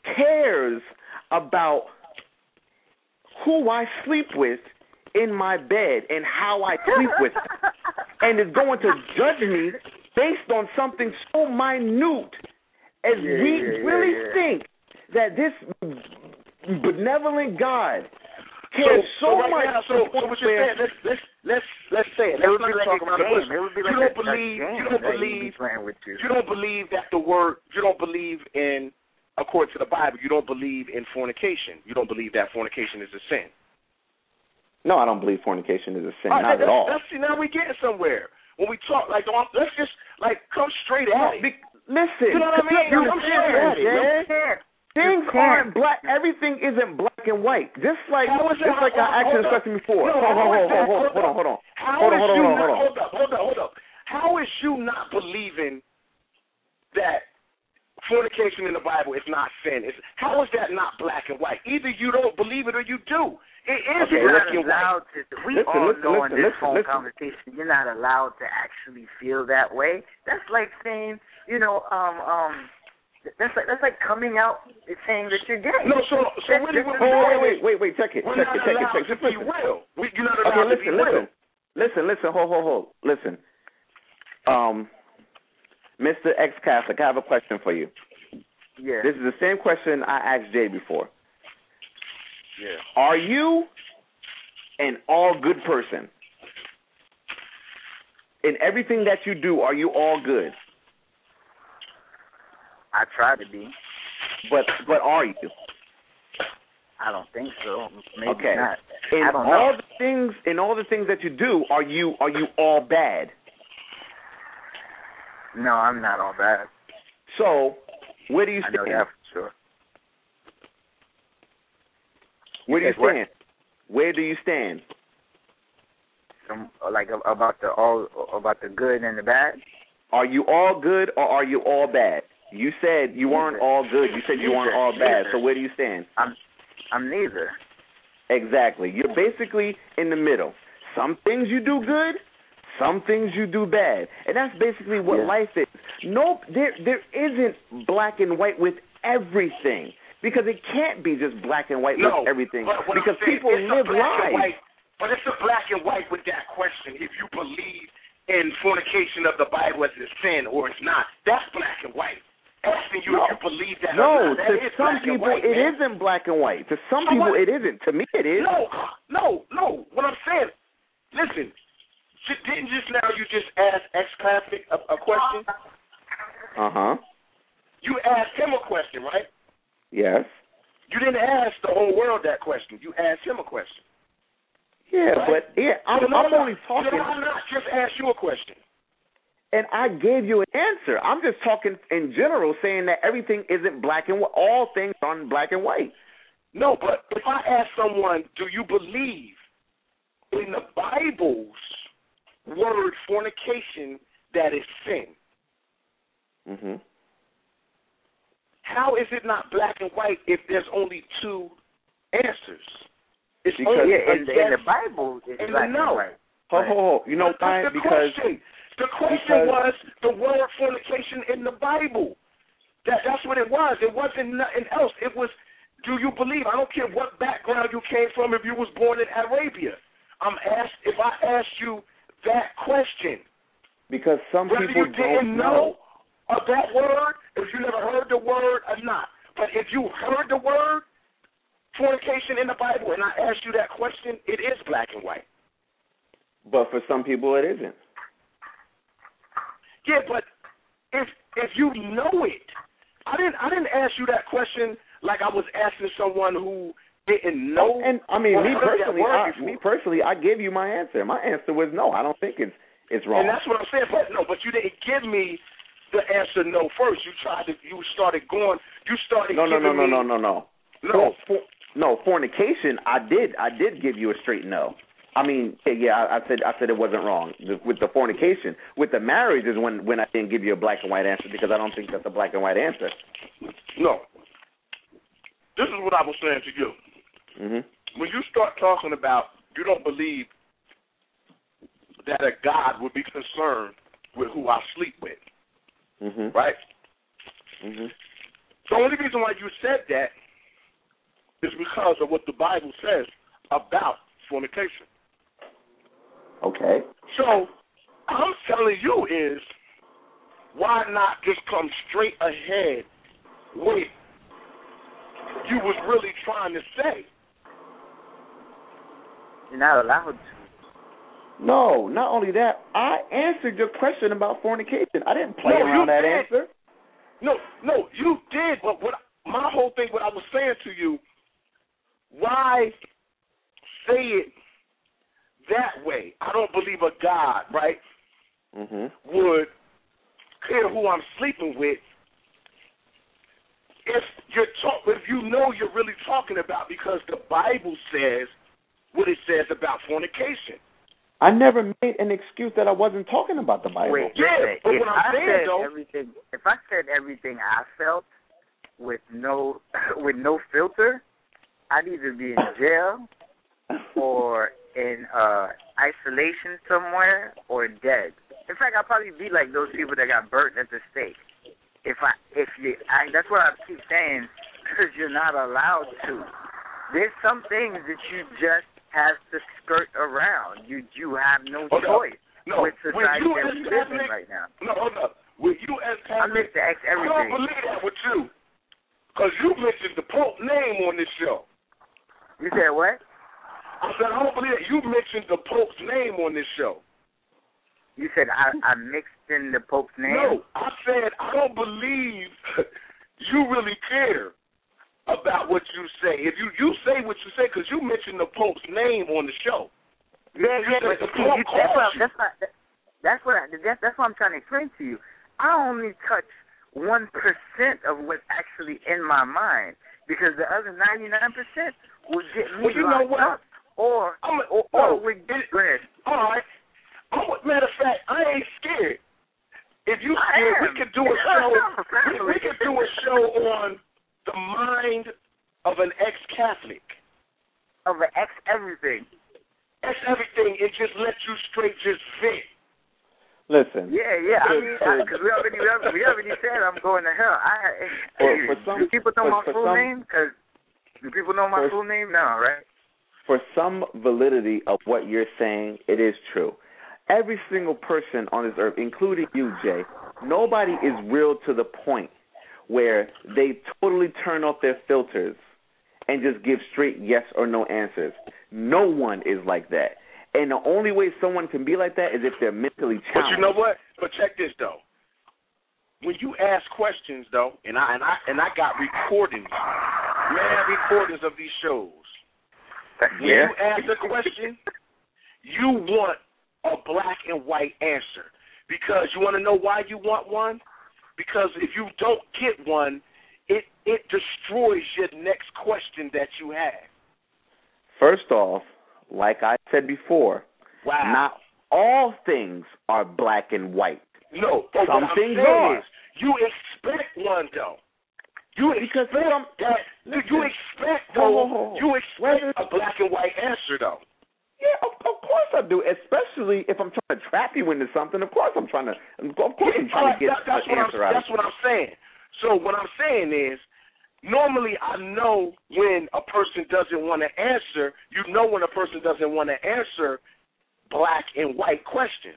cares about who I sleep with in my bed and how I sleep with them, and is going to judge me based on something so minute as yeah, we yeah, yeah, really yeah. think that this benevolent God cares so, so, so right much. now, so, so what you're saying? Let's let's let's let's say it. It Let's would not be like talk a about the game. person. It would be You like don't a, believe. a game You don't that he'd believe. be playing with you. You don't believe that the word. You don't believe in, according to the Bible. You don't believe in fornication. You don't believe that fornication is a sin. No, I don't believe fornication is a sin. All right, Not that's, at all. That's, see, now we getting somewhere. When we talk, like, don't- let's just like come straight at No, it. be, listen, You know what I mean? you Come straight at it. Jay. You can't. Things You can't. aren't black. Everything isn't black and white. Just like, How is that- just like hold- I asked you hold this up. question before. No, hold, how hold, is hold, that- hold, hold hold on, up. hold on. How Hold on, is hold on, you hold on, not, hold on. hold up, hold up, hold up. How is you not believing that fornication in the Bible is not sin? It's, how is that not black and white? Either you don't believe it or you do. It is Okay, black you're and not white. allowed to. We Listen, all listen, know listen, in this listen, phone listen. conversation, you're not allowed to actually feel that way. That's like saying, you know, um, um, that's like that's like coming out and saying that you're gay. No, so so That's really, just- what Oh, we're wait, saying wait, is wait, wait. Check it, we're check not it, check it, allowed check it. to Just be listen. real. We, you're not Okay, allowed to listen, be listen, real. listen, listen. Hold, hold, hold. Listen, um, Mister X Catholic, I have a question for you. Yeah. This is the same question I asked Jay before. Yeah. Are you an all good person? In everything that you do, are you all good? I try to be. But but are you? I don't think so. Maybe Okay. not. In I don't all know. the things in all the things that you do, are you are you all bad? No, I'm not all bad. So where do you I know stand? that for sure. Where do you said what? stand? Where do you stand? Some like about the all about the good and the bad. Are you all good or are you all bad? You said you weren't all good. You said you weren't all bad. So where do you stand? I'm I'm neither. Exactly. You're basically in the middle. Some things you do good, some things you do bad. And that's basically what Yeah. life is. Nope, there there isn't black and white with everything. Because it can't be just black and white No, with everything. but what Because I'm saying, people it's a live black and lives. white, but it's a black and white with that question. If you believe in fornication of the Bible as a sin or it's not, that's black and white. Asking you No. if you believe that No, or not, that to is some black and people white, it man. isn't black and white. To some So people what? it isn't. To me it is. No, no, no. What I'm saying, listen, j- didn't just now you just ask X Classic a, a question? Uh-huh. You asked him a question, right? Yes. You didn't ask the whole world that question. You asked him a question. Yeah, Right? but yeah, I'm, So no, I'm no, only talking, No, I'm not. Just ask you a question. and I gave you an answer. I'm just talking in general, saying that everything isn't black and white. All things aren't black and white. No, but if I ask someone, do you believe in the Bible's word fornication that is sin? Mm-hmm. How is it not black and white if there's only two answers? It's Because- only Yeah, a in, the- yes in the Bible, it's and black a no. and white. Ho, ho, ho. You know But why? that's the Because question. The question because- was the word fornication in the Bible. That that's what it was. It wasn't nothing else. It was, do you believe? I don't care what background you came from. If you was born in Arabia, I'm asked. If I asked you that question, because some whether people you don't didn't know of that word, if you never heard the word or not, but if you heard the word fornication in the Bible, and I asked you that question, it is black and white. But for some people it isn't. Yeah, but if if you know it, I didn't I didn't ask you that question like I was asking someone who didn't know. And I mean, or me heard that personally, word I, before. me personally, I gave you my answer. My answer was no. I don't think it's it's wrong. And that's what I'm saying. But no, but you didn't give me the answer no first. You tried to. You started going. You started. no, no, no, giving no, me, no, no, no. No. For, for, no, fornication. I did. I did give you a straight no. I mean, yeah, I, I said I said it wasn't wrong the, with the fornication. With the marriage is when when I didn't give you a black and white answer because I don't think that's a black and white answer. No. This is what I was saying to you. Mm-hmm. When you start talking about you don't believe that a God would be concerned with who I sleep with, Mm-hmm. right? Mm-hmm. The only reason why you said that is because of what the Bible says about fornication. Okay. So I'm telling you is, why not just come straight ahead with you was really trying to say? You're not allowed to. No, not only that, I answered your question about fornication. I didn't play No, around you that did. answer. No, no, you did. But what my whole thing, what I was saying to you, why say it that way? I don't believe a God, right, mm-hmm. would care who I'm sleeping with if you're talk, if you know you're really talking about, because the Bible says what it says about fornication. I never made an excuse that I wasn't talking about the Bible. Wait, Yeah, listen, but if what I'm I saying, said though- everything, if I said everything I felt with no with no filter, I'd either be in jail or in uh, isolation somewhere or dead. In fact, I'd probably be like those people that got burnt at the stake. If I, if you, I, that's what I keep saying, because you're not allowed to. There's some things that you just have to skirt around. You you have no Hold choice up. No, with society you that as we live in Catholic- right now. No, hold up. With you as I'm Catholic, Mister X I don't everything. believe that with you, because you mentioned the Pope name on this show. You said what? I said, I don't believe that you mentioned the Pope's name on this show. You said I, I mixed in the Pope's name? No, I said I don't believe you really care about what you say. If you, you say what you say, because you mentioned the Pope's name on the show. Yeah, yeah, but The see, you, Pope that's, what, calls you. that's, what, that's, what I, that's, that's what I'm trying to explain to you. I only touch one percent of what's actually in my mind, because the other ninety-nine percent will get me Well, you know locked what? up. Or, I'm a, or, no, or we, it, go ahead. all right. I'm, matter of fact, I ain't scared. If you I scared, am. we could do a show. we, we could do a show on the mind of an ex-Catholic. Of an X everything. Ex everything. It just lets you straight just vent. Listen. Yeah, yeah. I For- mean, for- because we already, we already, we already said I'm going to hell. I, For- hey, for some- do people know for- my for full some- name? Because do people know my for- full name? No, right? For some validity of what you're saying, it is true. Every single person on this earth, including you, Jay, nobody is real to the point where they totally turn off their filters and just give straight yes or no answers. No one is like that. And the only way someone can be like that is if they're mentally challenged. But you know what? But check this though. When you ask questions though, and I and I and I got recordings, man, recordings of these shows. When Yeah. you ask a question, you want a black and white answer. Because you want to know why you want one? Because if you don't get one, it, it destroys your next question that you have. First off, like I said before, Wow. not all things are black and white. No, but Some what I'm things saying are. is, you expect one though. You Because expect some- that. listen. You expect Whoa, though. whoa, whoa. You expect Whether- a black and white answer though. Yeah, of, of course I do. Especially if I'm trying to trap you into something. Of course I'm trying to. Of course I'm trying to get that, that's an what answer I'm, out That's of what I'm saying. So what I'm saying is, normally I know when a person doesn't want to answer. You know when a person doesn't want to answer black and white questions.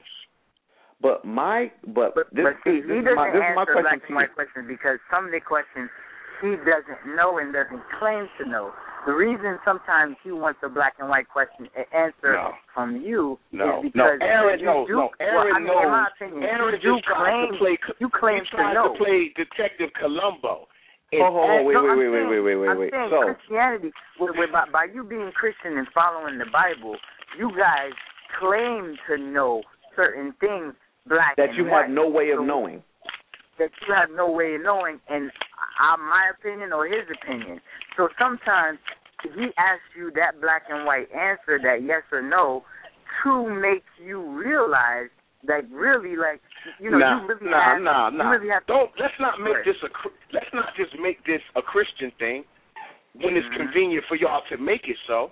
But my, but, But, this, but see, this, he is doesn't my, this is my answer question black to and you. white questions because some of the questions he doesn't know and doesn't claim to know. The reason sometimes he wants a black and white question an answer No. from you No, is no, because Aaron you knows. do, No, Aaron well, I mean, knows. in my opinion, Aaron you just tries claim, to play. you claim he to tries know. to play Detective Columbo. And Oh, oh, oh, wait, no, wait, I'm wait, saying, wait, wait, wait, I'm wait. saying So, Christianity, with, with, by, by you being Christian and following the Bible, you guys claim to know certain things, black that and you white. have no way of So- knowing. that you have no way of knowing, and uh, my opinion or his opinion. So sometimes he asks you that black and white answer, that yes or no, to make you realize that really, like, you know, nah, you really nah, have, nah, you nah. really have. Don't let's not make Right. this a Chri- let's not just make this a Christian thing when it's Mhm. convenient for y'all to make it so.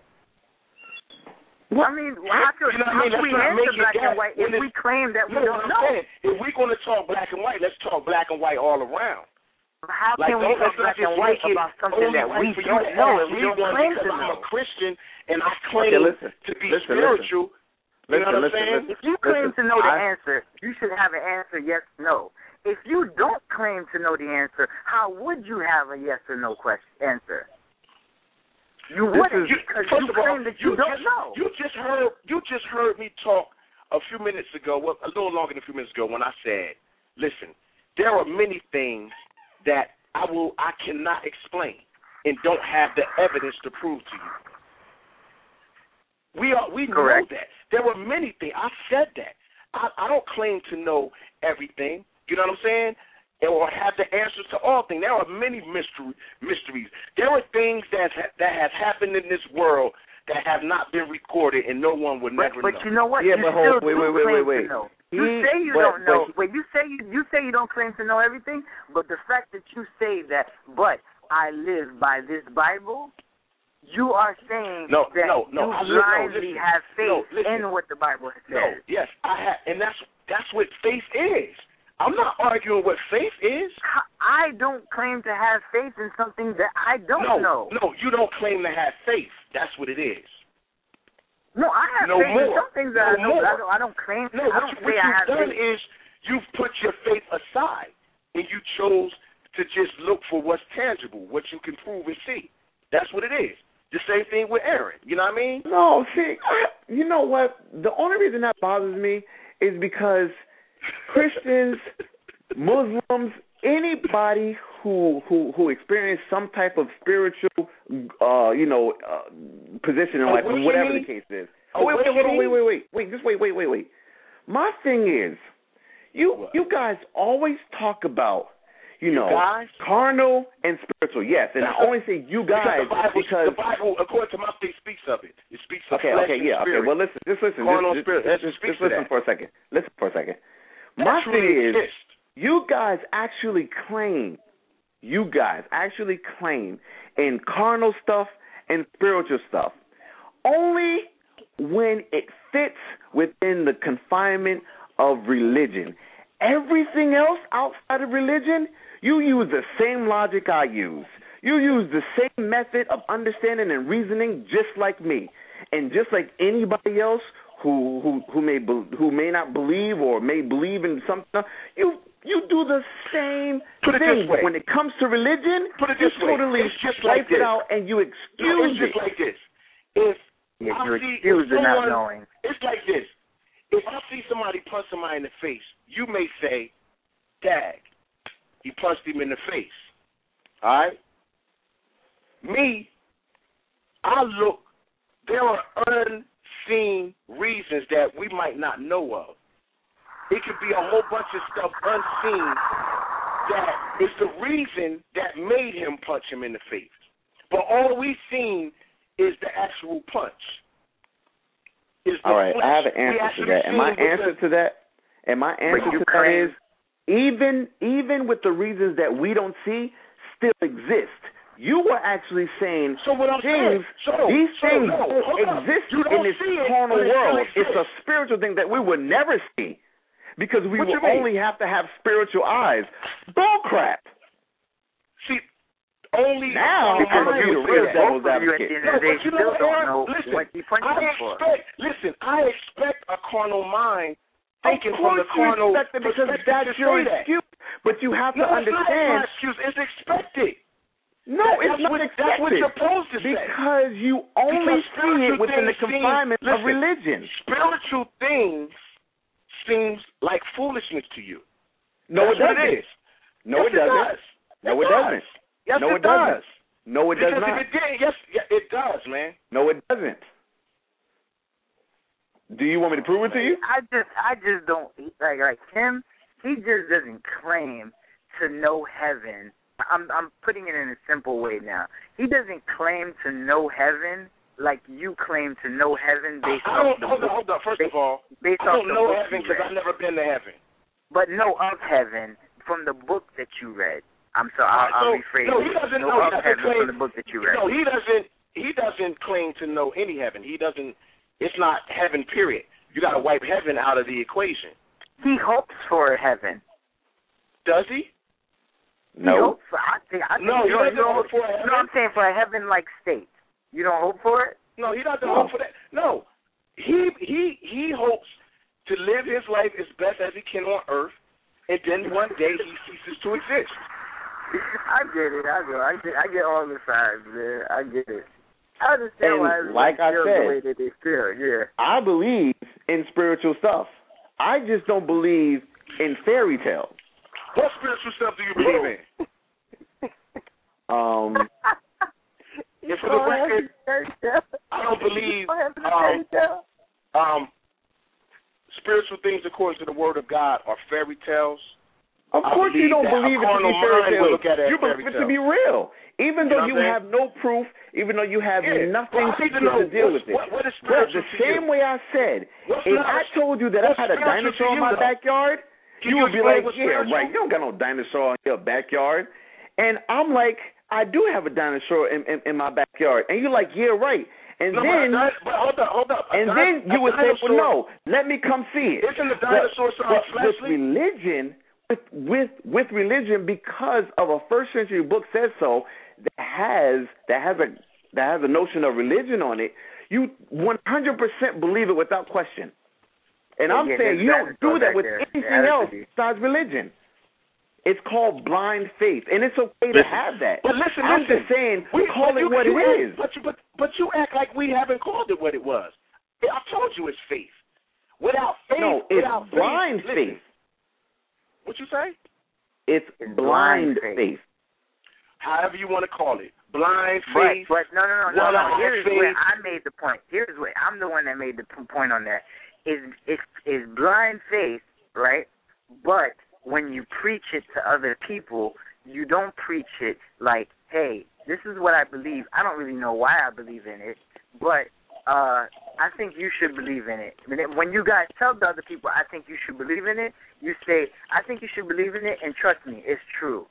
I mean, how could, You know what I how mean? could we Let's not make answer it black that and white when if it's- we claim that we You know don't what I'm know? saying? If we're going to talk black and white, let's talk black and white all around. How Like, can we don't, go let's not black just and white make it about something only that right we for you don't to know ask and we me don't one claim because to I'm know? a Christian and I claim Okay, listen. to be Listen, spiritual. listen. You know what I'm listen, saying? listen. If you claim Listen, to know the I- answer, you should have an answer yes, no. If you don't claim to know the answer, how would you have a yes or no question answer? You This wouldn't is- You, because first you of all, claim that you, you don't just, know. You just heard you just heard me talk a few minutes ago, well, a little longer than a few minutes ago, when I said, "Listen, there are many things that I will I cannot explain and don't have the evidence to prove to you." We are we Correct. know that there were many things. I said that. I, I don't claim to know everything. You know what I'm saying? Or have the answers to all things. There are many mystery, mysteries. There are things that ha- that have happened in this world that have not been recorded, and no one would But, never but know. you know what? Yeah, you but still hold- wait, do wait, wait, claim wait, wait. to know. He- You say you but- don't know. but- Wait, you say you you say you don't claim to know everything, but the fact that you say that, but I live by this Bible, you are saying No, that no, no, you I- no, blindly listen. have faith No, listen. in what the Bible says. No, yes, I have, and that's that's what faith is. I'm not arguing what faith is. I don't claim to have faith in something that I don't no, know. no, you don't claim to have faith. That's what it is. No, I have No faith in more. some things No that I know. But I more. don't. I don't claim. No, I what, don't you, say what I you've have done faith. is you've put your faith aside, and you chose to just look for what's tangible, what you can prove and see. That's what it is. The same thing with Aaron. You know what I mean? No, see, I, you know what? The only reason that bothers me is because Christians, Muslims, anybody who who who experienced some type of spiritual, uh, you know, uh, position in life, Awakening? whatever the case is. Oh, wait, wait, hold on, wait, wait, wait, wait, just wait, wait, wait, wait. My thing is, you What? you guys always talk about, you know, guys? carnal and spiritual. Yes, and That's I a- only say you guys because the Bible, because the Bible, according to my faith, speaks of it. It speaks of okay, flesh okay, and yeah, spirit. okay. Well, listen, just listen, Carnal just, spirit. just, Let's just, speak just to listen that. for a second. Listen for a second. That My truly thing is, exists. you guys actually claim, you guys actually claim in carnal stuff and spiritual stuff only when it fits within the confinement of religion. Everything else outside of religion, you use the same logic I use. You use the same method of understanding and reasoning just like me. And just like anybody else who who who may be, who may not believe or may believe in something, you you do the same Put it thing. this way. But when it comes to religion, Put it you this way. totally It's just wipe like it this. out and you No, excuse it's just it. like this. If Yeah, I you're see excused if in not someone, knowing. it's like this. If I see somebody punch somebody in the face, you may say, "Dag, he punched him in the face." All right. Me, I look. There are unseen reasons that we might not know of. It could be a whole bunch of stuff unseen that is the reason that made him punch him in the face. But all we've seen is the actual punch. Is the All right, flesh. I have an We answer to actually that. And my seen with answer the- to that, and my answer you to that claim- is, even even with the reasons that we don't see, still exist. You were actually saying So what I'm things, saying, so, these so, things no, don't hold up. exist You don't in this see it, carnal but it still world. It's a exists. spiritual thing that we would never see because we What you will mean? only have to have spiritual eyes. Bull crap. See, only Now, only I'm gonna I be the would real say that. devil's Both of you at advocate. the end No, of the day but you know still what, don't Aaron? know Listen, what you punched I him for. expect, listen, I expect a carnal mind thinking Of from the course you carnal expect it because perspective that's to your say that. excuse. But you have No, to it's not my understand. excuse. It's expected. No, That- it's that's not what, expected. That's what you're supposed to say. Because you only Because see spiritual it within the things seem- confinement of listen, religion. Spiritual things seems like foolishness to you. No, That's it doesn't. what it is. No, yes, it doesn't. does. No, it it does. doesn't. Yes, No, it, it doesn't. does. No, it does Because not. if it did, yes, yeah, it does, man. No, it doesn't. Do you want me to prove it to you? I just, I just don't like like him. He just doesn't claim to know heaven. I'm, I'm putting it in a simple way now. He doesn't claim to know heaven like you claim to know heaven based I off don't, the hold on, book, hold on. First based, of all, based I off don't the know book heaven you because read. I've never been to heaven. But know of heaven from the book that you read. I'm sorry, I'll, so, I'll rephrase no, it. he doesn't know know. He of doesn't heaven claim, from the book that you read. No, he doesn't. He doesn't claim to know any heaven. He doesn't. It's not heaven. Period. You got to wipe heaven out of the equation. He hopes for heaven. Does he? No. You hope for, I think, I think No, you he doesn't don't, hope for a heaven. No, I'm saying for a heaven-like state. You don't hope for it? No, he doesn't No. hope for that. No, he he he hopes to live his life as best as he can on earth, and then one day he ceases to exist. I get it. I go. I get. I get all the sides, man. I get it. I understand And why everybody like I feels said, the way that they feel. Yeah. I believe in spiritual stuff. I just don't believe in fairy tales. What spiritual stuff do you believe in? Um, And for the record, I don't believe um, um, spiritual things according to the Word of God are fairy tales. of I course you don't believe believe it that to a be fairy carnal mind will tales. look at it as You believe fairy it to tale. be real. Even though You you, know what I'm have no proof, even though you have Yeah. nothing Well, I need to, to know to deal what's- with it. what- what is But spiritual the to same you? way I said, What's if not- I told you that I what's had a spiritual to dinosaur in you, my though? backyard, Can you you would be explain like, what's yeah, spiritual? right, you don't got no dinosaur in your backyard. And I'm like, I do have a dinosaur in, in, in my backyard. And you're like, yeah, right. And No, then... but, but hold up, hold up. A And di- then you a would say, dinosaur, well, no, let me come see it. Isn't the dinosaur but, something but with fleshly? religion, with, with with religion, because of a first century book says so, that has that has a that has a notion of religion on it, you one hundred percent believe it without question. And Yeah, I'm yeah, saying there's you don't do dinosaur that back with there. anything There has else to be. besides religion. It's called blind faith, and it's okay to Listen, have that. But listen, I'm listen. just saying, we, call but it you, what you it act, is. But you, but, but you act like we haven't called it what it was. I told you it's faith. Without faith, No, it's without blind faith. faith. Listen, what you say? It's, It's blind blind faith. faith. However you want to call it. Blind But, faith. but no, no, no, no, Well, no. I Here's think- where I made the point. Here's where I'm the one that made the p- point on that. Is is is blind faith, right? But when you preach it to other people, you don't preach it like, hey, this is what I believe. I don't really know why I believe in it, but uh, I think you should believe in it. When you guys tell the other people, I think you should believe in it, you say, I think you should believe in it, and trust me, it's true.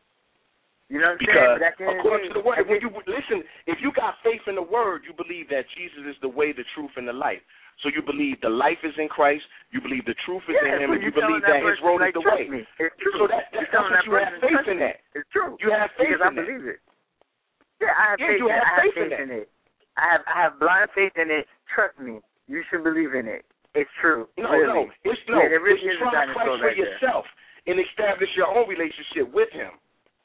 You know what I'm Because saying? But at the end of according to the the word, day, when you listen, if you got faith in the word, you believe that Jesus is the way, the truth, and the life. So you believe the life is in Christ, you believe the truth is yeah, in Him, so and you you're telling believe that His person, road like, is the trust way. Me. It's true. So that, that, You're that's telling what that you have person, faith trust in me. that. It's true. You have faith because I in that. believe it. Yeah, I have Yeah, faith. you have I have faith in faith that. in it. I have I have blind faith in it. Trust me, you should believe in it. It's true. No, really. no, it's no. Yeah, there really it's is a try dinosaur Christ for back there. yourself and establish your own relationship with Him.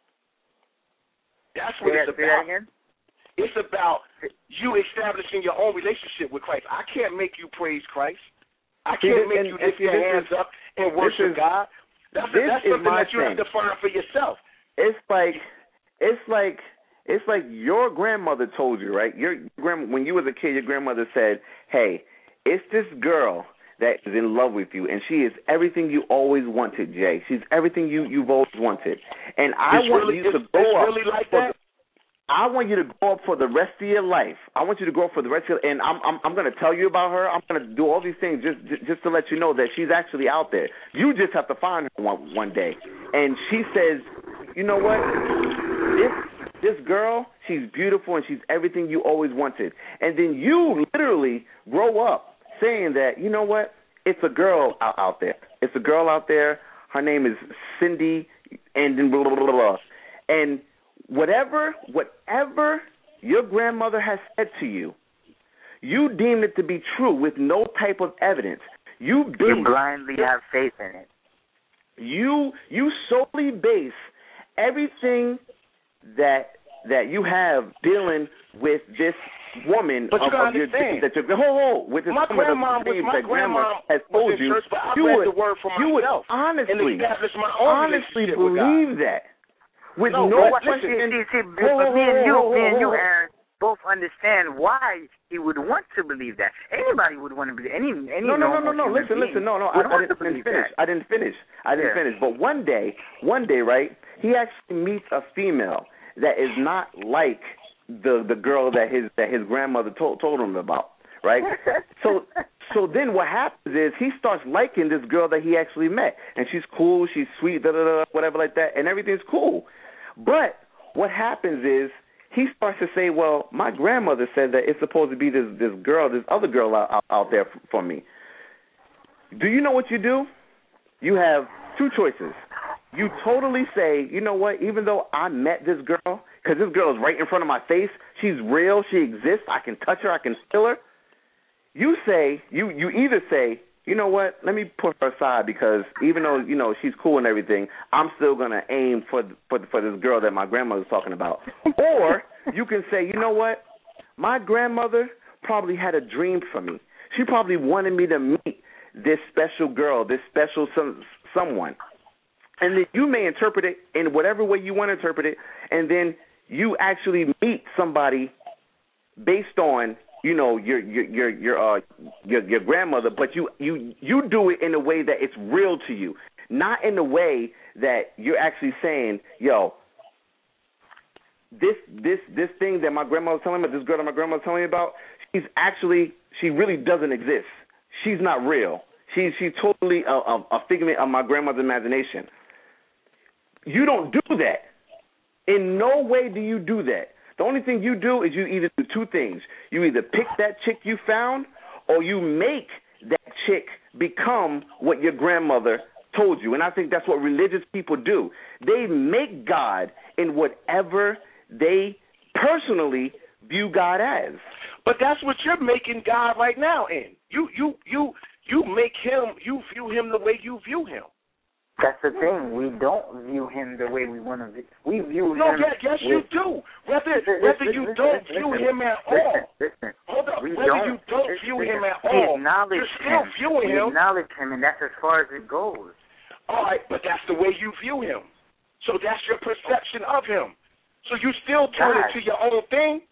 That's what Say it's that, say that about. again? It's about you establishing your own relationship with Christ. I can't make you praise Christ. I See, can't this- make and- you and lift see, your this hands is- up and worship is- God. That's, this that's is something my that you have thing. to find for yourself. It's like it's like it's like your grandmother told you, right? Your grand when you was a kid, your grandmother said, "Hey, it's this girl that is in love with you, and she is everything you always wanted, Jay. She's everything you you've always wanted, and I It's want really, you to it's, grow it's up. really like for that. the- I want you to grow up for the rest of your life. I want you to grow up for the rest of your and I'm I'm I'm going to tell you about her. I'm going to do all these things just, just just to let you know that she's actually out there. You just have to find her one one day." And she says, "You know what? This this girl, she's beautiful and she's everything you always wanted." And then you literally grow up saying that, "You know what? It's a girl out, out there. It's a girl out there. Her name is Cindy and then blah blah blah blah." And Whatever, whatever your grandmother has said to you, you deem it to be true with no type of evidence. You base, You blindly have faith in it. you you solely base everything that that you have dealing with this woman But you of, gotta of your understand. that you're, hold, hold, with this My woman grandma of was names my that grandma grandma has was told in you. church, but I you read would, the word for you would myself honestly, and established my own honestly relationship with God. believe that. With No, no, but what- question. See, see, see, Hold, but hold, me and hold, you, hold, me and you, hold. Aaron, both understand why he would want to believe that. Anybody would want to believe. Any, any No, no, no, no, normal no. human Listen, being listen. No, no. I, would I want didn't, to I didn't believe finish. that. I didn't finish. I didn't Yeah. finish. But one day, one day, right? He actually meets a female that is not like the the girl that his that his grandmother told told him about, right? so so then what happens is he starts liking this girl that he actually met, and she's cool, she's sweet, da da da, whatever like that, and everything's cool. But what happens is he starts to say, well, my grandmother said that it's supposed to be this this girl, this other girl out, out, out there for me. Do you know what you do? You have two choices. you totally say, you know what, even though I met this girl, because this girl is right in front of my face, she's real, she exists, I can touch her, I can feel her. You say, you, you either say, you know what, let me put her aside because even though, you know, she's cool and everything, I'm still going to aim for, for for this girl that my grandmother's talking about. Or you can say, you know what, my grandmother probably had a dream for me. She probably wanted me to meet this special girl, this special some, someone. And then you may interpret it in whatever way you want to interpret it, and then you actually meet somebody based on, you know, your your your your uh your, your grandmother, but you, you you do it in a way that it's real to you, not in a way that you're actually saying, yo, this this this thing that my grandma was telling me, this girl that my grandma was telling me about, she's actually, she really doesn't exist. She's not real. She she's totally a, a, a figment of my grandmother's imagination. You don't do that. In no way do you do that. The only thing you do is you either do two things. You either pick that chick you found, or you make that chick become what your grandmother told you. And I think that's what religious people do. They make God in whatever they personally view God as. But that's what you're making God right now in. You you you you make him, you view him the way you view him. That's the thing. We don't view him the way we want to view. We view no, him. No, yes, yes, you do. Whether listen, whether listen, you listen, don't listen, view listen, him at all. Listen, listen. Hold up. We whether don't, you don't listen, view him at we all, acknowledge you're still him. viewing we him. acknowledge him, and that's as far as it goes. All right, but that's the way you view him. So that's your perception of him. So you still turn God. it to your own thing?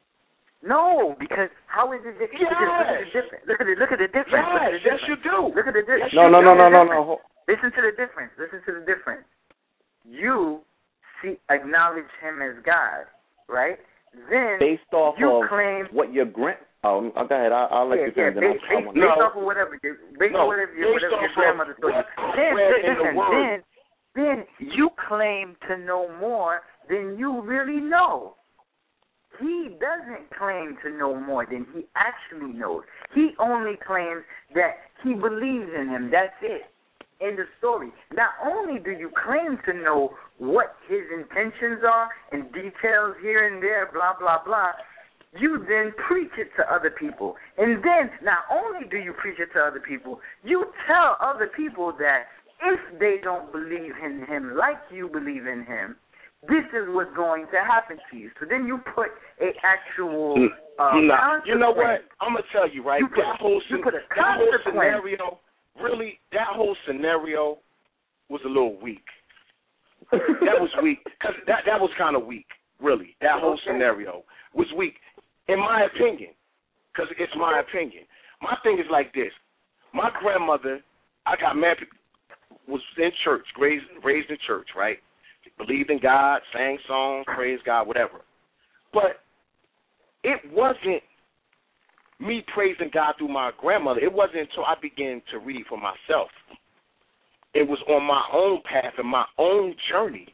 No, because how is it different? Yes. Look at the difference. Look at the difference. Yes, yes, you do. Look at the difference. No, no, no, no, no, no. Listen to the difference. Listen to the difference. You see, acknowledge him as God, right? Then based off you of claim what your grand. Oh, go ahead. I'll, I'll let yeah, you finish. yeah, based, based, based no. off of whatever, based no, on whatever, your, based whatever your grandmother told you. Then, listen, then, then you claim to know more than you really know. He doesn't claim to know more than he actually knows. He only claims that he believes in him. That's it. End of story. Not only do you claim to know what his intentions are and details here and there, blah, blah, blah, you then preach it to other people. And then not only do you preach it to other people, you tell other people that if they don't believe in him like you believe in him, this is what's going to happen to you. So then you put a actual uh, nah, you know what? I'm going to tell you, right? You put, that whole, you put a that whole scenario, really, that whole scenario was a little weak. That was weak. Cause that, that was kind of weak, really. That whole okay. scenario was weak, in my opinion, because it's my opinion. My thing is like this. My grandmother, I got married, was in church, raised, raised in church, right? Believed in God, sang songs, praised God, whatever. But it wasn't me praising God through my grandmother. It wasn't until I began to read for myself. It was on my own path and my own journey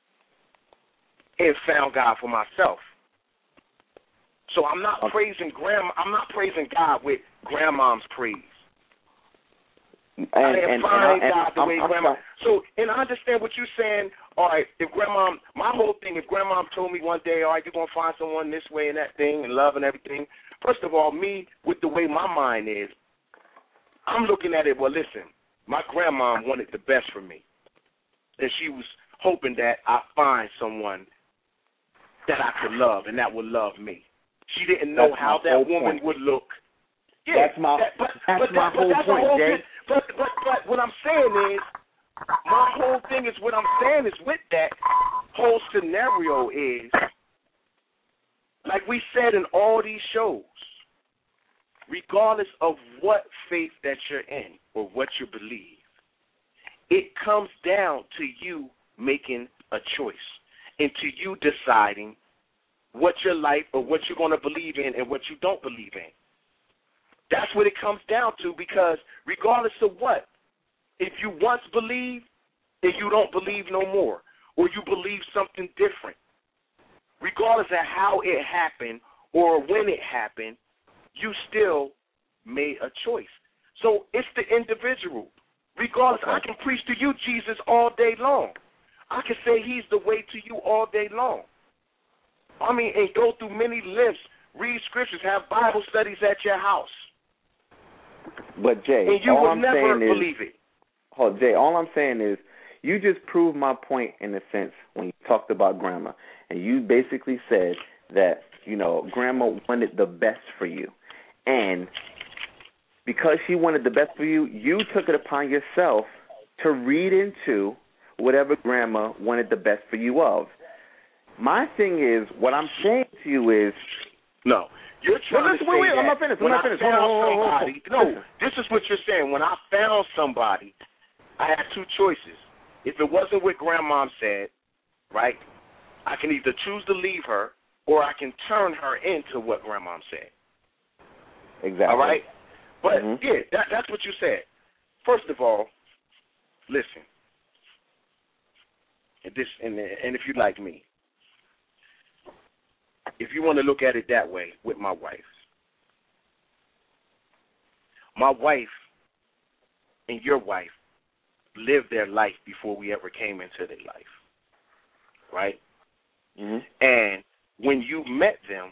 and found God for myself. So I'm not praising grandma. I'm not praising God with grandma's praise. And, I didn't and, find and, God and, the way I'm, grandma. I'm so, and I understand what you're saying. All right, if grandma, my whole thing, if grandma told me one day, all right, you're gonna find someone this way and that thing and love and everything. First of all, me with the way my mind is, I'm looking at it. Well, listen, my grandma wanted the best for me, and she was hoping that I find someone that I could love and that would love me. She didn't know That's how my that whole woman point. would look. Yeah, that's my that, but, that's but my that, whole but that's point, whole Jay. thing. But, but but what I'm saying is, my whole thing is what I'm saying is with that whole scenario is, like we said in all these shows, regardless of what faith that you're in or what you believe, it comes down to you making a choice and to you deciding what your life or what you're going to believe in and what you don't believe in. That's what it comes down to, because regardless of what, if you once believed and you don't believe no more, or you believe something different, regardless of how it happened or when it happened, you still made a choice. So it's the individual. Regardless, Okay. I can preach to you Jesus all day long. I can say he's the way to you all day long. I mean, and go through many lists, read scriptures, have Bible studies at your house. But Jay, And you all will I'm never saying is, believe it. hold, Jay, all I'm saying is, you just proved my point in a sense when you talked about grandma, and you basically said that, you know, grandma wanted the best for you, and because she wanted the best for you, you took it upon yourself to read into whatever grandma wanted the best for you of. My thing is, what I'm saying to you is, no, you're trying no, to listen, say wait, wait, that I'm not finished. I'm when not I finished. found Hold on, hold on, hold on. somebody, no, this is what you're saying. When I found somebody, I had two choices. If it wasn't what grandmom said, right, I can either choose to leave her or I can turn her into what grandmom said. Exactly. All right? But, Mm-hmm. yeah, that, that's what you said. First of all, listen, and, this, and, and if you like me, if you want to look at it that way with my wife, my wife and your wife lived their life before we ever came into their life, right? Mm-hmm. And when you met them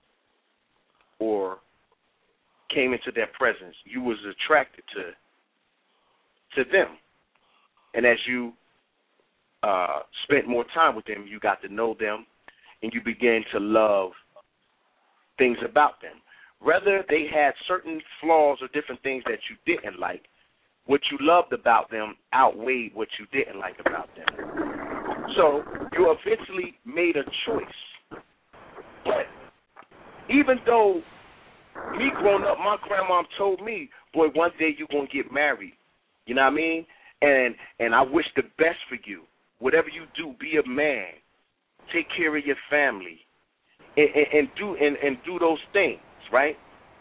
or came into their presence, you was attracted to to them. And as you uh, spent more time with them, you got to know them, and you began to love things about them. Whether they had certain flaws or different things that you didn't like, what you loved about them outweighed what you didn't like about them. So you eventually made a choice. But even though me growing up, my grandma told me, boy, one day you're going to get married. You know what I mean? And and I wish the best for you. Whatever you do, be a man. Take care of your family. And, and, and do and, and do those things, right?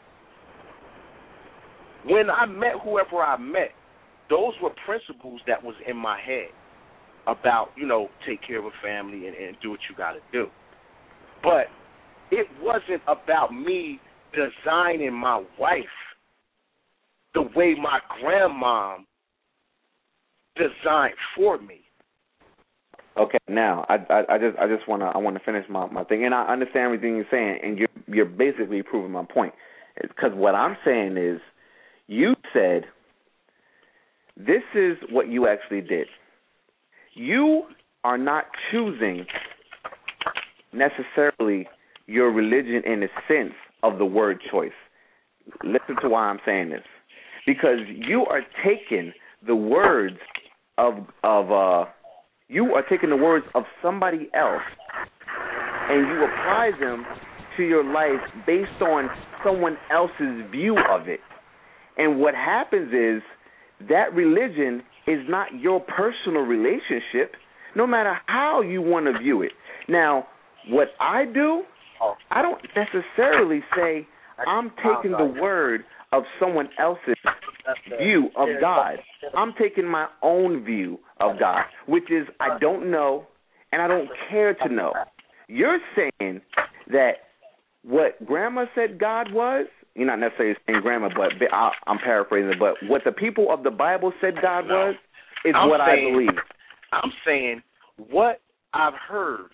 When I met whoever I met, those were principles that was in my head about, you know, take care of a family and, and do what you got to do. But it wasn't about me designing my wife the way my grandma designed for me. Okay, now I, I I just I just wanna I wanna finish my, my thing, and I understand everything you're saying, and you're you're basically proving my point. Because what I'm saying is, you said this is what you actually did. You are not choosing necessarily your religion in the sense of the word choice. Listen to why I'm saying this. Because you are taking the words of of uh you are taking the words of somebody else and you apply them to your life based on someone else's view of it. And what happens is that religion is not your personal relationship, no matter how you want to view it. Now, what I do, I don't necessarily say I'm taking the word of someone else's view of God. I'm taking my own view of God, which is I don't know and I don't care to know. You're saying that what Grandma said God was, you're not necessarily saying Grandma, but I'm paraphrasing it, but what the people of the Bible said God No. was is I'm what saying, I believe. I'm saying what I've heard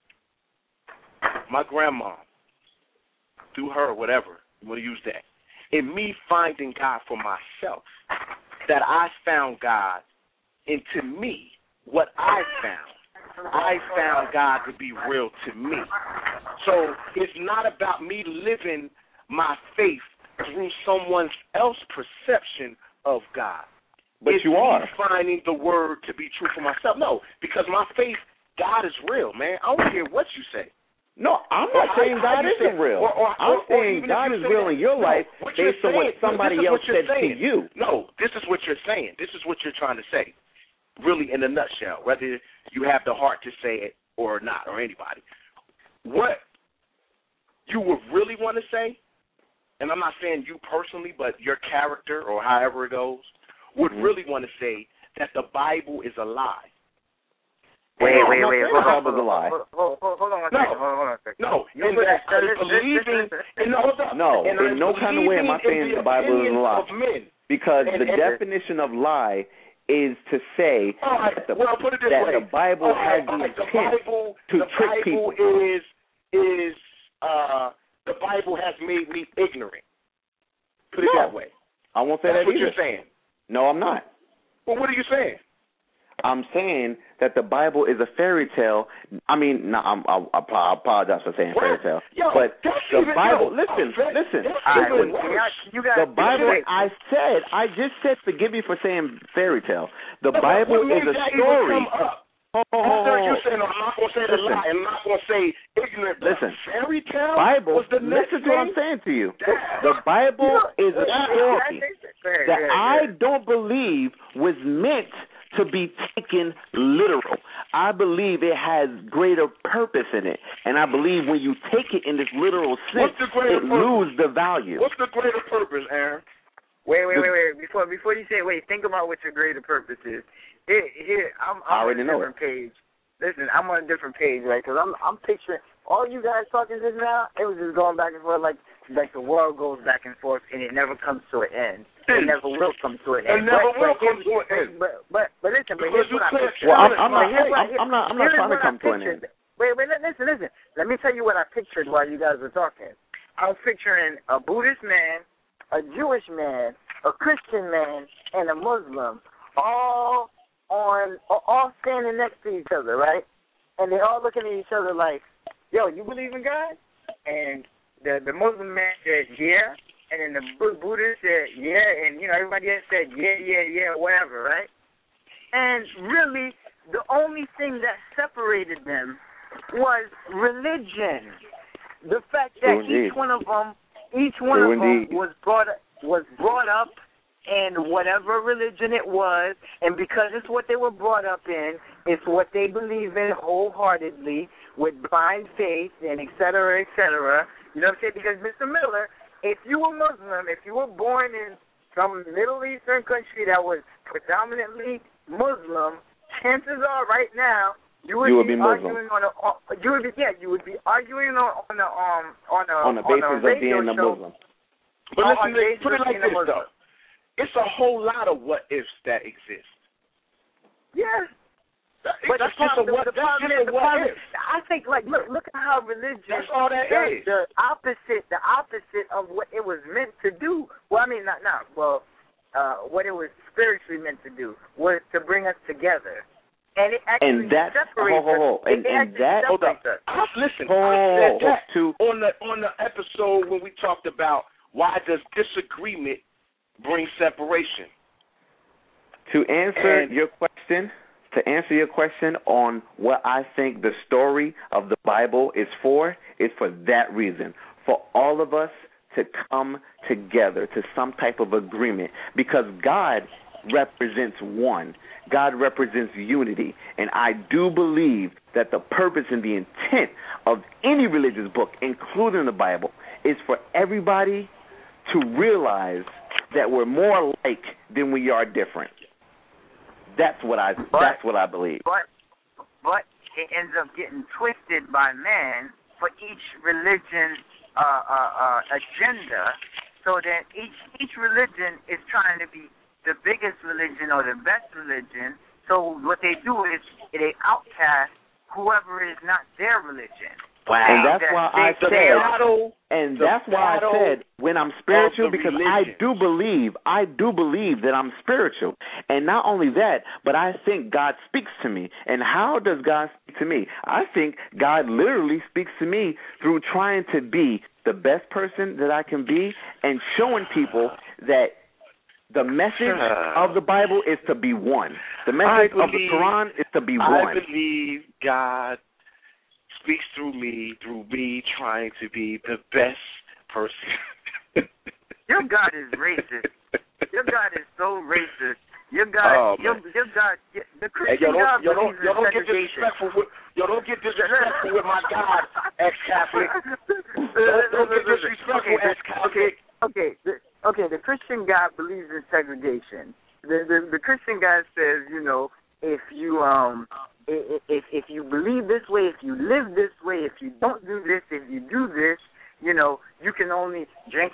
my grandma, through her, whatever, you want to use that, in me finding God for myself, that I found God into me, what I found. I found God to be real to me. So it's not about me living my faith through someone else's perception of God. But it's you are. me finding the word to be true for myself. No, because my faith, God is real, man. I don't care what you say. No, I'm not Or saying how- how God you isn't say- real. or- or- I'm or- or saying even if God you is say real that- in your no, life what you're based on what saying- somebody no, this is else what you're said saying. to you. No, this is what you're saying. This is what you're trying to say, really in a nutshell, whether you have the heart to say it or not, or anybody. What you would really want to say, and I'm not saying you personally, but your character or however it goes, would Mm-hmm. really want to say that the Bible is a lie. Wait, No, wait, I'm not wait. saying Hold the on, Bible's a lie. hold, hold, hold, hold on one No. second. Hold on, hold on a second. No, You in put that that- I this- this- believing, this- in, hold up, No, and in I'm no kind of way am I believing in saying the the Bible is a opinions lie. of men. Because and, the and, definition of lie is to say right, that, the, well, put it this that way. the Bible right, has the right, intent the Bible, to the trick Bible people. is is uh, the Bible has made me ignorant. Put it no, that way. I won't say That's that what either. you're saying. No, I'm not. Well, what are you saying? I'm saying that the Bible is a fairy tale. I mean, no, I'm, I, I apologize for saying fairy tale, yo, but the even, Bible. Yo, listen, oh, listen. Right, even well, you got, you got, the Bible. wait, I said. I just said. Forgive me for saying fairy tale. The no, Bible what is a that story. Come up? Oh, oh, oh, After oh. you saying, no, I'm not going to say the Listen. lie. I'm not going to say ignorant. Listen. Fairy tale. Bible. Was the Listen to what I'm saying to you. Damn. The Bible You is a know, story Ahead, that ahead, I ahead. don't believe was meant to be taken literal. I believe it has greater purpose in it, and I believe when you take it in this literal sense, What's the greater it purpose? loses the value. What's the greater purpose, Aaron? Wait, wait, The- wait, wait. Before before you say, wait, think about what your greater purpose is. Here, here, I'm, I I'm on already a know different page. Listen, I'm on a different page, right? Because I'm, I'm picturing all you guys talking just now. It was just going back and forth, like, like the world goes back and forth, and it never comes to an end. It never will come to an It end. never but, will but, come to an end. But, but, but listen, but Because here's you what I can't pictured. Well, I'm, I'm But not. here's what I- I'm, I'm not. I'm not here's trying to what I come to an end. pictured. Wait, wait, listen, listen. Let me tell you what I pictured while you guys were talking. I was picturing a Buddhist man, a Jewish man, a Christian man, and a Muslim, all on, all standing next to each other, right? And they're all looking at each other like, "Yo, you believe in God?" And the the Muslim man said, "Yeah," and then the Buddhist said, "Yeah," and you know everybody else said, "Yeah, yeah, yeah, whatever," right? And really, the only thing that separated them was religion. The fact that True indeed. each one of them, each one True of them indeed. was brought was brought up in whatever religion it was, and because it's what they were brought up in, it's what they believe in wholeheartedly with blind faith and et cetera, et cetera. You know what I'm saying? Because Mister Miller, if you were Muslim, if you were born in some Middle Eastern country that was predominantly Muslim, chances are right now you would, You would be, be Muslim. arguing on a on, you would be yeah you would be arguing on on a um on a On the on basis a of radio being a show. Muslim. But on listen, the basis put it of like being a this, Muslim. though. It's a whole lot of what ifs that exist. Yeah. That- But that's the just a problem, what. the That's problem just is, a the what problem if. is, I think, like, look, look at how religion. That's all that the, is. The opposite, the opposite of what it was meant to do. Well, I mean, not not well, uh, what it was spiritually meant to do was to bring us together, and it actually And that's separates ho, ho, ho. us. And, it and actually that Hold up. separates us. I, listen, ho, I said that to on the on the episode when we talked about why does disagreement bring separation. To answer And- your question, to answer your question on what I think the story of the Bible is for, is for that reason. For all of us to come together to some type of agreement. Because God represents one. God represents unity. And I do believe that the purpose and the intent of any religious book, including the Bible, is for everybody to realize that we're more alike than we are different. That's what I. But- that's what I believe. But but it ends up getting twisted by man for each religion uh, uh, uh, agenda, so that each each religion is trying to be the biggest religion or the best religion. So what they do is they outcast whoever is not their religion. Wow. And that's why I The said, battle, and the that's why I battle said when I'm spiritual, of the because I religions. do believe, I do believe that I'm spiritual. And not only that, but I think God speaks to me. And how does God speak to me? I think God literally speaks to me through trying to be the best person that I can be and showing people that the message of the Bible is to be one. The message I of the believe- Quran is to be I one. believe God speaks through me, through me trying to be the best person. Your God is racist. Your God is so racist. Your God, Oh, your, man. your God, the Hey, Christian yo, God don't, yo, don't, believes yo, in don't get segregation. disrespectful with, yo, don't get disrespectful with my God, ex-Catholic. Don't, don't get disrespectful, okay, ex-Catholic. Okay, the, okay. The Christian God believes in segregation. The, the the Christian God says, you know, if you um if, if if you believe this way, if you live this way, if you don't do this, if you do this, you know, you can only drink from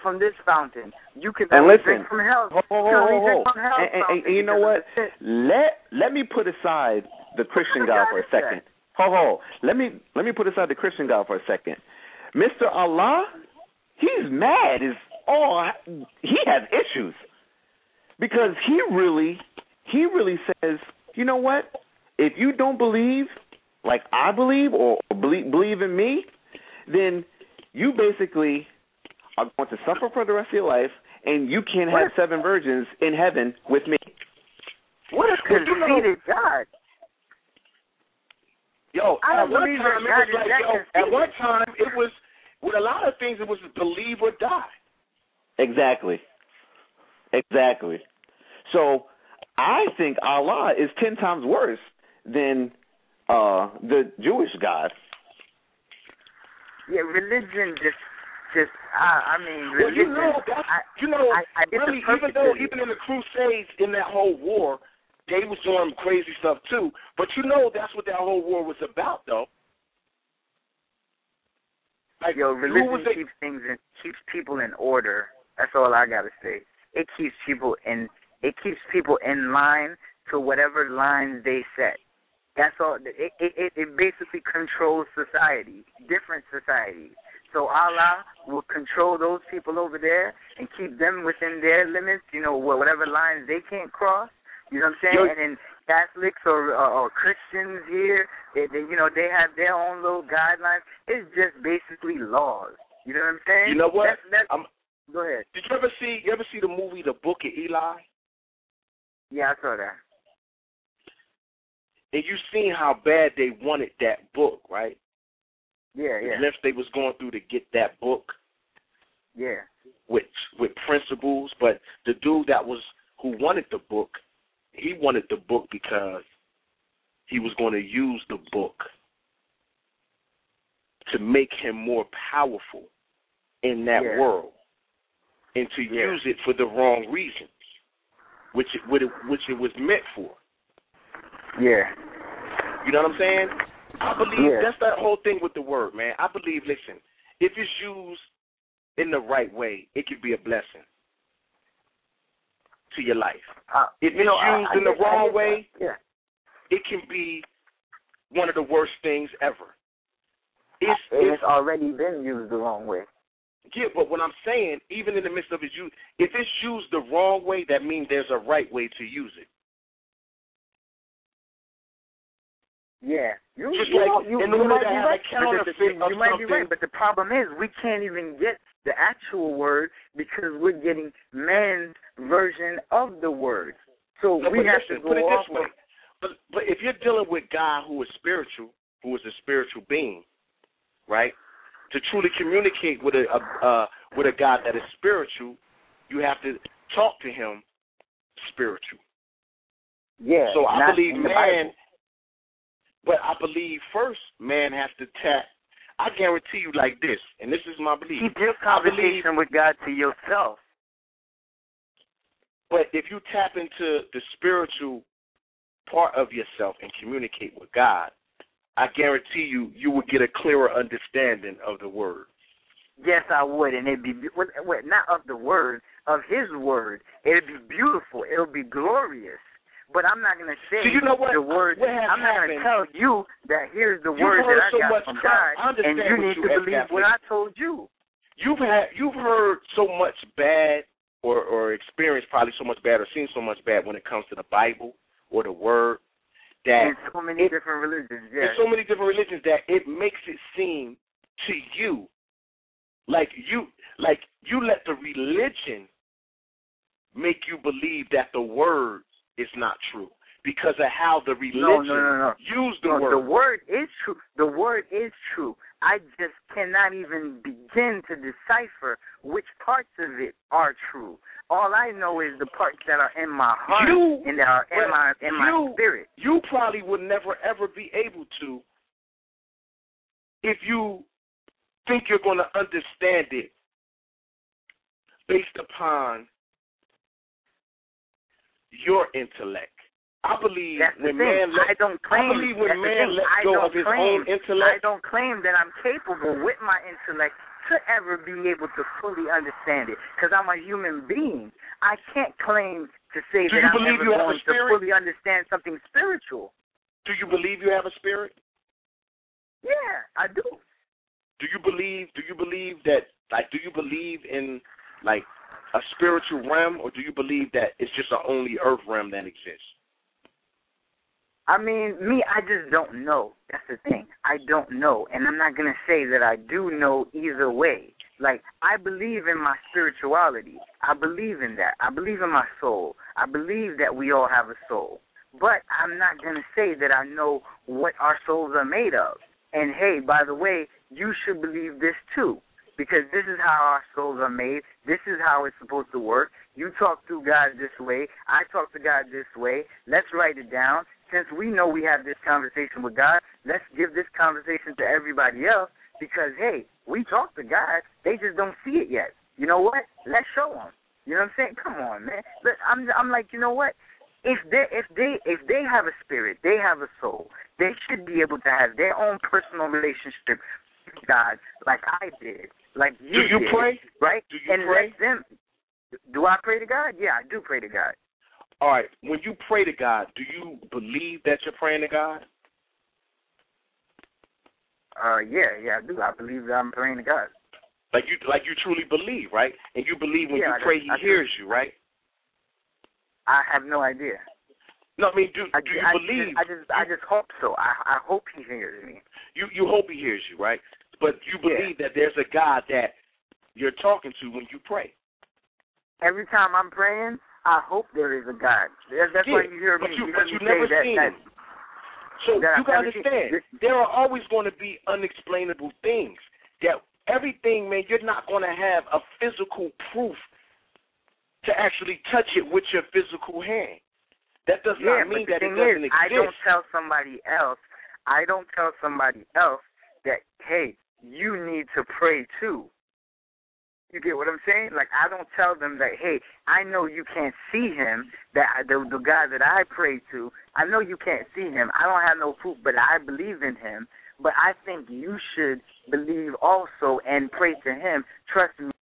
from this fountain. You can and only listen, drink from hell. Ho, ho, ho, you can only ho, drink ho. from hell And, and, and, and you know what? Let let me put aside the Christian God for a second. Ho ho. Let me let me put aside the Christian God for a second. Mister Allah, he's mad. Is oh he has issues because he really he really says, you know what? If you don't believe like I believe or believe believe in me, then you basically are going to suffer for the rest of your life, and you can't have seven virgins in heaven with me. What a conceited God. Yo, I at don't one believe time that it was God like, is that yo, conceited. at one time it was, with a lot of things, it was believe or die. Exactly. Exactly. So I think Allah is ten times worse than uh, the Jewish God. Yeah, religion just, just. I, I mean, religion. Well, you know, that's, I, you know, I, I really, even though even in the Crusades, in that whole war, they was doing crazy stuff too. But you know, that's what that whole war was about, though. Like, yo, religion was they, keeps things in, keeps people in order. That's all I gotta say. It keeps people in. It keeps people in line to whatever lines they set. That's all. It, it, it basically controls society, different societies. So Allah will control those people over there and keep them within their limits, you know, whatever lines they can't cross. You know what I'm saying? Yo, and then Catholics or, or, or Christians here, they, they, you know, they have their own little guidelines. It's just basically laws. You know what I'm saying? You know what? That's, that's, I'm, go ahead. Did you ever see? You ever see the movie The Book of Eli? Yeah, I saw that. And you seen how bad they wanted that book, right? Yeah, yeah. The lengths they was going through to get that book. Yeah. With with principles, but the dude that was who wanted the book, he wanted the book because he was going to use the book to make him more powerful in that yeah. world, and to yeah. use it for the wrong reasons, which it, which it was meant for. Yeah. You know what I'm saying? I believe yeah. that's that whole thing with the word, man. I believe, listen, if it's used in the right way, it could be a blessing to your life. Uh, if you it's know, used I, I in the get, wrong way, yeah. it can be one of the worst things ever. It's, it's, it's already been used the wrong way. Yeah, but what I'm saying, even in the midst of its use, if it's used the wrong way, that means there's a right way to use it. Yeah, you, Just you like know, you, in you order might to be have right. a counterfeit the, the, of you might be something, right, but the problem is we can't even get the actual word because we're getting man's version of the word. So no, we have listen, to go put it off this way. of. But but if you're dealing with God who is spiritual, who is a spiritual being, right? To truly communicate with a, a uh, with a God that is spiritual, you have to talk to him spiritual. Yeah. So I believe in the man. Bible. But I believe first man has to tap. I guarantee you like this, and this is my belief. Keep your conversation believe, with God to yourself. But if you tap into the spiritual part of yourself and communicate with God, I guarantee you, you will get a clearer understanding of the word. Yes, I would, and it'd be not of the word, of His word. It'd be beautiful. It'll be glorious. But I'm not going to say so you know what, the word. What has I'm not going to tell you that here's the You've word that I so got much from crap. God, and you need you to believe what I told you. You've had, you've heard so much bad, or or experienced probably so much bad, or seen so much bad when it comes to the Bible or the Word. That in so many it, different religions, yeah. In so many different religions that it makes it seem to you like you like you let the religion make you believe that the word is not true because of how the religion no, no, no, no. used the no, word. The word is true. The word is true. I just cannot even begin to decipher which parts of it are true. All I know is the parts that are in my heart you, and that are in my in you, my spirit. You probably would never ever be able to if you think you're going to understand it based upon your intellect. I believe that's when the thing. man let, I don't claim. I believe when man let go of his claim, own intellect. I don't claim that I'm capable with my intellect to to ever be able to fully understand it because I'm a human being. I can't claim to say Do that you I'm believe ever you have going a to spirit? fully understand something spiritual. Do you believe you have a spirit? Yeah, I do. Do you believe? Do you believe that? Like, do you believe in like a spiritual realm, or do you believe that it's just an only earth realm that exists? I mean, me, I just don't know. That's the thing. I don't know. And I'm not going to say that I do know either way. Like, I believe in my spirituality. I believe in that. I believe in my soul. I believe that we all have a soul. But I'm not going to say that I know what our souls are made of. And, hey, by the way, you should believe this too. Because this is how our souls are made. This is how it's supposed to work. You talk to God this way. I talk to God this way. Let's write it down. Since we know we have this conversation with God, let's give this conversation to everybody else because, hey, we talk to God. They just don't see it yet. You know what? Let's show them. You know what I'm saying? Come on, man. Look, I'm, I'm like, you know what? If they, if they, if they have a spirit, they have a soul. They should be able to have their own personal relationship with God, like I did, like you Do you did, pray? right? Do you and pray? let them. Do I pray to God? Yeah, I do pray to God. All right. When you pray to God, do you believe that you're praying to God? Uh, yeah, yeah, I do. I believe that I'm praying to God. Like you, like you truly believe, right? And you believe when Yeah, you pray, I, He I hears do. you, right? I have no idea. No, I mean, do I, do you I, believe? I just, I just hope so. I, I hope He hears me. You you hope He hears you, right? But you believe Yeah. that there's a God that you're talking to when you pray. Every time I'm praying, I hope there is a God. That's, that's Yeah, why you hear but me. you, you but hear you me never say that, seen that, Him. So that you I've gotta never seen- understand, this- there are always going to be unexplainable things. That everything, man, you're not going to have a physical proof to actually touch it with your physical hand. That does yeah, not mean but the that it thing doesn't is, exist. I don't tell somebody else. I don't tell somebody else that, hey, you need to pray too. You get what I'm saying? Like, I don't tell them that, hey, I know you can't see him, that the, the God that I pray to, I know you can't see him. I don't have no proof, but I believe in him. But I think you should believe also and pray to him. Trust me,